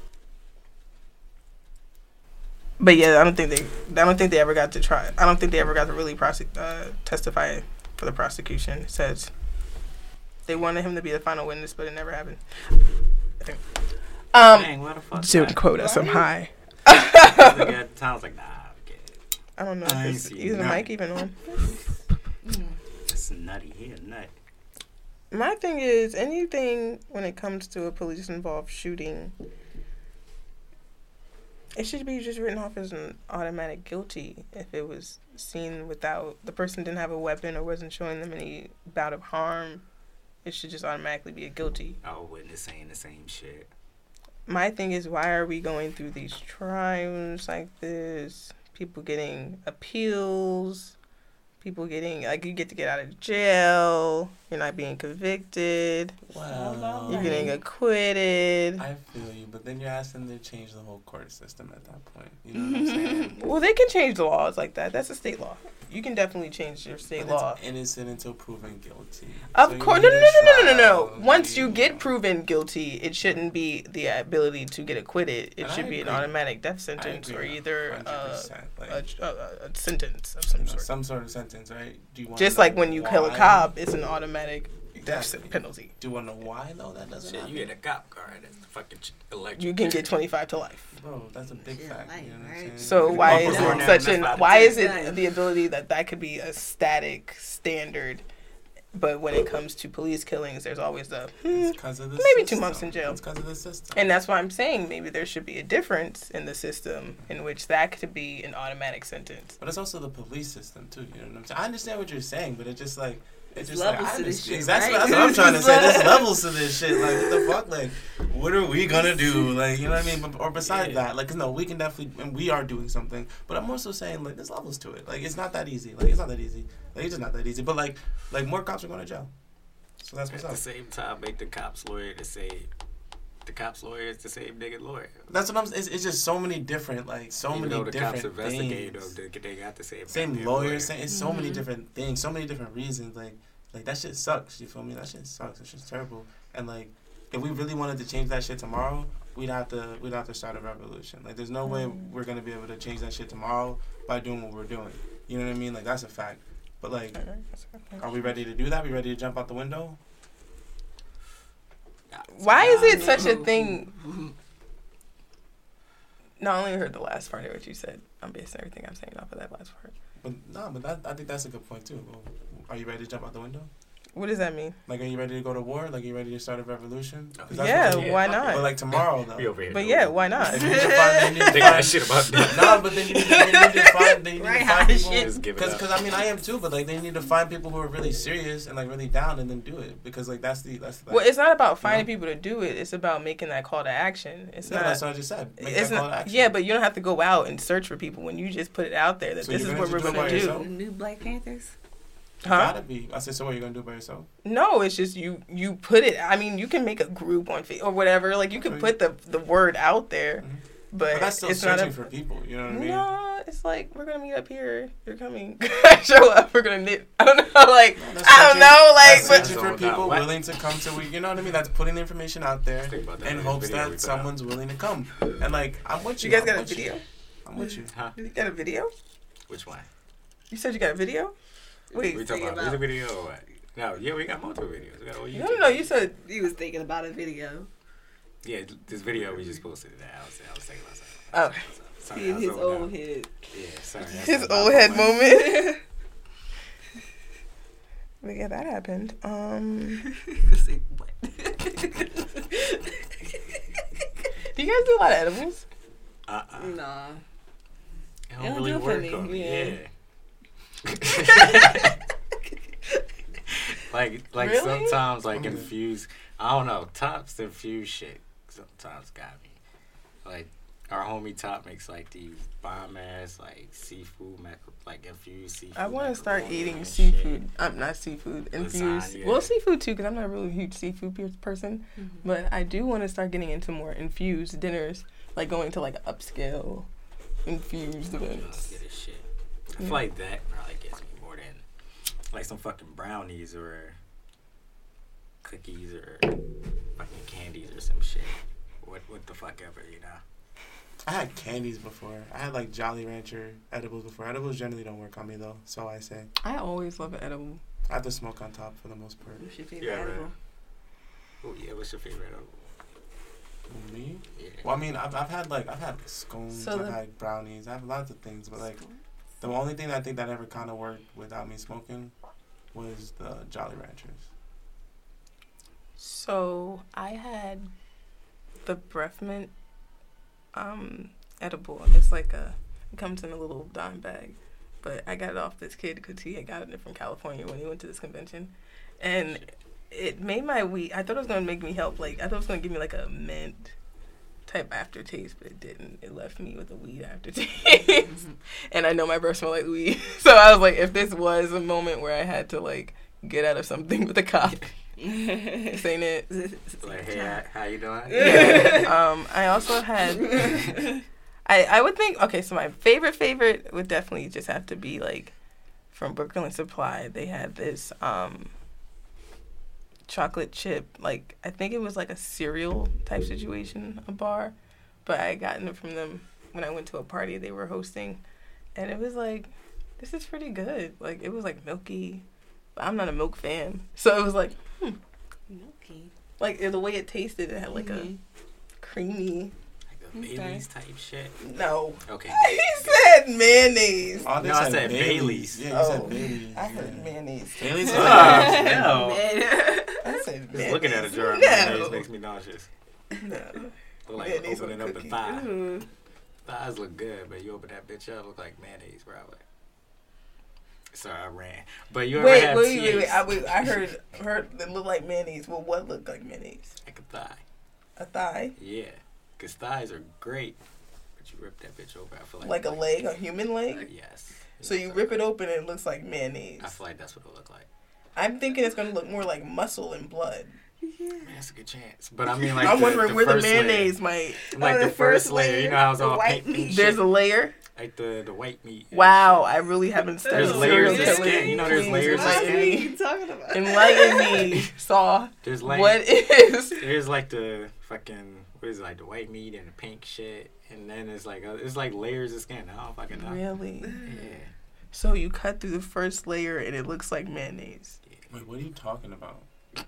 Speaker 7: But yeah, I don't think they. I don't think they ever got to try. I don't think they ever got to really prosec- uh, testify for the prosecution. It says they wanted him to be the final witness, but it never happened. I think. Um,
Speaker 4: Dang, why the fuck?
Speaker 7: Don't
Speaker 4: that?
Speaker 7: quote us. I'm high.
Speaker 4: Nigga at the time was like, nah, okay.
Speaker 7: I don't know.
Speaker 4: I
Speaker 7: If
Speaker 4: ain't
Speaker 7: it's,
Speaker 4: seen
Speaker 7: is the
Speaker 4: nothing.
Speaker 7: mic even on?
Speaker 4: That's nutty. He a nut.
Speaker 7: My thing is anything when it comes to a police involved shooting, it should be just written off as an automatic guilty if it was seen without the person didn't have a weapon or wasn't showing them any bout of harm. It should just automatically be a guilty.
Speaker 4: Our witness saying the same shit.
Speaker 7: My thing is, why are we going through these trials like this? People getting appeals. People getting, like, you get to get out of jail. You're not being convicted.
Speaker 6: Wow.
Speaker 7: You're getting acquitted.
Speaker 6: I feel you, but then you're asking them to change the whole court system at that point. You know what I'm saying?
Speaker 7: Well, they can change the laws like that. That's a state law. You can definitely change your state
Speaker 6: But
Speaker 7: law.
Speaker 6: it's innocent until proven guilty.
Speaker 7: Of
Speaker 6: So you
Speaker 7: course. No,
Speaker 6: need
Speaker 7: no,
Speaker 6: a
Speaker 7: no, no, no, no, no.
Speaker 6: trial,
Speaker 7: Once you
Speaker 6: know.
Speaker 7: get proven guilty, it shouldn't be the ability to get acquitted. It
Speaker 6: And I
Speaker 7: should be an
Speaker 6: agree.
Speaker 7: automatic death sentence or
Speaker 6: agree,
Speaker 7: either
Speaker 6: one
Speaker 7: uh,
Speaker 6: hundred percent. Like,
Speaker 7: a, a, a sentence of some
Speaker 6: you know,
Speaker 7: sort.
Speaker 6: some sort of sentence, right? Do you want
Speaker 7: Just like when you kill a cop, it's an automatic death
Speaker 6: Exactly.
Speaker 7: penalty.
Speaker 6: Do you want to know why though? That doesn't
Speaker 4: Shit,
Speaker 6: happen.
Speaker 4: you get a cop car and it's fucking ch- electric.
Speaker 7: You can get twenty-five to life.
Speaker 6: Bro, that's a big
Speaker 5: Yeah,
Speaker 6: fact.
Speaker 5: like,
Speaker 6: You know what I'm
Speaker 5: right?
Speaker 6: saying?
Speaker 7: So
Speaker 6: If
Speaker 7: why
Speaker 6: you
Speaker 7: is
Speaker 6: bump
Speaker 7: it
Speaker 6: around
Speaker 7: such
Speaker 4: that's
Speaker 7: an
Speaker 4: five to
Speaker 7: why
Speaker 4: ten.
Speaker 7: is it
Speaker 5: Right.
Speaker 7: the ability that that could be a static standard, but when it comes to police killings, there's always the hmm,
Speaker 6: It's because of the
Speaker 7: maybe two
Speaker 6: system.
Speaker 7: months in jail.
Speaker 6: It's because of the system.
Speaker 7: and that's why I'm saying maybe there should be a difference in the system in which that could be an automatic sentence.
Speaker 6: But it's also the police system too. You know what I'm saying? I understand what you're saying, but it's just like it's
Speaker 5: It's
Speaker 6: just like
Speaker 5: levels
Speaker 6: I
Speaker 5: to this
Speaker 6: understand-
Speaker 5: shit,
Speaker 6: Exactly.
Speaker 5: right?
Speaker 6: That's what I'm trying to
Speaker 5: It's
Speaker 6: say. There's
Speaker 5: like-
Speaker 6: levels to this shit. Like what the fuck? Like what are we gonna do? Like you know what I mean? But, or besides
Speaker 4: Yeah.
Speaker 6: that, like 'cause no, we can definitely and we are doing something. But I'm also saying like there's levels to it. Like it's not that easy. Like it's not that easy. Like it's just not that easy. But like like more cops are going to jail. So that's what's
Speaker 4: At the
Speaker 6: up.
Speaker 4: same time, make the cops lawyer to say the cops' lawyer is the same nigga lawyer.
Speaker 6: That's what I'm. It's, it's just so many different, like so
Speaker 4: Even
Speaker 6: many
Speaker 4: though the
Speaker 6: different
Speaker 4: cops investigated
Speaker 6: things.
Speaker 4: them, they, they got the same
Speaker 6: Same
Speaker 4: goddamn
Speaker 6: lawyers.
Speaker 4: lawyer.
Speaker 6: Same, it's so
Speaker 2: Mm-hmm.
Speaker 6: many different things. So many different reasons. Like, like that shit sucks. You feel me? That shit sucks. That shit's terrible. And like, if we really wanted to change that shit tomorrow, we'd have to we'd have to start a revolution. Like, there's no way we're gonna be able to change that shit tomorrow by doing what we're doing. You know what I mean? Like, that's a fact. But like, are we ready to do that? We ready to jump out the window?
Speaker 7: Why is it such a thing? No, I only heard the last part of what you said. I'm basing everything I'm saying off of that last part.
Speaker 6: But no, but that, I think that's a good point too. Well, are you ready to jump out the window?
Speaker 7: What does that mean?
Speaker 6: Like, are you ready to go to war? Like, are you ready to start a revolution? 'Cause that's
Speaker 7: Yeah,
Speaker 6: what they-
Speaker 7: why not?
Speaker 6: But like tomorrow though.
Speaker 4: We over here
Speaker 7: But
Speaker 4: doing
Speaker 7: yeah,
Speaker 4: it.
Speaker 7: why not?
Speaker 6: If you need to find, they need to
Speaker 4: They got
Speaker 6: find,
Speaker 4: shit about that.
Speaker 6: no, but they need to, they need to find, they need
Speaker 5: Right,
Speaker 6: to
Speaker 5: hot
Speaker 6: find people.
Speaker 5: shit.
Speaker 4: Just give it
Speaker 6: Because,
Speaker 4: up.
Speaker 6: cause, I mean, I am too, but like, they need to find people who are really serious and like really down, and then do it. Because like, that's the that's. Like,
Speaker 7: Well, it's not about finding
Speaker 6: Yeah.
Speaker 7: people to do it. It's about making that call to action. It's
Speaker 6: no,
Speaker 7: not.
Speaker 6: that's what I just said. Make
Speaker 7: It's
Speaker 6: that call
Speaker 7: not.
Speaker 6: to action.
Speaker 7: Yeah, but you don't have to go out and search for people when you just put it out there that
Speaker 6: So
Speaker 7: this
Speaker 6: you're
Speaker 7: is
Speaker 6: gonna
Speaker 7: what we're
Speaker 6: just do it
Speaker 7: going to
Speaker 6: by
Speaker 7: do.
Speaker 6: yourself?
Speaker 5: New Black Panthers.
Speaker 6: You
Speaker 7: Huh?
Speaker 6: gotta be. I said, so what are you gonna do by yourself?
Speaker 7: No, it's just you. You put it. I mean, you can make a group on Facebook or whatever. Like you can put the the word out there,
Speaker 6: Mhm.
Speaker 7: but,
Speaker 6: But that's still
Speaker 7: it's not
Speaker 6: searching
Speaker 7: a.
Speaker 6: for people. You know what I mean?
Speaker 7: No, it's like we're gonna meet up here. You're coming. Show up. We're gonna knit. I don't know. Like
Speaker 6: That's
Speaker 7: I don't
Speaker 6: searching-
Speaker 7: know. Like
Speaker 6: That's
Speaker 7: but
Speaker 6: searching
Speaker 4: That's
Speaker 6: for
Speaker 4: all
Speaker 6: people
Speaker 4: about what?
Speaker 6: willing to come to. You know what I mean? That's putting the information out there
Speaker 4: Think about that
Speaker 6: in
Speaker 4: in
Speaker 6: hopes
Speaker 4: video we
Speaker 6: that
Speaker 4: put out.
Speaker 6: someone's willing to come. And like, I'm with you.
Speaker 7: you guys
Speaker 6: I'm
Speaker 7: got a
Speaker 6: with you.
Speaker 7: video?
Speaker 6: I'm with you.
Speaker 4: Huh?
Speaker 7: You got a video?
Speaker 4: Which one?
Speaker 7: You said you got a video? Wait.
Speaker 4: we talking
Speaker 5: think
Speaker 4: about
Speaker 5: about-
Speaker 4: music video or what? No, yeah, we got multiple videos. We got all
Speaker 7: No,
Speaker 4: YouTube.
Speaker 7: no, no. You said
Speaker 5: He was thinking about a video.
Speaker 4: Yeah, this video we just posted today. I was, I was thinking about something.
Speaker 7: Oh.
Speaker 4: Sorry,
Speaker 5: He
Speaker 4: I
Speaker 5: in
Speaker 4: was
Speaker 5: his
Speaker 4: over
Speaker 5: old
Speaker 4: there.
Speaker 5: head.
Speaker 4: Yeah, sorry. that's
Speaker 7: his
Speaker 4: not
Speaker 7: old
Speaker 4: my
Speaker 7: head
Speaker 4: fault.
Speaker 7: moment. But yeah, that happened. Um,
Speaker 5: Say what?
Speaker 7: do you guys do a lot of edibles?
Speaker 4: Uh-uh.
Speaker 5: Nah.
Speaker 4: It
Speaker 5: It'll
Speaker 4: don't really
Speaker 5: do it for
Speaker 4: work
Speaker 5: me,
Speaker 4: on me.
Speaker 5: yeah.
Speaker 4: Yeah. like, like
Speaker 7: Really?
Speaker 4: sometimes, like
Speaker 6: Okay.
Speaker 4: infused. I don't know. Top's infused shit sometimes got me. Like our homie Top makes like these bomb ass like seafood, mac- like infused seafood.
Speaker 7: I want to start
Speaker 4: macaroni
Speaker 7: eating
Speaker 4: and
Speaker 7: seafood.
Speaker 4: shit.
Speaker 7: I'm not seafood infused.
Speaker 4: Lasagna.
Speaker 7: Well, seafood too, because I'm not a really huge seafood pe- person.
Speaker 5: Mhm.
Speaker 7: But I do want to start getting into more infused dinners, like going to like upscale infused
Speaker 4: Get
Speaker 7: events.
Speaker 4: this shit. I
Speaker 7: Yeah.
Speaker 4: feel like that probably gets me more than like some fucking brownies or cookies or fucking candies or some shit. What what the fuck ever, you know?
Speaker 6: I had candies before. I had like Jolly Rancher edibles before. Edibles generally don't work on me though, so I say.
Speaker 7: I always love an edible.
Speaker 6: I have to smoke on top for the most part.
Speaker 5: What's your favorite
Speaker 4: Yeah,
Speaker 5: edible?
Speaker 4: man. Oh yeah, what's your favorite?
Speaker 6: Me?
Speaker 4: Yeah.
Speaker 6: Well, I mean, I've, I've had like I've had scones,
Speaker 7: So
Speaker 6: I've
Speaker 7: the-
Speaker 6: had brownies, I have lots of things, but like the only thing that I think that ever kind of worked without me smoking was the Jolly Ranchers.
Speaker 7: So I had the breath mint um, edible. It's like a, it comes in a little dime bag. But I got it off this kid because he had gotten it from California when he went to this convention. And it made my weed, I thought it was going to make me help. Like, I thought it was going to give me like a mint type aftertaste, but it didn't. It left me with a weed aftertaste. And I know my breath smelled like weed. So I was like, if this was a moment where I had to like get out of something with a cop, this ain't it.
Speaker 4: Like, hey, how, how you doing?
Speaker 7: um, I also had, I, I would think, okay, so my favorite favorite would definitely just have to be like from Brooklyn Supply. They had this um, chocolate chip, like I think it was like a cereal type situation, a bar, but I had gotten it from them when I went to a party they were hosting, and it was like, this is pretty good. Like it was like milky, but I'm not a milk fan, so it was like, hmm.
Speaker 5: Milky.
Speaker 7: Like the way it tasted, it had like
Speaker 5: Mhm.
Speaker 7: a creamy.
Speaker 4: Like the
Speaker 5: Okay.
Speaker 4: Bailey's type shit.
Speaker 7: No,
Speaker 4: Okay.
Speaker 7: he said mayonnaise.
Speaker 6: Oh, they
Speaker 4: No, I said Bailey's.
Speaker 6: Yeah, you
Speaker 7: Oh,
Speaker 6: said Bailey's.
Speaker 7: I heard
Speaker 6: yeah.
Speaker 7: mayonnaise.
Speaker 6: Bailey's.
Speaker 4: Oh, no.
Speaker 7: I said
Speaker 4: Just
Speaker 7: mayonnaise.
Speaker 4: looking at a jar of
Speaker 7: no.
Speaker 4: mayonnaise makes me nauseous.
Speaker 7: No.
Speaker 4: Look like
Speaker 7: Mayonnaise
Speaker 4: opening
Speaker 7: on
Speaker 4: up a
Speaker 7: cookie.
Speaker 4: thigh.
Speaker 5: Ooh.
Speaker 4: Thighs look good, but you open that bitch up, look like mayonnaise, probably. Sorry, I ran. But you ever
Speaker 7: Wait,
Speaker 4: have
Speaker 7: wait, wait,
Speaker 4: T
Speaker 7: wait.
Speaker 4: X?
Speaker 7: I, wait. I heard heard it looked like mayonnaise. Well, what looked like mayonnaise?
Speaker 4: Like a thigh.
Speaker 7: A thigh,
Speaker 4: Yeah. Because thighs are great. But you rip that bitch open, I feel like.
Speaker 7: like a leg, a human
Speaker 4: Uh,
Speaker 7: leg.
Speaker 4: yes.
Speaker 7: So you rip it open and it looks like mayonnaise.
Speaker 4: I feel like that's what it look like.
Speaker 7: I'm thinking it's gonna look more like muscle and blood.
Speaker 4: Man, that's a good chance. But I mean, like,
Speaker 7: I'm
Speaker 4: the,
Speaker 7: wondering
Speaker 4: the
Speaker 7: where the
Speaker 4: first
Speaker 7: mayonnaise
Speaker 4: layer.
Speaker 7: might.
Speaker 4: Like
Speaker 5: Oh,
Speaker 4: the,
Speaker 5: the
Speaker 4: first
Speaker 5: first
Speaker 4: layer,
Speaker 5: layer,
Speaker 4: you know how it's
Speaker 5: the
Speaker 4: all
Speaker 5: white
Speaker 4: pink
Speaker 5: meat.
Speaker 4: and
Speaker 7: There's
Speaker 4: shit?
Speaker 7: a layer.
Speaker 4: Like the, the white meat. and
Speaker 7: Wow, I really haven't studied.
Speaker 4: There's layers
Speaker 7: serial
Speaker 4: of
Speaker 7: killers.
Speaker 4: skin. You know there's
Speaker 7: Please
Speaker 4: layers of
Speaker 5: What
Speaker 7: enlighten
Speaker 5: are
Speaker 7: me.
Speaker 5: you talking about?
Speaker 7: Enlighten me, Saw.
Speaker 4: shit. There's like
Speaker 7: What is?
Speaker 4: there's like the fucking what is it, like the white meat and the pink shit, and then it's like uh, it's like layers of skin. I don't fucking know.
Speaker 7: Really?
Speaker 4: Yeah.
Speaker 7: So you cut through the first layer and it looks like mayonnaise.
Speaker 6: Wait, what are you talking about?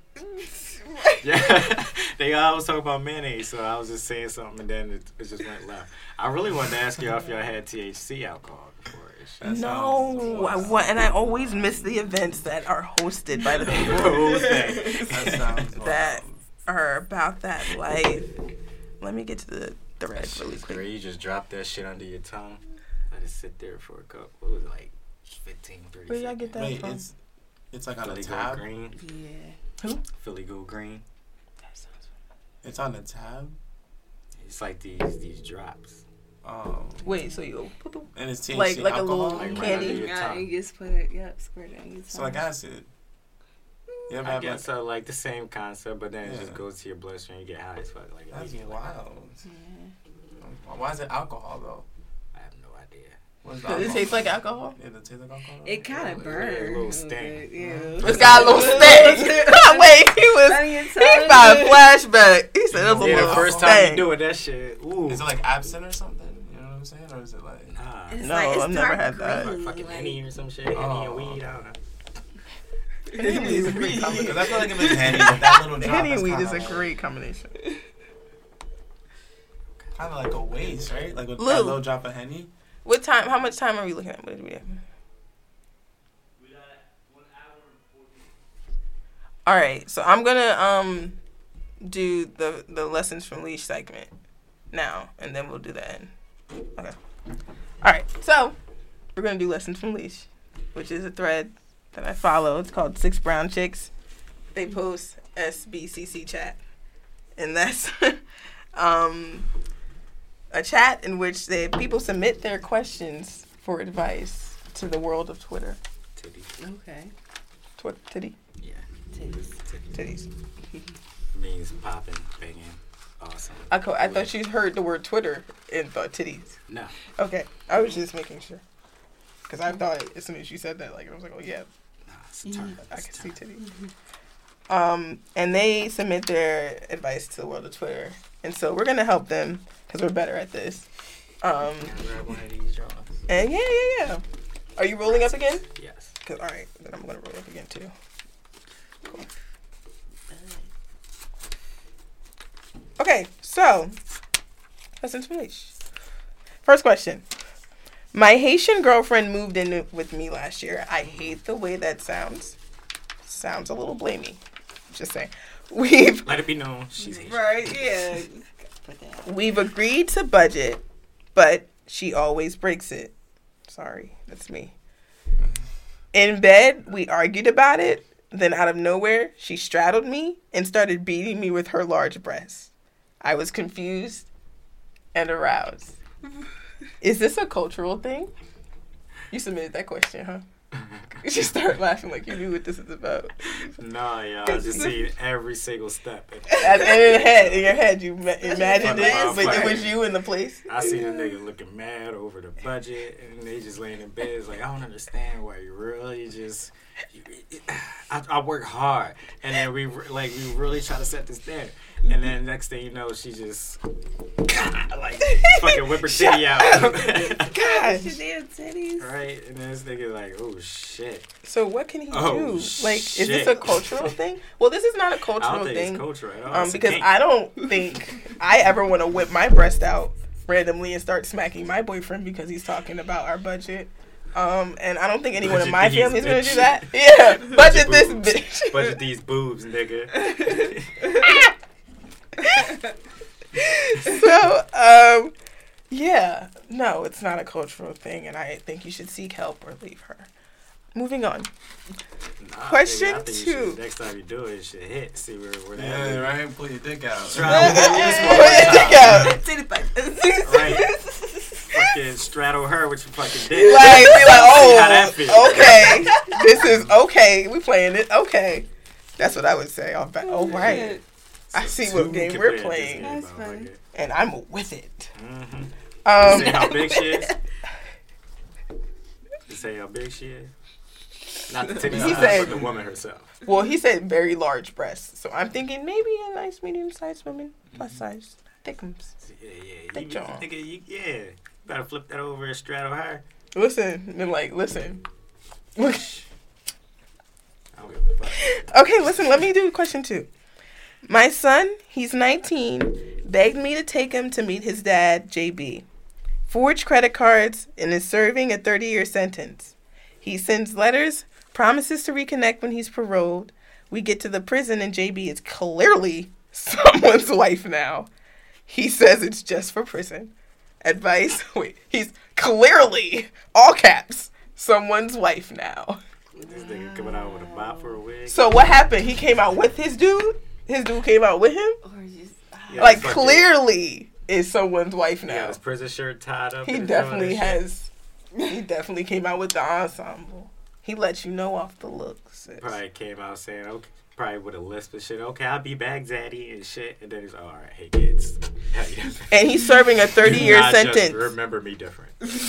Speaker 4: Yeah, they always talk about mayonnaise, so I was just saying something and then it, it just went left. I really wanted to ask you if y'all had T H C alcohol before.
Speaker 6: That
Speaker 7: No,
Speaker 6: sounds-
Speaker 7: I, what, and I always miss the events that are hosted by the
Speaker 4: The
Speaker 7: people
Speaker 4: whole thing.
Speaker 6: That sounds
Speaker 7: that
Speaker 6: wild.
Speaker 7: are about that life. Let me get to the thread
Speaker 4: That
Speaker 7: really
Speaker 4: shit's
Speaker 7: quick.
Speaker 4: great. You just drop that shit under your tongue. Let it sit there for a couple. What was it, like fifteen, thirty
Speaker 7: Where y'all get that
Speaker 6: Wait,
Speaker 7: from?
Speaker 6: it's it's like on a
Speaker 4: Philly Gold
Speaker 6: tab.
Speaker 4: Green.
Speaker 5: Yeah.
Speaker 7: Who?
Speaker 4: Philly Gold Green.
Speaker 7: That sounds
Speaker 6: It's on a tab.
Speaker 4: It's like these these drops.
Speaker 6: Oh,
Speaker 7: Wait, so you
Speaker 6: and it's T H C
Speaker 7: Like- like a
Speaker 6: alcohol.
Speaker 7: little
Speaker 4: Like right
Speaker 7: candy?
Speaker 4: under your
Speaker 5: Yeah,
Speaker 4: tongue.
Speaker 5: you just put it, yep, squirt it on your tongue.
Speaker 6: So like acid. You ever
Speaker 4: I
Speaker 6: have
Speaker 4: guess
Speaker 6: like,
Speaker 4: so, like the same concept, but then it just
Speaker 6: Yeah.
Speaker 4: goes to your bloodstream. You get high as fuck. Like
Speaker 6: that's
Speaker 4: immediately.
Speaker 6: wild.
Speaker 5: Yeah.
Speaker 6: Why is it alcohol though?
Speaker 4: I have no idea.
Speaker 6: What is the
Speaker 7: Does it
Speaker 6: alcohol?
Speaker 7: taste like alcohol?
Speaker 6: Yeah, does it taste like alcohol?
Speaker 5: It kind
Speaker 4: Yeah,
Speaker 5: of
Speaker 4: a
Speaker 5: burns.
Speaker 4: little sting.
Speaker 5: Yeah.
Speaker 7: It's got a little sting. Wait, he was
Speaker 5: On your
Speaker 7: he
Speaker 5: tongue.
Speaker 7: got a flashback. He said it was a
Speaker 4: Yeah,
Speaker 7: little
Speaker 4: the first
Speaker 7: sting.
Speaker 4: time you do it, that shit. Ooh.
Speaker 6: Is it like absinthe or something? You know what I'm saying? Or is it like?
Speaker 4: Nah.
Speaker 5: It's
Speaker 7: No,
Speaker 5: like, it's
Speaker 7: I've never
Speaker 5: dark
Speaker 7: had that.
Speaker 5: green,
Speaker 4: Like fucking
Speaker 5: like-
Speaker 4: Henny or some shit. Henny
Speaker 6: Oh.
Speaker 4: and weed. I don't know.
Speaker 7: Henny is a great
Speaker 6: Because
Speaker 7: combination.
Speaker 6: I feel like if it's Henny, but that little drop
Speaker 7: Henny
Speaker 6: is
Speaker 7: and weed
Speaker 6: kinda
Speaker 7: is a
Speaker 6: like,
Speaker 7: great combination.
Speaker 6: kind of like a waste, right? Like with
Speaker 7: Lou.
Speaker 6: that little drop of Henny.
Speaker 7: What time? How much time are we looking at? What did we have? All right, so I'm gonna um do the the lessons from Leash segment now, and then we'll do the end. Okay. All right, so we're gonna do lessons from Leash, which is a thread that I follow. It's called Six Brown Chicks. They post S B C C chat, and that's um a chat in which they people submit their questions for advice to the world of Twitter.
Speaker 4: Titty.
Speaker 5: Okay.
Speaker 7: Twitter, titty,
Speaker 4: Yeah.
Speaker 5: Titties.
Speaker 7: titties.
Speaker 4: Means popping, banging, awesome.
Speaker 7: I, co- I thought you heard the word Twitter and thought titties.
Speaker 4: No.
Speaker 7: Okay, I was just making sure. Because I thought as soon as you said that, like, I was like, oh, yeah,
Speaker 4: Nah, it's a term.
Speaker 7: I
Speaker 4: It's
Speaker 7: can
Speaker 4: a
Speaker 7: see
Speaker 4: term.
Speaker 7: titties. Um, and they submit their advice to the world of Twitter. And so we're going to help them because we're better at this. Um,
Speaker 4: Can I grab one of these drawers?
Speaker 7: and yeah, yeah, yeah. Are you rolling up again?
Speaker 4: Yes.
Speaker 7: Cause, all right, then I'm going to roll up again, too. Cool. Okay, so lessons from Leash. First question. My Haitian girlfriend moved in with me last year. I hate the way that sounds. Sounds a little blamey. Just saying. We've
Speaker 4: Let it be known she's Asian.
Speaker 5: Right, yeah. Put that.
Speaker 7: we've agreed to budget, but she always breaks it. Sorry, that's me. In bed, we argued about it. Then out of nowhere, she straddled me and started beating me with her large breasts. I was confused and aroused. Is this a cultural thing? You submitted that question, huh? You should start laughing like you knew what this is about.
Speaker 4: No, yeah, I just see every single step.
Speaker 7: And in your head, in your head, you ma- imagined it,
Speaker 4: Fucking
Speaker 7: but it
Speaker 4: motherfucker.
Speaker 7: was you in the place.
Speaker 4: I seen a nigga looking mad over the budget, and they just laying in bed. It's like, I don't understand why you really just. You, I, I work hard, and then we re- like we really try to set this standard, and then next thing you know, she just like fucking whip her titty out.
Speaker 7: Gosh.
Speaker 5: Your damn titties.
Speaker 4: Right, and then this nigga like, oh shit.
Speaker 7: So what can he
Speaker 4: Oh,
Speaker 7: do? Like, is this a
Speaker 4: shit.
Speaker 7: cultural thing? Well, this is not a
Speaker 4: I
Speaker 7: cultural
Speaker 4: don't think
Speaker 7: thing.
Speaker 4: it's cultural at all.
Speaker 7: Um,
Speaker 4: It's a
Speaker 7: because
Speaker 4: kink.
Speaker 7: I don't think I ever want to whip my breast out randomly and start smacking my boyfriend because he's talking about our budget. Um, and I don't think anyone in
Speaker 4: Budget
Speaker 7: my
Speaker 4: these,
Speaker 7: family is going to
Speaker 4: bitch.
Speaker 7: do that. Yeah, budget this
Speaker 4: boobs.
Speaker 7: bitch.
Speaker 4: Budget these boobs, nigga.
Speaker 7: So, um, yeah, no, it's not a cultural thing, and I think you should seek help or leave her. Moving on.
Speaker 4: Nah,
Speaker 7: Question
Speaker 4: nigga, I think you should-
Speaker 7: two.
Speaker 4: Next time you do it, you should hit. See where where that
Speaker 6: Yeah,
Speaker 4: is.
Speaker 6: right. Pull your dick out.
Speaker 4: Try to
Speaker 7: Put your dick out.
Speaker 5: Titty fight.
Speaker 4: Right. fucking straddle her with your fucking dick.
Speaker 7: Like, be like,
Speaker 4: See how that feels.
Speaker 7: oh, okay. This is okay. We playing it. Okay. That's what I would say. All right. Oh, right. I see
Speaker 4: Two
Speaker 7: what game
Speaker 4: can
Speaker 7: we're
Speaker 4: play this
Speaker 7: playing.
Speaker 4: game,
Speaker 5: That's
Speaker 4: motherfucker.
Speaker 5: fun.
Speaker 7: And I'm with it.
Speaker 4: Mm-hmm.
Speaker 7: Um,
Speaker 4: You say how big she is? You say how big she is? Not the titty
Speaker 7: He
Speaker 4: size,
Speaker 7: said-
Speaker 4: but the woman herself.
Speaker 7: well, he said very large breasts. So I'm thinking maybe a nice medium-sized woman. Plus size. Thickums.
Speaker 4: Yeah, yeah.
Speaker 7: Thick
Speaker 4: You,
Speaker 7: jaw.
Speaker 4: you, you, yeah. You better flip that over and straddle her.
Speaker 7: Listen. And like, listen. Look.
Speaker 4: I don't give a fuck.
Speaker 7: Okay, listen, let me do question two. My son, he's nineteen, begged me to take him to meet his dad, J B. Forged credit cards and is serving a thirty-year sentence. He sends letters, promises to reconnect when he's paroled. We get to the prison and J B is clearly someone's wife now. He says it's just for prison. Advice? Wait, he's clearly, all caps, someone's wife now.
Speaker 4: This nigga coming out with a mop for a wig.
Speaker 7: So what happened? He came out with his dude? His dude came out with him?
Speaker 5: Or just
Speaker 4: Yeah,
Speaker 7: Like,
Speaker 4: fucking-
Speaker 7: clearly is someone's wife
Speaker 4: He got
Speaker 7: now.
Speaker 4: his prison shirt tied up.
Speaker 7: He
Speaker 4: and
Speaker 7: definitely
Speaker 4: shit.
Speaker 7: has. He definitely came out with the ensemble. He let you know off the looks. sis.
Speaker 4: Probably came out saying, okay, probably with a lisp and shit. Okay, I'll be back, Zaddy, and shit. And then he's, all right, hey kids. How you doing?
Speaker 7: And he's serving a thirty-year
Speaker 4: Nah, just
Speaker 7: sentence.
Speaker 4: remember me different.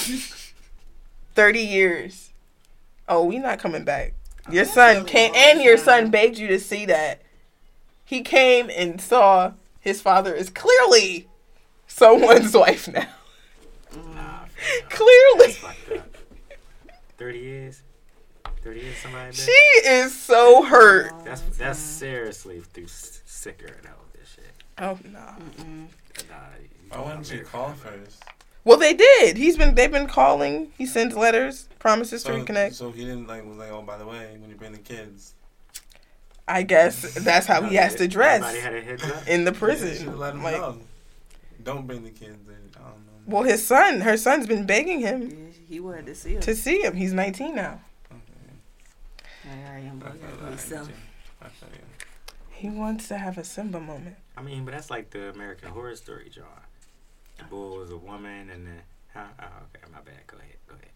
Speaker 7: thirty years. Oh, we not coming back. Your son came, and your son begged you to see that. He came and saw his father is clearly someone's wife now.
Speaker 4: Nah,
Speaker 7: Clearly.
Speaker 4: that's fucked up. Thirty years. Thirty years. Somebody.
Speaker 7: She is so hurt.
Speaker 4: That's that's seriously through s- sicker and all this shit.
Speaker 7: Oh no.
Speaker 4: Nah, you
Speaker 6: Why
Speaker 4: know,
Speaker 6: wouldn't you
Speaker 4: I'm
Speaker 6: call
Speaker 4: very-
Speaker 6: first?
Speaker 7: Well, they did. He's been. They've been calling. He sends letters, promises
Speaker 6: So,
Speaker 7: to reconnect.
Speaker 6: so he didn't like was like, oh, by the way, when you bring the kids,
Speaker 7: I guess that's how he has to dress
Speaker 4: Everybody had a heads up.
Speaker 7: in the
Speaker 6: you should
Speaker 7: prison.
Speaker 6: let him
Speaker 7: Like,
Speaker 6: know. Don't bring the kids. In. I don't know.
Speaker 7: well, his son, her son's been begging him
Speaker 5: Yeah, he wanted to see her.
Speaker 7: to see him. He's nineteen now.
Speaker 5: I am
Speaker 6: I feel
Speaker 5: looking
Speaker 6: that,
Speaker 5: myself.
Speaker 6: I feel you.
Speaker 7: He wants to have a Simba moment.
Speaker 4: I mean, but that's like the American Horror Story, John. The bull was a woman, and then, huh? Oh, okay, my bad. Go ahead, go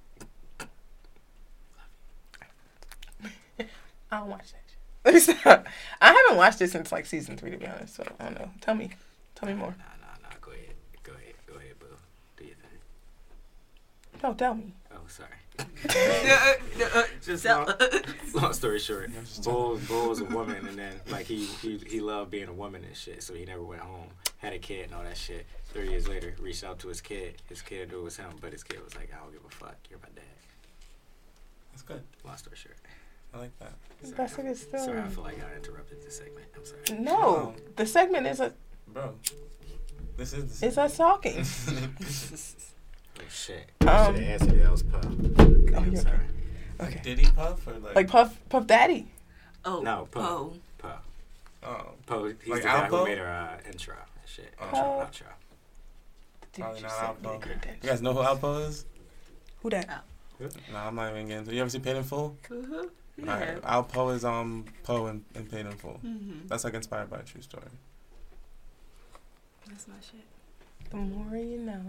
Speaker 4: ahead.
Speaker 7: I don't watch that shit. I haven't watched it since like season three, to be honest. So I don't know. Tell me, tell me more.
Speaker 4: Nah, nah, nah. Go ahead, go ahead, go ahead, boo. Do your thing.
Speaker 7: No, tell me.
Speaker 4: Oh, sorry.
Speaker 5: Uh,
Speaker 4: Just
Speaker 5: So-
Speaker 4: long, long story short, Bull, Bull was a woman, and then like he, he he loved being a woman and shit, so he never went home, had a kid and all that shit. Thirty years later, reached out to his kid. His kid knew it was him, but his kid was like, I don't give a fuck. You're my dad.
Speaker 6: That's good.
Speaker 4: Long story short.
Speaker 6: I like that.
Speaker 7: That's a good story.
Speaker 4: Sorry, I feel like I interrupted this segment. I'm sorry.
Speaker 7: No, the segment is a
Speaker 6: Bro, this is the
Speaker 7: it's us talking.
Speaker 4: Oh shit.
Speaker 7: Um,
Speaker 4: I should have answered it. That was Puff. Okay, I'm
Speaker 7: you're
Speaker 4: sorry.
Speaker 7: Okay,
Speaker 6: Did he puff or like?
Speaker 7: like Puff Puff Daddy.
Speaker 5: Oh,
Speaker 4: No, Puff.
Speaker 5: oh.
Speaker 4: Puff.
Speaker 6: Oh,
Speaker 4: Puff. He's
Speaker 6: Like
Speaker 4: the guy
Speaker 6: Alpo?
Speaker 4: who made our uh, intro and shit.
Speaker 6: Oh.
Speaker 4: Intro, outro.
Speaker 7: Dude,
Speaker 6: probably
Speaker 7: you
Speaker 6: not
Speaker 7: sent me
Speaker 6: Alpo.
Speaker 7: the credentials.
Speaker 6: You guys know who Alpo is?
Speaker 7: Who that?
Speaker 6: Nah, I'm not even getting into it. You ever see Paid in Full?
Speaker 5: Uh-huh. Yeah.
Speaker 6: Alright, Alpo is um Poe in, in Paid in Full.
Speaker 5: Mm-hmm.
Speaker 6: That's like inspired by a true story.
Speaker 5: That's my shit.
Speaker 7: The more you know.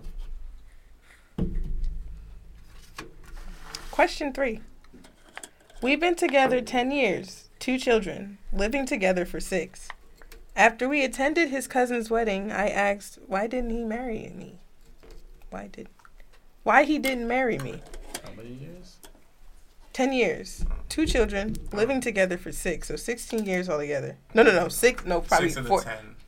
Speaker 7: Question three. We've been together ten years, two children, living together for six. After we attended his cousin's wedding, I asked, why didn't he marry me? Why did, why he didn't marry me?
Speaker 6: How many years?
Speaker 7: ten years, two children, living together for six, so sixteen years altogether. No, no, no, six, no, probably
Speaker 6: Six of the
Speaker 7: four.
Speaker 6: ten.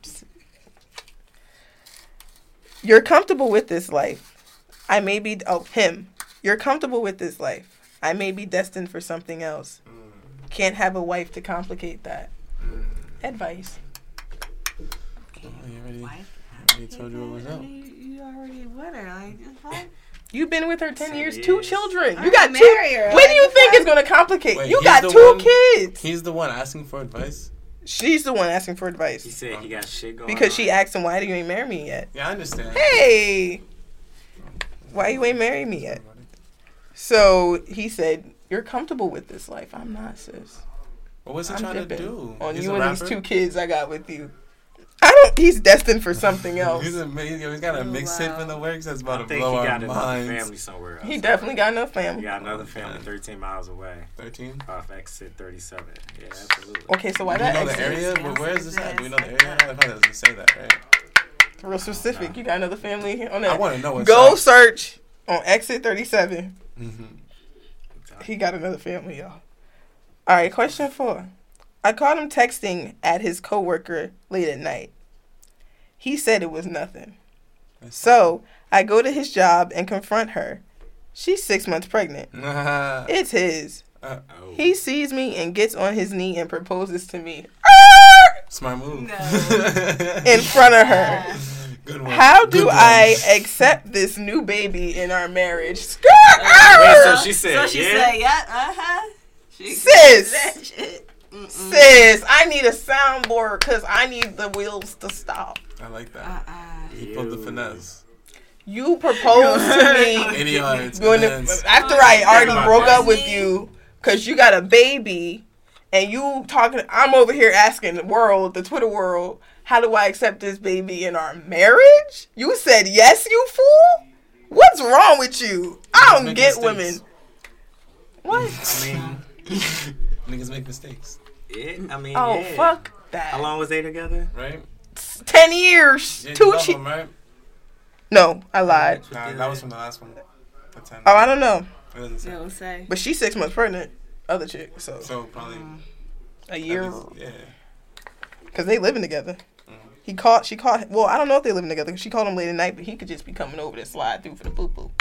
Speaker 7: You're comfortable with this life. I may be, oh, him. You're comfortable with this life. I may be destined for something else.
Speaker 6: Mm.
Speaker 7: Can't have a wife to complicate that.
Speaker 6: Mm.
Speaker 7: Advice.
Speaker 5: Okay.
Speaker 6: Oh, you already,
Speaker 5: Wife.
Speaker 6: you already told you what was up.
Speaker 5: You, you already with her. Like, it's fine.
Speaker 7: You've been with her ten
Speaker 4: Ten
Speaker 7: years, two
Speaker 4: years.
Speaker 7: children.
Speaker 5: I
Speaker 7: You got two.
Speaker 5: marry her.
Speaker 7: What do you
Speaker 5: Like,
Speaker 7: think
Speaker 5: what?
Speaker 7: is going to complicate?
Speaker 6: Wait,
Speaker 7: You
Speaker 6: he's
Speaker 7: got
Speaker 6: the
Speaker 7: two
Speaker 6: one-
Speaker 7: kids.
Speaker 6: He's the one asking for advice.
Speaker 7: She's the one asking for
Speaker 4: He
Speaker 7: advice
Speaker 4: said he got shit going
Speaker 7: because
Speaker 4: on.
Speaker 7: she asked him, why do you ain't marry me yet?
Speaker 6: Yeah, I understand.
Speaker 7: Hey, why you ain't marry me yet? So he said, you're comfortable with this life. I'm not, sis.
Speaker 6: What was he
Speaker 7: I'm
Speaker 6: trying to
Speaker 7: dipping
Speaker 6: do?
Speaker 7: on
Speaker 6: He's
Speaker 7: you
Speaker 6: a
Speaker 7: and
Speaker 6: rapper?
Speaker 7: these two kids I got with you. I don't. He's destined for something else.
Speaker 6: He's amazing. He's got a
Speaker 5: Oh,
Speaker 6: mixtape
Speaker 5: wow.
Speaker 6: in the works that's
Speaker 4: I
Speaker 6: about to
Speaker 4: think
Speaker 6: blow
Speaker 4: he
Speaker 6: our
Speaker 4: got another
Speaker 6: minds.
Speaker 4: family somewhere else.
Speaker 7: He definitely got enough
Speaker 4: He
Speaker 7: family.
Speaker 4: got another family thirteen miles away
Speaker 6: Thirteen.
Speaker 4: off exit thirty-seven. Yeah, absolutely.
Speaker 7: Okay, so why
Speaker 6: Do we
Speaker 7: that
Speaker 6: know the
Speaker 7: exit?
Speaker 6: area?
Speaker 5: Sounds
Speaker 6: But where is
Speaker 5: like
Speaker 6: this at? Do we know
Speaker 5: this,
Speaker 6: the
Speaker 5: like
Speaker 6: area?
Speaker 5: that.
Speaker 6: I probably doesn't say that, right?
Speaker 7: Real specific. You got another family on
Speaker 6: I
Speaker 7: that.
Speaker 6: want to know. What
Speaker 7: Go
Speaker 6: side.
Speaker 7: search on exit thirty-seven.
Speaker 6: Mhm.
Speaker 7: He got another family, y'all. All right, question four. I caught him texting at his coworker late at night. He said it was nothing. So I go to his job and confront her. She's six months pregnant.
Speaker 6: Uh,
Speaker 7: It's his.
Speaker 4: Oh.
Speaker 7: He sees me and gets on his knee and proposes to me
Speaker 6: Smart move.
Speaker 5: No.
Speaker 7: in front of her.
Speaker 6: Good one.
Speaker 7: How
Speaker 6: Good
Speaker 7: do
Speaker 6: one.
Speaker 7: I accept this new baby in our marriage?
Speaker 4: Wait, so she said,
Speaker 5: So she
Speaker 4: yeah?
Speaker 5: said, yeah, uh huh. She
Speaker 7: Sis.
Speaker 5: that shit. Mm-mm.
Speaker 7: Sis, I need a soundboard because I need the wheels to stop.
Speaker 6: I like that.
Speaker 5: Uh-uh.
Speaker 6: He pulled the finesse.
Speaker 7: You proposed to me
Speaker 6: eighty yards.
Speaker 7: when
Speaker 6: and
Speaker 7: the,
Speaker 6: then-
Speaker 7: after I already
Speaker 4: my
Speaker 7: broke up
Speaker 4: question.
Speaker 7: with you because you got a baby and you talking. I'm over here asking the world, the Twitter world, how do I accept this baby in our marriage? You said yes, you fool. What's wrong with you? I don't
Speaker 6: Make
Speaker 7: get
Speaker 6: mistakes.
Speaker 7: women. What?
Speaker 4: I mean,
Speaker 6: Niggas make mistakes,
Speaker 4: yeah, I mean,
Speaker 7: Oh,
Speaker 4: yeah.
Speaker 7: fuck that.
Speaker 4: How long was they together?
Speaker 6: right?
Speaker 7: Ten years.
Speaker 6: Yeah, you
Speaker 7: Two
Speaker 6: love
Speaker 7: che-
Speaker 6: him, right?
Speaker 7: No, I lied.
Speaker 6: Nah, that was from the last one. The ten.
Speaker 7: Oh, I don't know.
Speaker 6: It doesn't say.
Speaker 5: Don't say.
Speaker 7: But she's six months pregnant. Other chick. So
Speaker 6: So probably
Speaker 7: a
Speaker 6: at
Speaker 7: year.
Speaker 6: least- yeah.
Speaker 7: Because they living together. He called, she called, well, I don't know if they living together. She called him late at night, but he could just be coming over to slide through for the poo-poo.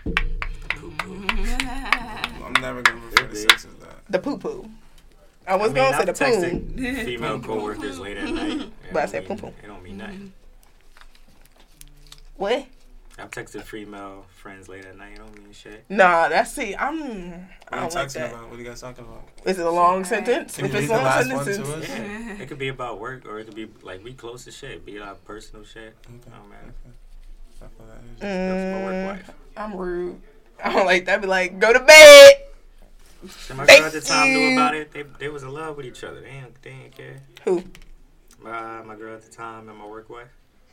Speaker 6: I'm never gonna refer to sex as that.
Speaker 7: The poo-poo. I was
Speaker 4: I mean,
Speaker 7: going to say
Speaker 4: I've
Speaker 7: the poon.
Speaker 4: texted female coworkers late at night. It
Speaker 7: But I
Speaker 4: don't
Speaker 7: said
Speaker 4: mean-
Speaker 7: poo-poo.
Speaker 4: It don't mean nothing.
Speaker 7: What?
Speaker 4: I've texted female friends late at night. It don't mean shit.
Speaker 7: Nah, that's, see, I'm, I
Speaker 6: What are you
Speaker 7: don't like
Speaker 6: texting
Speaker 7: that.
Speaker 6: about? What are you guys talking about?
Speaker 7: Is it a long sentence?
Speaker 6: Can
Speaker 7: If
Speaker 6: you
Speaker 7: it's
Speaker 6: read the
Speaker 7: long
Speaker 6: last one
Speaker 7: sentences.
Speaker 6: to us?
Speaker 4: Yeah. It could be about work or it could be like we close to shit. Be our personal shit.
Speaker 6: Okay.
Speaker 4: Oh man,
Speaker 6: I feel that.
Speaker 4: that's my work
Speaker 7: Mm,
Speaker 4: wife.
Speaker 7: I'm rude. I don't like that. Be like, go to bed.
Speaker 4: And my
Speaker 7: Thank
Speaker 4: girl at the time
Speaker 7: you.
Speaker 4: knew about it. They they was in love with each other. They ain't, they ain't care.
Speaker 7: Who?
Speaker 4: My my girl at the time and my work wife.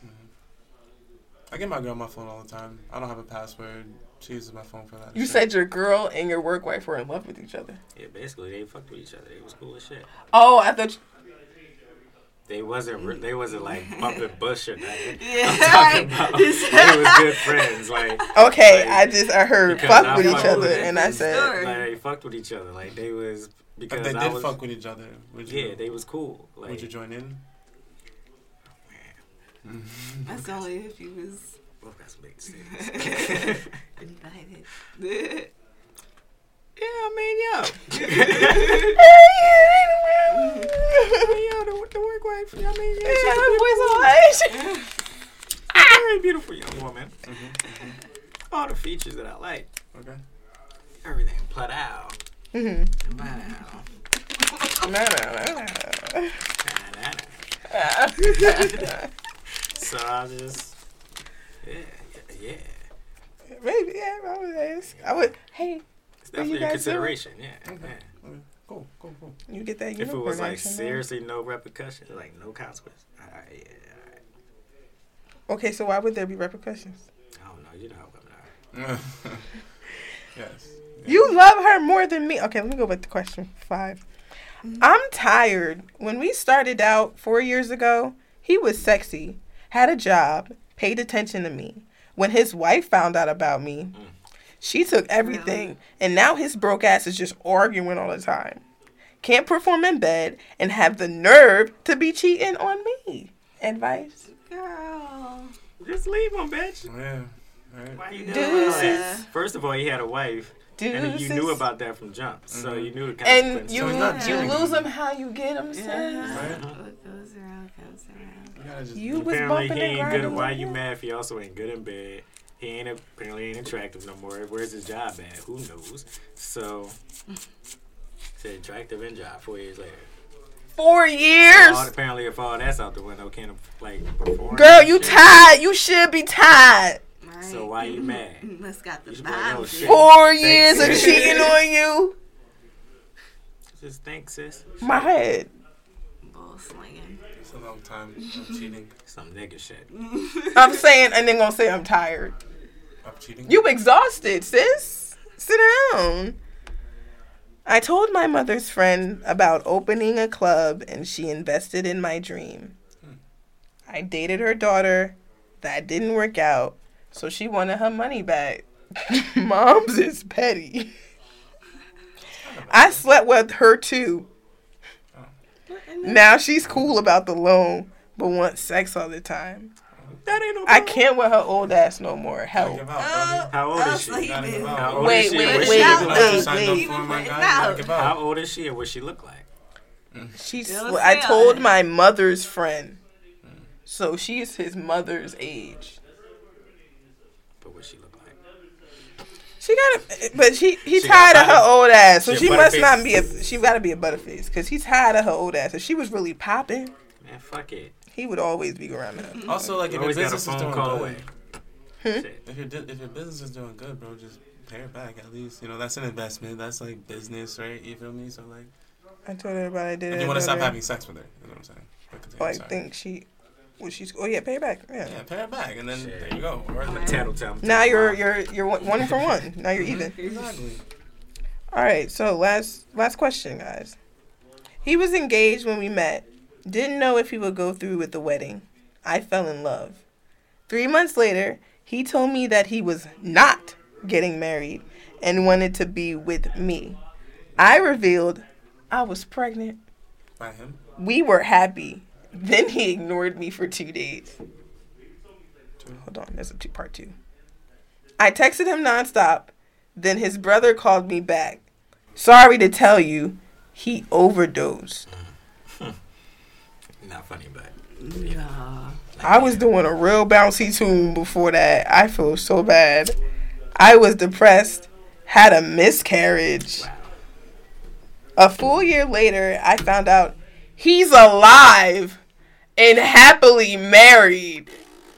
Speaker 6: I get my girl my phone all the time. I don't have a password. She uses my phone for that.
Speaker 7: You
Speaker 6: shit.
Speaker 7: said your girl and your work wife were in love with each other.
Speaker 4: Yeah, basically they fucked with each other. They was cool as shit.
Speaker 7: Oh, I thought.
Speaker 4: They wasn't re- they wasn't like bumping bush or nothing.
Speaker 5: Yeah,
Speaker 4: I'm talking about they was good friends. Like
Speaker 7: Okay,
Speaker 4: like,
Speaker 7: I just I heard
Speaker 4: because
Speaker 7: fuck
Speaker 4: I
Speaker 7: with each
Speaker 4: fucked
Speaker 7: other,
Speaker 4: with
Speaker 7: and I
Speaker 4: them.
Speaker 7: said,
Speaker 5: Story.
Speaker 4: like they fucked with each other. Like they was because
Speaker 6: If they
Speaker 4: I
Speaker 6: did
Speaker 4: was,
Speaker 6: fuck with each other, would you?
Speaker 4: yeah, they was cool. Like
Speaker 6: Would you join in?
Speaker 5: That's only if you was
Speaker 4: both got some big decisions.
Speaker 5: invited.
Speaker 4: Yeah, I mean, yo. yo, the, the work wife. I mean, yeah, she's a beautiful, very beautiful young woman. All the features that I like.
Speaker 6: Okay.
Speaker 4: Everything put out.
Speaker 7: Mhm.
Speaker 4: Wow.
Speaker 7: No, no, no,
Speaker 4: So I just, yeah, yeah, yeah.
Speaker 7: maybe yeah. I would ask. I would. Hey,
Speaker 4: It's
Speaker 7: What you
Speaker 4: definitely a
Speaker 7: guys
Speaker 4: consideration. Yeah,
Speaker 6: Okay.
Speaker 4: yeah.
Speaker 6: Okay. Cool. Cool. Cool.
Speaker 7: you get that
Speaker 4: If
Speaker 7: unicorn
Speaker 4: it was like
Speaker 7: action, man.
Speaker 4: seriously no repercussions, like no consequence, all right, yeah, all right.
Speaker 7: Okay, so why would there be repercussions?
Speaker 4: I don't know. You know how women are.
Speaker 6: Yes.
Speaker 7: You love her more than me. Okay, let me go back to question five. I'm tired. When we started out four years ago, he was sexy, had a job, paid attention to me. When his wife found out about me, she took everything, and now his broke ass is just arguing all the time. Can't perform in bed and have the nerve to be cheating on me. Advice?
Speaker 5: Girl.
Speaker 4: Just leave him, bitch.
Speaker 6: Yeah. Right.
Speaker 4: Why you doing
Speaker 7: Deuces.
Speaker 4: all that? First of all, he had a wife, and then you knew
Speaker 7: Deuces.
Speaker 4: about that from jump, so you knew the
Speaker 7: And
Speaker 4: consequences.
Speaker 7: you,
Speaker 6: So he's not
Speaker 7: you
Speaker 6: cheating.
Speaker 7: lose them how you get them, sis.
Speaker 5: Yeah.
Speaker 6: Right.
Speaker 5: What goes around comes around.
Speaker 6: You gotta just.
Speaker 7: You was
Speaker 4: Apparently,
Speaker 7: bumping
Speaker 4: he
Speaker 7: and
Speaker 4: ain't good.
Speaker 7: grinding.
Speaker 4: Why
Speaker 7: with
Speaker 4: you
Speaker 7: him.
Speaker 4: mad if he also ain't good in bed? He ain't apparently ain't attractive no more. Where's his job at? Who knows? So, it's attractive in job four years later.
Speaker 7: Four
Speaker 4: All,
Speaker 7: years.
Speaker 4: apparently, if all that's out the window, can't like perform.
Speaker 7: Girl,
Speaker 4: and
Speaker 7: you
Speaker 4: shit.
Speaker 7: tired. You should be tired.
Speaker 5: Right.
Speaker 4: So why you mad?
Speaker 5: You must got the
Speaker 4: You should be like, yo,
Speaker 5: vibes.
Speaker 4: shit.
Speaker 7: Four years of
Speaker 4: sis.
Speaker 7: cheating on you.
Speaker 4: Just think, sis.
Speaker 7: My head.
Speaker 5: Bullshit. little slinging.
Speaker 6: It's a long time of cheating.
Speaker 4: Some nigga shit.
Speaker 7: I'm saying, and then gonna say I'm tired.
Speaker 6: Of cheating.
Speaker 7: You exhausted, sis. Sit down. I told my mother's friend about opening a club, and she invested in my dream. Hmm. I dated her daughter. That didn't work out, so she wanted her money back. Mom's is petty. I slept with her too. Now she's cool about the loan, but wants sex all the time.
Speaker 4: That ain't no
Speaker 7: I can't with her old ass no more. Help.
Speaker 5: Oh,
Speaker 4: How old
Speaker 5: oh,
Speaker 4: is she?
Speaker 5: so he
Speaker 6: Gotta
Speaker 5: been-
Speaker 6: give out.
Speaker 4: How old
Speaker 7: Wait,
Speaker 4: is she?
Speaker 7: wait,
Speaker 4: What
Speaker 7: wait,
Speaker 4: she
Speaker 7: wait,
Speaker 4: look like?
Speaker 6: You signed up
Speaker 5: wait.
Speaker 6: for it, my
Speaker 5: Even
Speaker 6: guy.
Speaker 5: now.
Speaker 6: Gotta give out.
Speaker 4: How old is she and what she look like?
Speaker 7: She's.
Speaker 5: It was
Speaker 7: I
Speaker 5: hell.
Speaker 7: told my mother's friend, so she's his mother's age.
Speaker 4: But what she look like?
Speaker 7: She got, but she he
Speaker 4: She
Speaker 7: tired
Speaker 4: got
Speaker 7: of her
Speaker 4: butter-
Speaker 7: old ass, so
Speaker 4: she a
Speaker 7: she must
Speaker 4: butterface.
Speaker 7: not be a. She got to be a butterface because he's tired of her old ass. If she was really popping,
Speaker 4: Man, fuck it.
Speaker 7: he would always be around her.
Speaker 6: Also, like, if
Speaker 4: You
Speaker 6: your
Speaker 4: always got a
Speaker 6: business is
Speaker 4: phone
Speaker 6: doing
Speaker 4: call
Speaker 6: good,
Speaker 4: away.
Speaker 7: Hmm?
Speaker 4: Shit.
Speaker 6: if your di- if your business is doing good, bro, just pay it back at least. You know, that's an investment. That's like business, right? You feel me? So like,
Speaker 7: I told everybody I did
Speaker 6: if
Speaker 7: it.
Speaker 6: you want to stop
Speaker 7: brother.
Speaker 6: having sex with her, you know what I'm saying? But continue,
Speaker 7: Oh, I
Speaker 6: sorry.
Speaker 7: think she. Well, she's. Oh yeah, pay her back. Yeah.
Speaker 6: Yeah, pay her back, and then
Speaker 4: Shit.
Speaker 6: there you go. Or
Speaker 4: I'm
Speaker 6: like-
Speaker 4: a tattletale.
Speaker 7: Now you're you're you're one one for one. Now you're even.
Speaker 6: Exactly.
Speaker 7: All right. So last last question, guys. He was engaged when we met. Didn't know if he would go through with the wedding. I fell in love. Three months later, he told me that he was not getting married and wanted to be with me. I revealed I was pregnant.
Speaker 6: By him.
Speaker 7: We were happy. Then he ignored me for two days. Hold on, there's a two part two. I texted him nonstop. Then his brother called me back. Sorry to tell you, he overdosed.
Speaker 4: Not funny, but
Speaker 5: Nah.
Speaker 7: I was doing a real bouncy tune before that. I feel so bad. I was depressed, had a miscarriage.
Speaker 4: wow.
Speaker 7: A full year later, I found out he's alive and happily married.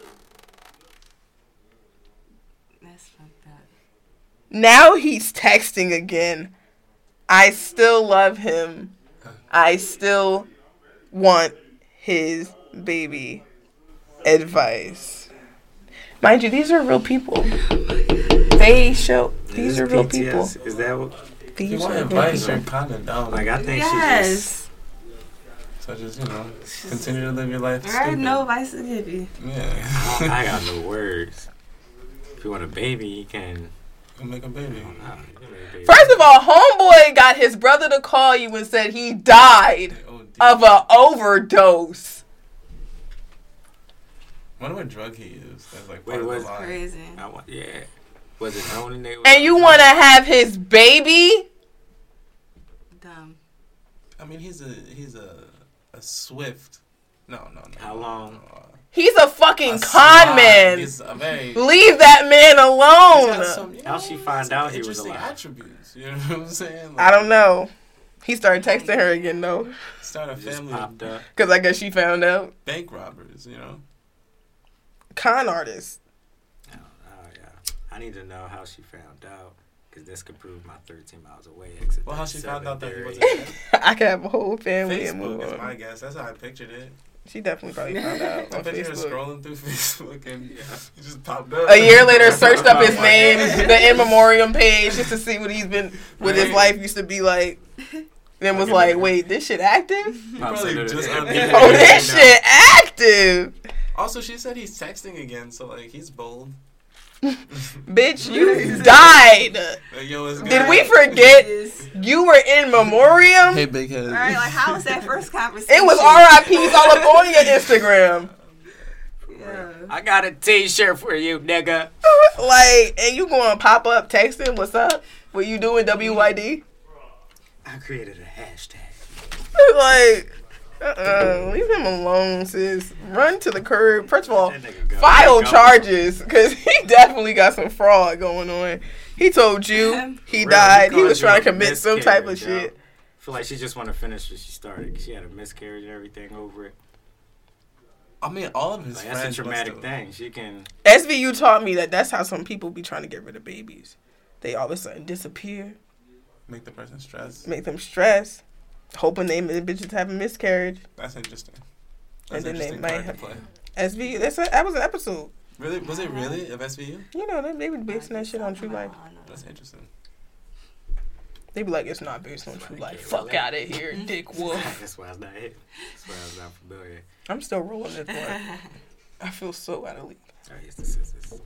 Speaker 5: That's fucked up.
Speaker 7: Now he's texting again. I still love him. I still want his baby. Advice. Mind you, these are real people. They show these
Speaker 4: Is
Speaker 7: are
Speaker 4: this
Speaker 7: real
Speaker 4: P T S?
Speaker 7: people.
Speaker 4: Is that what?
Speaker 6: If
Speaker 7: These
Speaker 6: you want
Speaker 7: are real
Speaker 6: advice,
Speaker 7: people.
Speaker 6: you're kind of down.
Speaker 4: Like, I think she just.
Speaker 5: Yes.
Speaker 6: So just, you know, continue to live your life.
Speaker 5: I have
Speaker 6: stupid.
Speaker 5: no advice to give you.
Speaker 6: Yeah.
Speaker 4: I, I got no words. If you want a baby, you can.
Speaker 6: Go make a baby.
Speaker 4: Nah, you can make a baby.
Speaker 7: First of all, homeboy got his brother to call you and said he died
Speaker 6: O D.
Speaker 7: of an overdose.
Speaker 6: Wonder what drug he used. That's like
Speaker 4: Wait,
Speaker 6: part
Speaker 4: what?
Speaker 6: of the lie.
Speaker 5: Crazy.
Speaker 4: I want, yeah. Was it known in there?
Speaker 7: And you want to have his baby?
Speaker 5: Dumb.
Speaker 6: I mean, he's a he's a a swift. No, no, no.
Speaker 4: How long?
Speaker 6: Uh,
Speaker 7: He's a fucking
Speaker 6: a
Speaker 7: con
Speaker 6: slide.
Speaker 7: man.
Speaker 6: He's a very.
Speaker 7: Leave that man
Speaker 6: he's got
Speaker 7: alone.
Speaker 6: some, you
Speaker 4: How'd she find
Speaker 6: some
Speaker 4: out he was
Speaker 6: interesting
Speaker 4: alive?
Speaker 6: attributes. You know what I'm saying? Like,
Speaker 7: I don't know. He started texting her again though,
Speaker 6: Start a
Speaker 4: It just
Speaker 6: family
Speaker 4: popped
Speaker 6: of
Speaker 4: up.
Speaker 7: because I guess she found out.
Speaker 6: bank robbers. You know.
Speaker 7: Con artist.
Speaker 4: Oh, oh, yeah. I need to know how she found out. Because this could prove my thirteen miles away exit.
Speaker 6: Well, how she found out that he
Speaker 4: theory.
Speaker 6: wasn't dead?
Speaker 7: I could have a whole family and move
Speaker 6: Facebook is my
Speaker 7: on.
Speaker 6: guess. That's how I pictured it.
Speaker 7: She definitely probably found out
Speaker 6: I
Speaker 7: on
Speaker 6: pictured her
Speaker 7: Facebook.
Speaker 6: scrolling through Facebook and he just popped up.
Speaker 7: A year later, searched up his name, the in memoriam page, just to see what he's been, what his life used to be like. Then was like, wait, this shit active?
Speaker 4: Pops
Speaker 6: Probably
Speaker 4: into the-
Speaker 6: just
Speaker 4: yeah,
Speaker 6: unmuted.
Speaker 4: yeah,
Speaker 7: Oh,
Speaker 4: yeah,
Speaker 7: this
Speaker 4: yeah.
Speaker 7: shit active.
Speaker 6: Also, she said he's texting again, so like he's bold.
Speaker 7: Bitch, you died.
Speaker 6: Like, yo, it's good.
Speaker 7: Did we forget you were in memoriam?
Speaker 6: Hey, big head.
Speaker 5: All right, like how was that first conversation?
Speaker 7: It was R I Ps all up on your Instagram.
Speaker 5: Yeah.
Speaker 4: I got a t-shirt for you, nigga.
Speaker 7: Like, and you going to pop up texting, what's up? What you doing, W Y D?
Speaker 4: I created a hashtag.
Speaker 7: Like, uh-uh, leave him alone, sis. Run to the curb. First of all,
Speaker 4: That nigga go.
Speaker 7: file
Speaker 4: Go.
Speaker 7: charges, because he definitely got some fraud going on. He told you he
Speaker 4: Really,
Speaker 7: died. He
Speaker 4: called
Speaker 7: was
Speaker 4: you
Speaker 7: trying to
Speaker 4: a
Speaker 7: commit some type of
Speaker 4: miscarriage, yo.
Speaker 7: shit.
Speaker 4: I feel like she just want to finish what she started. 'Cause she had a miscarriage and everything over it.
Speaker 6: I mean, all of his
Speaker 4: Like,
Speaker 6: friends.
Speaker 4: that's a traumatic
Speaker 6: must have-
Speaker 4: thing. She can.
Speaker 7: S V U taught me that that's how some people be trying to get rid of babies. They all of a sudden disappear,
Speaker 6: Make the person stressed.
Speaker 7: make them stress. hoping they the bitches have a miscarriage.
Speaker 6: That's interesting. That's
Speaker 7: And then they
Speaker 6: interesting
Speaker 7: might
Speaker 6: card to
Speaker 7: have-
Speaker 6: play.
Speaker 7: S V U. That's a, that was an episode.
Speaker 6: Really? Was it really of S V U?
Speaker 7: You know, they, they were basing that shit on true life.
Speaker 6: That's interesting.
Speaker 7: They be like, it's not based on
Speaker 4: That's
Speaker 7: true
Speaker 4: why they
Speaker 7: life.
Speaker 4: can't
Speaker 7: Fuck
Speaker 4: relate.
Speaker 7: out of here, dick wolf.
Speaker 4: That's why it's not hit. That's why it's not familiar.
Speaker 7: I'm still rolling this one. I feel so out of league.
Speaker 4: Oh, yes, this is this.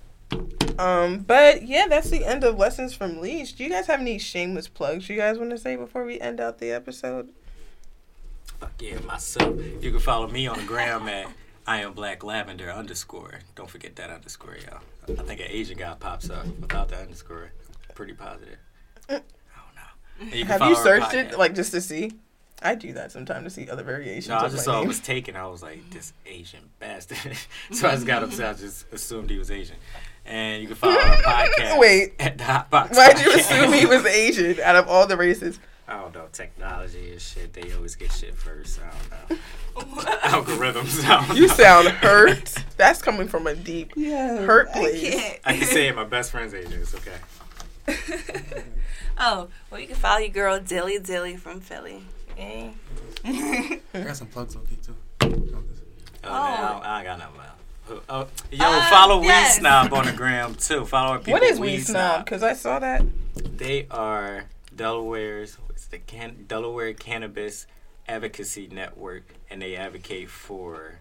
Speaker 7: Um, but yeah, that's the end of Lessons from Leash. Do you guys have any shameless plugs you guys want to say before we end out the episode?
Speaker 4: Fuck yeah, myself. You can follow me on the gram at I am Black Lavender underscore. Don't forget that underscore, y'all. I think an Asian guy pops up without the underscore. Pretty positive. I don't know. And you can
Speaker 7: Have
Speaker 4: follow
Speaker 7: you
Speaker 4: our
Speaker 7: searched it
Speaker 4: podcast.
Speaker 7: like just to see? I do that sometimes to see other variations
Speaker 4: No, I
Speaker 7: of
Speaker 4: just
Speaker 7: my
Speaker 4: saw it
Speaker 7: name.
Speaker 4: was taken. I was like, this Asian bastard. So I just got upset. I just assumed he was Asian. And you can follow our podcast.
Speaker 7: Wait.
Speaker 4: At the Hotbox.
Speaker 7: Why'd you
Speaker 4: Podcast.
Speaker 7: assume he was Asian out of all the races?
Speaker 4: I don't know. Technology and shit. They always get shit first. I don't know. Algorithms. I don't
Speaker 7: You
Speaker 4: know.
Speaker 7: sound hurt. That's coming from a deep
Speaker 2: Yeah.
Speaker 7: hurt
Speaker 5: I
Speaker 7: place.
Speaker 5: can't.
Speaker 4: I can say it. My best friend's Asian. It's okay.
Speaker 5: Oh, well, you can follow your girl Dilly Dilly from Philly. Okay.
Speaker 6: I got some plugs, okay, too.
Speaker 4: Oh, man, I, don't, I ain't got nothing else. Oh, yo,
Speaker 5: Uh,
Speaker 4: follow
Speaker 5: yes.
Speaker 4: Weed Snob on the gram too. Follow our people.
Speaker 7: What is
Speaker 4: Weed
Speaker 7: Weed Snob? Because I saw that.
Speaker 4: They are Delaware's what's the can Delaware Cannabis Advocacy Network, and they advocate for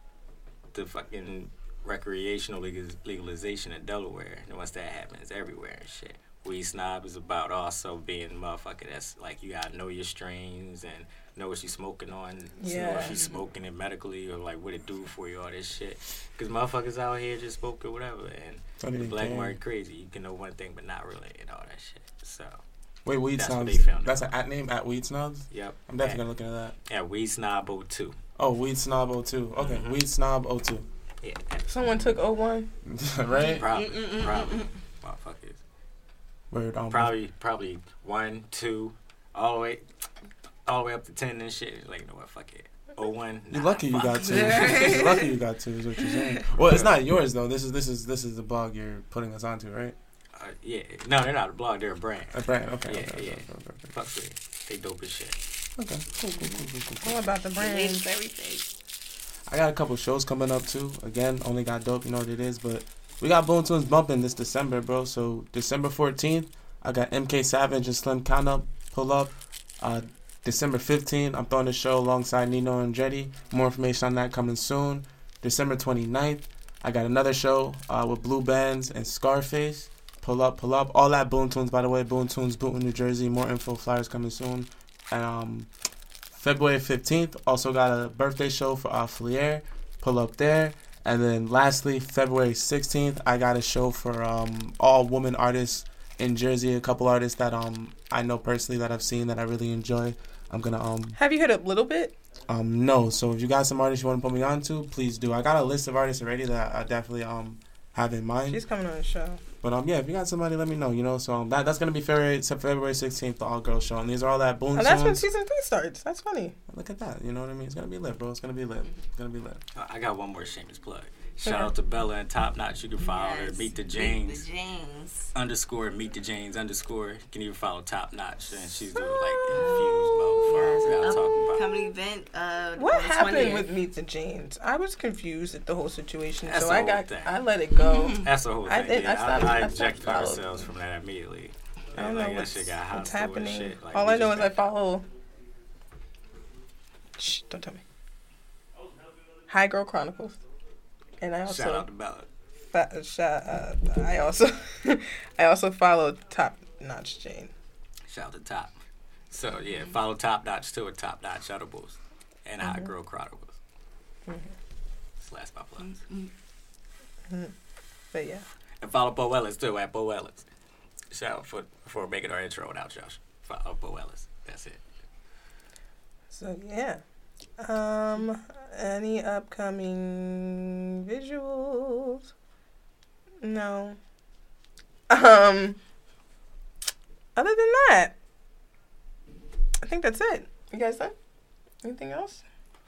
Speaker 4: the fucking recreational legal- legalization in Delaware. And once that happens, everywhere and shit. Weed Snob is about also being a motherfucker that's like you gotta know your strains and know what you're smoking on, yeah. know
Speaker 7: Yeah.
Speaker 4: if you're smoking it medically or like what it do for you, all this shit. Because motherfuckers out here just smoke it, whatever, and
Speaker 6: Don't
Speaker 4: the
Speaker 6: even
Speaker 4: black
Speaker 6: care.
Speaker 4: market crazy. You can know one thing but not really and all that shit. So,
Speaker 6: Wait, Weed
Speaker 4: That's what
Speaker 6: Snobs.
Speaker 4: they found
Speaker 6: That's
Speaker 4: out.
Speaker 6: an at name at Weed Snobs?
Speaker 4: yep.
Speaker 6: I'm definitely going to look into that.
Speaker 4: Yeah, Weed Snob oh two.
Speaker 6: Oh, Weed Snob oh two. Okay,
Speaker 4: Mhm.
Speaker 6: Weed Snob oh two.
Speaker 4: Yeah,
Speaker 7: Someone took oh one.
Speaker 6: Right?
Speaker 4: probably, probably, motherfuckers.
Speaker 6: Word on.
Speaker 4: Probably, probably one, two, all the way, all the way up to ten and shit. Like, you know what? Fuck it. Oh one.
Speaker 6: You're
Speaker 4: nah,
Speaker 6: lucky you
Speaker 4: fuck
Speaker 6: got
Speaker 4: it.
Speaker 6: two. You're lucky you got two. Is what you're saying. Well, it's not yours though. This is this is this is the blog you're putting us onto, right?
Speaker 4: Uh, yeah, no, they're not a blog. They're a brand.
Speaker 6: A brand. Okay.
Speaker 4: Yeah,
Speaker 6: okay,
Speaker 4: yeah.
Speaker 6: okay, okay, okay.
Speaker 4: Fuck with it. They dope as shit.
Speaker 6: Okay. Cool, cool, cool, cool, cool, cool.
Speaker 7: What about the brand?
Speaker 5: Names everything.
Speaker 6: I got a couple shows coming up too. Again, only got dope. You know what it is, but we got Boom Tunes bumping this December, bro. So December fourteenth, I got M K Savage and Slim Kana pull up. Uh, December fifteenth, I'm throwing a show alongside Nino and Andretti. More information on that coming soon. December twenty-ninth, I got another show uh, with Blue Bands and Scarface. Pull up, pull up. All that Boom Tunes, by the way. Boom Tunes, Boonton, New Jersey. More info, flyers coming soon. And um, February fifteenth, also got a birthday show for uh, Flair. Pull up there. And then lastly, February sixteenth, I got a show for um, all woman artists in Jersey. A couple artists that um I know personally that I've seen that I really enjoy. I'm gonna um
Speaker 7: Have you hit a little bit?
Speaker 6: um no. So if you got some artists you want to put me on to, please do. I got a list of artists already that I definitely um have in mind.
Speaker 7: She's coming on the show.
Speaker 6: But um yeah, if you got somebody, let me know. You know, so um, that that's gonna be February February sixteenth, the all girls show, and these are all that Boom
Speaker 7: Oh, that's when
Speaker 6: Tunes.
Speaker 7: season three starts. That's funny.
Speaker 6: Look at that. You know what I mean? It's gonna be lit, bro. It's gonna be lit. It's gonna be lit.
Speaker 4: Uh, I got one more shameless plug. Shout
Speaker 7: Okay.
Speaker 4: out to Bella and Top Notch. You can follow her.
Speaker 5: Yes.
Speaker 4: Meet the
Speaker 5: Meet
Speaker 4: Janes.
Speaker 5: the Janes.
Speaker 4: Underscore Meet the Janes underscore. You can even follow Top Notch, and she's doing like infused mode for
Speaker 5: Yes,
Speaker 4: what I'm talking about.
Speaker 5: upcoming event. Uh,
Speaker 7: What
Speaker 5: on the
Speaker 7: happened
Speaker 5: twentieth.
Speaker 7: with Meet the Janes? I was confused at the whole situation,
Speaker 4: That's
Speaker 7: so
Speaker 4: the
Speaker 7: I
Speaker 4: whole
Speaker 7: got
Speaker 4: thing.
Speaker 7: I let it go.
Speaker 4: That's the whole thing.
Speaker 7: I did-
Speaker 4: yeah,
Speaker 7: I stopped-
Speaker 4: I,
Speaker 7: I
Speaker 4: I
Speaker 7: stopped
Speaker 4: ejected
Speaker 7: following.
Speaker 4: ourselves from that immediately.
Speaker 7: I don't
Speaker 4: And,
Speaker 7: know
Speaker 4: like,
Speaker 7: what's,
Speaker 4: that shit got
Speaker 7: what's
Speaker 4: hostile and
Speaker 7: happening.
Speaker 4: shit. Like,
Speaker 7: All
Speaker 4: we
Speaker 7: I know
Speaker 4: just
Speaker 7: is I
Speaker 4: back-
Speaker 7: follow. Shh! Don't tell me. High Girl Chronicles, and I also
Speaker 4: Shout out to Bella.
Speaker 7: fa- shout, uh, I also I also follow Top Notch Jane.
Speaker 4: Shout out to Top. So yeah, follow Top Notch too at Top Notch Shuttables and Hot Girl Chronicles. Slash my plugs.
Speaker 7: But yeah,
Speaker 4: And follow Bo Ellis too at Bo Ellis. Shout out for for making our intro and outro. Follow Bo Ellis. That's it.
Speaker 7: so yeah. Um, any upcoming visuals? No. Um. Other than that, I think that's it. You guys done? Anything else?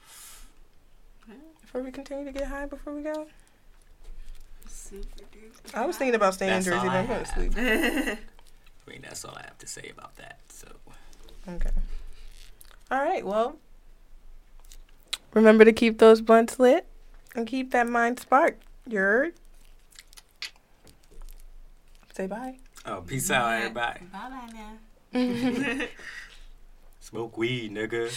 Speaker 7: Before we continue to get high, before we go,
Speaker 5: Super duper.
Speaker 7: I was thinking about staying
Speaker 4: That's
Speaker 7: in Jersey,
Speaker 4: all
Speaker 7: but
Speaker 4: I
Speaker 7: I'm going to
Speaker 4: have.
Speaker 7: sleep.
Speaker 4: I mean, that's all I have to say about that. So
Speaker 7: Okay. All right, well, remember to keep those blunts lit and keep that mind sparked. You heard? Say bye.
Speaker 4: Oh, peace out, everybody.
Speaker 5: Bye-bye now.
Speaker 4: Smoke weed, nigga.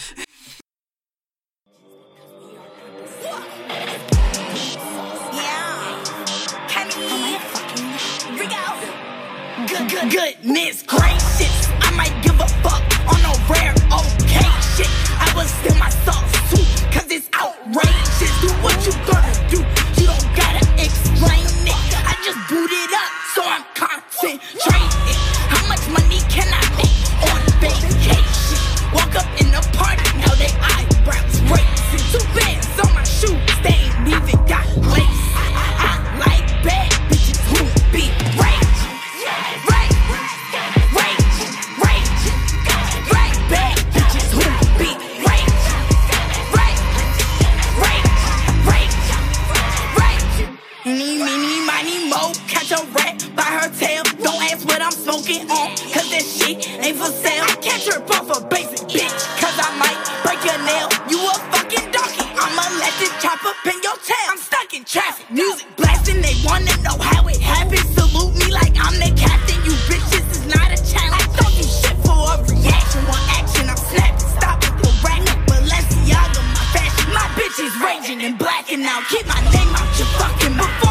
Speaker 8: Good, good, goodness gracious, I might give a fuck on a rare okay shit. I was still my sauce too, cause it's outrageous. Do what you gonna do, you don't gotta explain it. I just boot it up, so I'm concentrated. How much money can I make on vacation? Walk up in the party, now they eyebrows raising. Two bands on my shoes, they ain't even got lace. I, I, I like bad bitches who be raging. Smoking on, cause that shit ain't for sale. I can't trip off a basic bitch, cause I might break a nail. You a fucking donkey, I'ma let this chopper pin your tail. I'm stuck in traffic, music blasting, they wanna know how it happened. Salute me like I'm the captain, you bitches is not a challenge. I don't do shit for a reaction, one action, I'm snapping. Stop with the rap, Balenciaga, my fashion. My bitch is raging and blacking out, keep my name out your fucking mouth.